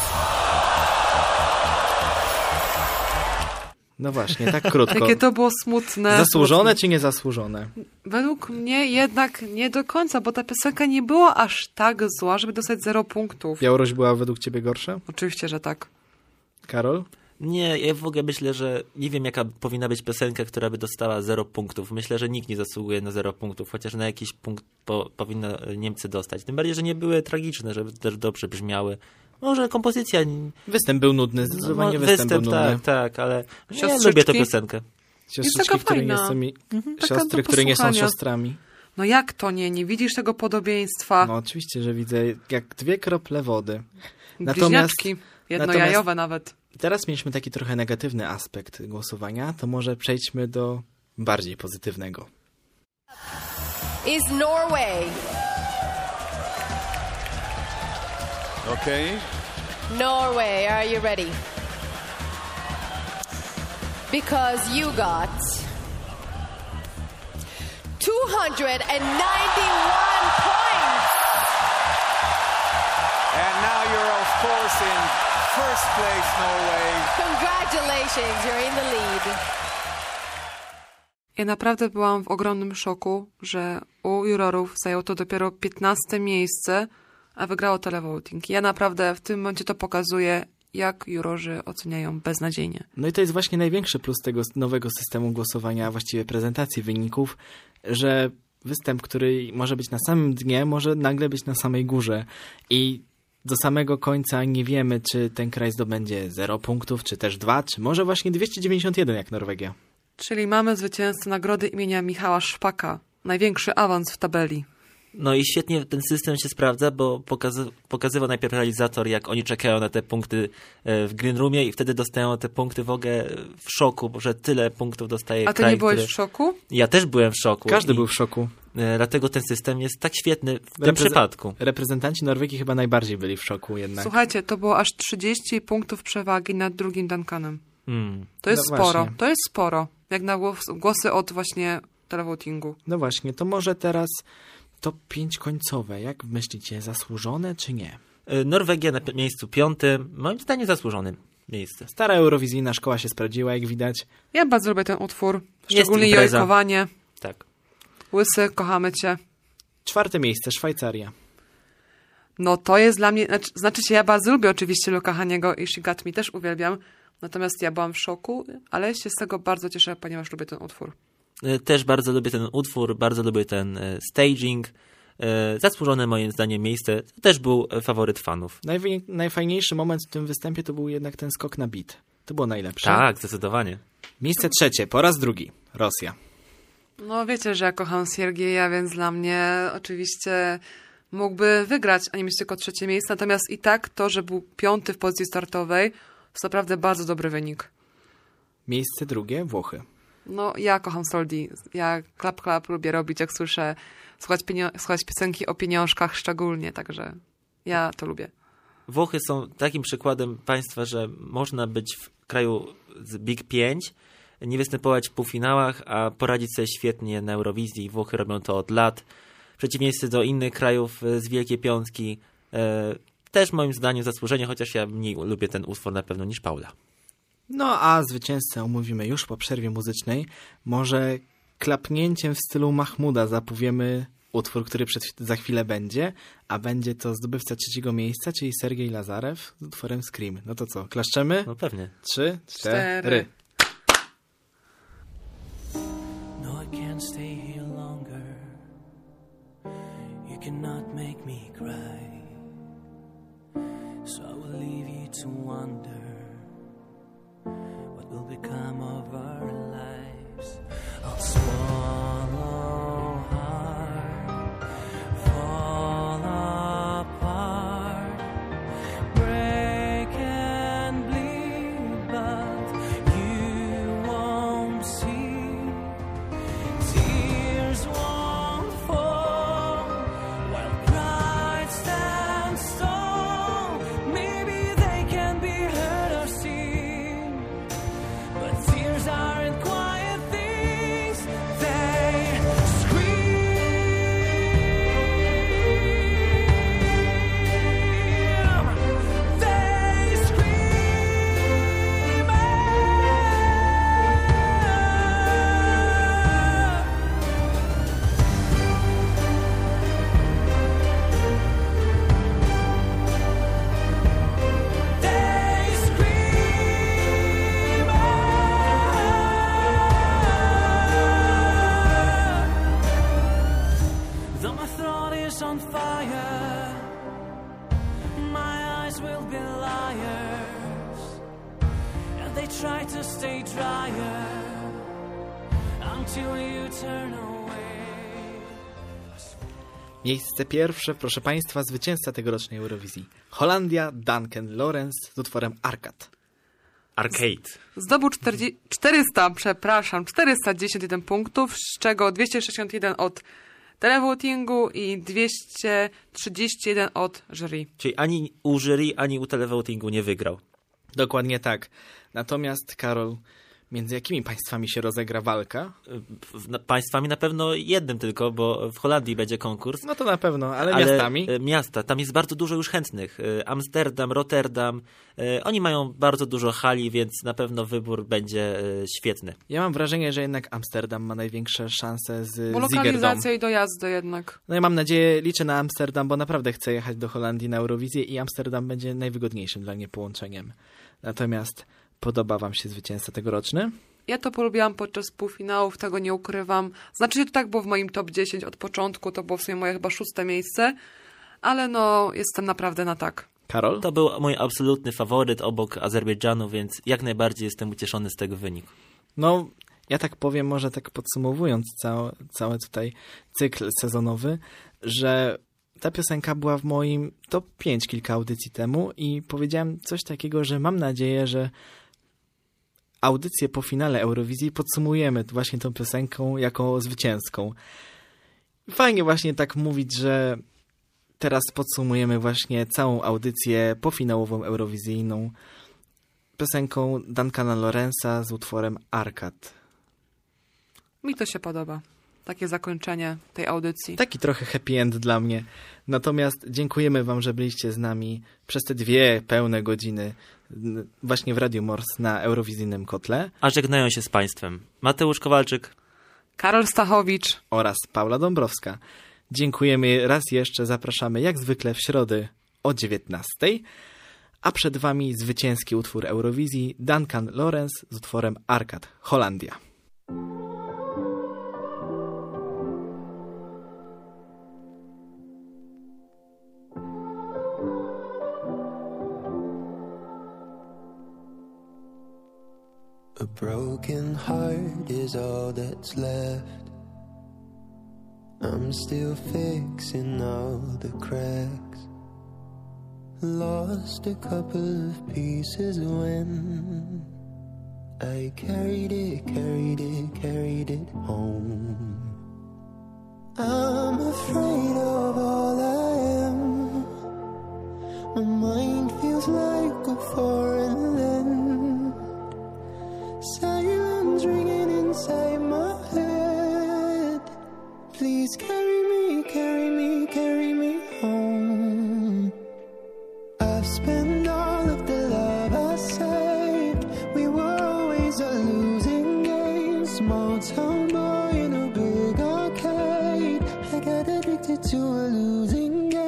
No właśnie, tak krótko. Jakie to było smutne. Zasłużone czy niezasłużone? Według mnie jednak nie do końca, bo ta piosenka nie była aż tak zła, żeby dostać zero punktów. Białoruś była według ciebie gorsza? Oczywiście, że tak. Karol? Nie, ja w ogóle myślę, że nie wiem, jaka powinna być piosenka, która by dostała zero punktów. Myślę, że nikt nie zasługuje na zero punktów, chociaż na jakiś punkt po, powinno Niemcy dostać. Tym bardziej, że nie były tragiczne, żeby też dobrze brzmiały. Może kompozycja... Występ był nudny, zdecydowanie no, występ, był nudny. tak, tak, ale nie Siostrzyczki? lubię tę piosenkę. Siostrzyczki, taka które nie fajna. są mi... taka Siostry, do które nie są posłuchania. siostrami. No jak to nie? Nie widzisz tego podobieństwa? No oczywiście, że widzę jak dwie krople wody. Bliźniaczki. Jednojajowe nawet. Teraz mieliśmy taki trochę negatywny aspekt głosowania, to może przejdźmy do bardziej pozytywnego. Is Norway. Okay. Norway, are you ready? Because you got two hundred ninety-one points. And now you're, of course, in first place, Norway. Congratulations, you're in the lead. Ja naprawdę byłam w ogromnym szoku, że u jurorów zajęło to dopiero piętnaste miejsce, a wygrało televoting. Ja naprawdę w tym momencie to pokazuje, jak jurorzy oceniają beznadziejnie. No i to jest właśnie największy plus tego nowego systemu głosowania, a właściwie prezentacji wyników, że występ, który może być na samym dnie, może nagle być na samej górze. I do samego końca nie wiemy, czy ten kraj zdobędzie zero punktów, czy też dwa, czy może właśnie dwieście dziewięćdziesiąt jeden jak Norwegia. Czyli mamy zwycięzcę nagrody imienia Michała Szpaka. Największy awans w tabeli. No i świetnie ten system się sprawdza, bo pokazy- pokazywał najpierw realizator, jak oni czekają na te punkty e, w green roomie i wtedy dostają te punkty w ogóle w szoku, bo że tyle punktów dostaje A ty kraj, nie byłeś który... w szoku? Ja też byłem w szoku. Każdy i, był w szoku. e, Dlatego ten system jest tak świetny w tym Repreze- przypadku. Reprezentanci Norwegii chyba najbardziej byli w szoku jednak. Słuchajcie, to było aż trzydzieści punktów przewagi nad drugim Duncanem. Hmm. To jest No sporo. właśnie. To jest sporo. Jak na głos- głosy od właśnie televotingu. No właśnie, to może teraz top pięć końcowe. Jak myślicie, zasłużone czy nie? E, Norwegia na pi- miejscu piątym, moim zdaniem zasłużonym miejsce. Stara eurowizyjna szkoła się sprawdziła, jak widać. Ja bardzo lubię ten utwór. Szczególnie impreza. jojkowanie. Tak. Łysy, kochamy cię. Czwarte miejsce, Szwajcaria. No to jest dla mnie... Znaczy, znaczy się, ja bardzo lubię oczywiście Luka Haniego i She Got Me też uwielbiam. Natomiast ja byłam w szoku, ale się z tego bardzo cieszę, ponieważ lubię ten utwór. E, Też bardzo lubię ten utwór, bardzo lubię ten e, staging. E, Zasłużone moim zdaniem miejsce. To też był e, faworyt fanów. Najwi- najfajniejszy moment w tym występie to był jednak ten skok na beat. To było najlepsze. Tak, zdecydowanie. Miejsce trzecie, po raz drugi, Rosja. No wiecie, że ja kocham Siergieja, więc dla mnie oczywiście mógłby wygrać, a nie mieć tylko trzecie miejsce. Natomiast i tak to, że był piąty w pozycji startowej, to naprawdę bardzo dobry wynik. Miejsce drugie, Włochy. No ja kocham Soldi. Ja klap klap lubię robić, jak słyszę słuchać, pienio- słuchać piosenki o pieniążkach szczególnie, także ja to lubię. Włochy są takim przykładem państwa, że można być w kraju z Big pięć, nie występować w półfinałach, a poradzić sobie świetnie na Eurowizji. Włochy robią to od lat. W przeciwieństwie do innych krajów e, z Wielkiej Piątki. E, też moim zdaniem zasłużenie, chociaż ja mniej lubię ten utwór na pewno niż Paula. No a zwycięzcę omówimy już po przerwie muzycznej. Może klapnięciem w stylu Mahmuda zapowiemy utwór, który przed, za chwilę będzie, a będzie to zdobywca trzeciego miejsca, czyli Sergiej Lazarew z utworem Scream. No to co, klaszczemy? No pewnie. Trzy, cztery. Cztery. No, I can't stay here longer. You cannot make me cry. So I will leave you to wonder what will become of our lives. I'll swallow hard, fall apart, break and bleed, but you won't see. Tears won't fall while pride stands tall. Maybe they can be heard or seen, but tears aren't quiet things. They scream. They scream. They scream. Though my throat is on fire, my eyes will be liars, and they try to stay drier until you turn away. Miejsce pierwsze, proszę Państwa, zwycięzca tegorocznej Eurowizji. Holandia, Duncan Lawrence z utworem Arcade. Arcade. Zdobył czterdzieści, czterysta, przepraszam, czterysta dziesięć jeden punktów, z czego dwieście sześćdziesiąt jeden od televotingu i dwieście trzydzieści jeden od jury. Czyli ani u jury, ani u televotingu nie wygrał. Dokładnie tak. Natomiast, Karol, między jakimi państwami się rozegra walka? W, na, państwami na pewno jednym tylko, bo w Holandii będzie konkurs. No to na pewno, ale, Ale miastami? e, miasta, tam jest bardzo dużo już chętnych. E, Amsterdam, Rotterdam, e, oni mają bardzo dużo hali, więc na pewno wybór będzie e, świetny. Ja mam wrażenie, że jednak Amsterdam ma największe szanse z Bo Zigerdom. lokalizacja i dojazdy jednak. No ja mam nadzieję, liczę na Amsterdam, bo naprawdę chcę jechać do Holandii na Eurowizję i Amsterdam będzie najwygodniejszym dla mnie połączeniem. Natomiast podoba wam się zwycięzca tegoroczny? Ja to polubiłam podczas półfinałów, tego nie ukrywam. Znaczy się to tak było w moim top dziesięć od początku, to było w sumie moje chyba szóste miejsce, ale no jestem naprawdę na tak. Karol? To był mój absolutny faworyt obok Azerbejdżanu, więc jak najbardziej jestem ucieszony z tego wyniku. No, ja tak powiem, może tak podsumowując cały, cały tutaj cykl sezonowy, że ta piosenka była w moim top pięć kilka audycji temu i powiedziałem coś takiego, że mam nadzieję, że audycję po finale Eurowizji podsumujemy właśnie tą piosenką jako zwycięską. Fajnie właśnie tak mówić, że teraz podsumujemy właśnie całą audycję pofinałową eurowizyjną piosenką Duncana Lorenza z utworem Arcade. Mi to się podoba. Takie zakończenie tej audycji. Taki trochę happy end dla mnie. Natomiast dziękujemy wam, że byliście z nami przez te dwie pełne godziny właśnie w Radiu Mors na Eurowizyjnym Kotle. A żegnają się z państwem Mateusz Kowalczyk, Karol Stachowicz oraz Paula Dąbrowska. Dziękujemy raz jeszcze, zapraszamy jak zwykle w środę o dziewiętnastej, a przed wami zwycięski utwór Eurowizji Duncan Lorenz z utworem Arcade, Holandia. A broken heart is all that's left. I'm still fixing all the cracks. Lost a couple of pieces when I carried it, carried it, carried it home. I'm afraid of all I am. My mind feels like a foreign land. Silence ringing inside my head. Please carry me, carry me, carry me home. I've spent all of the love I saved. We were always a losing game. Small town boy in a big arcade. I got addicted to a losing game.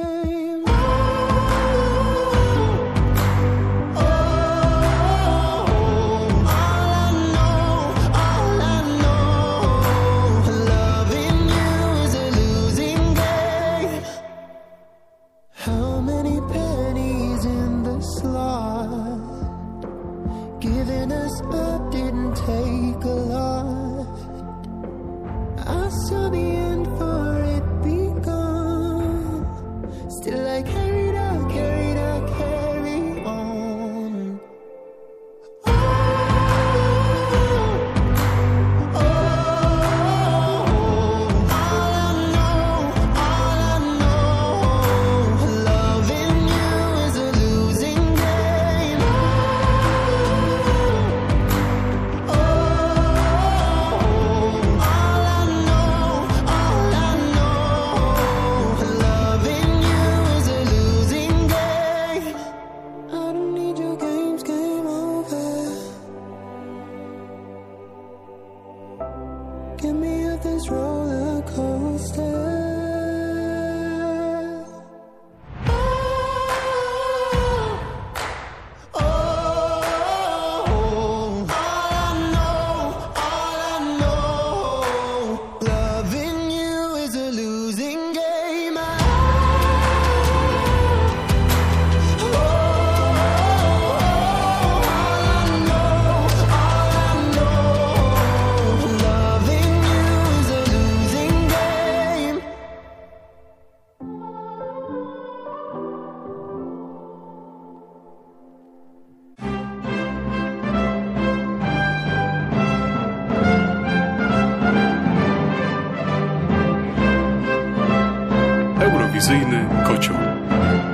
Giving us up didn't take a lot. I saw the end for it begun. Still I carried out, carried out, carry on. Oh, oh, all I know, all I know, loving you is a losing game. Get me off this roller coaster. Oh, oh, all I know, all I know, loving you is a losing game. Oh, all I know, all I know, loving you is a losing game. Eurowizyjny kocioł.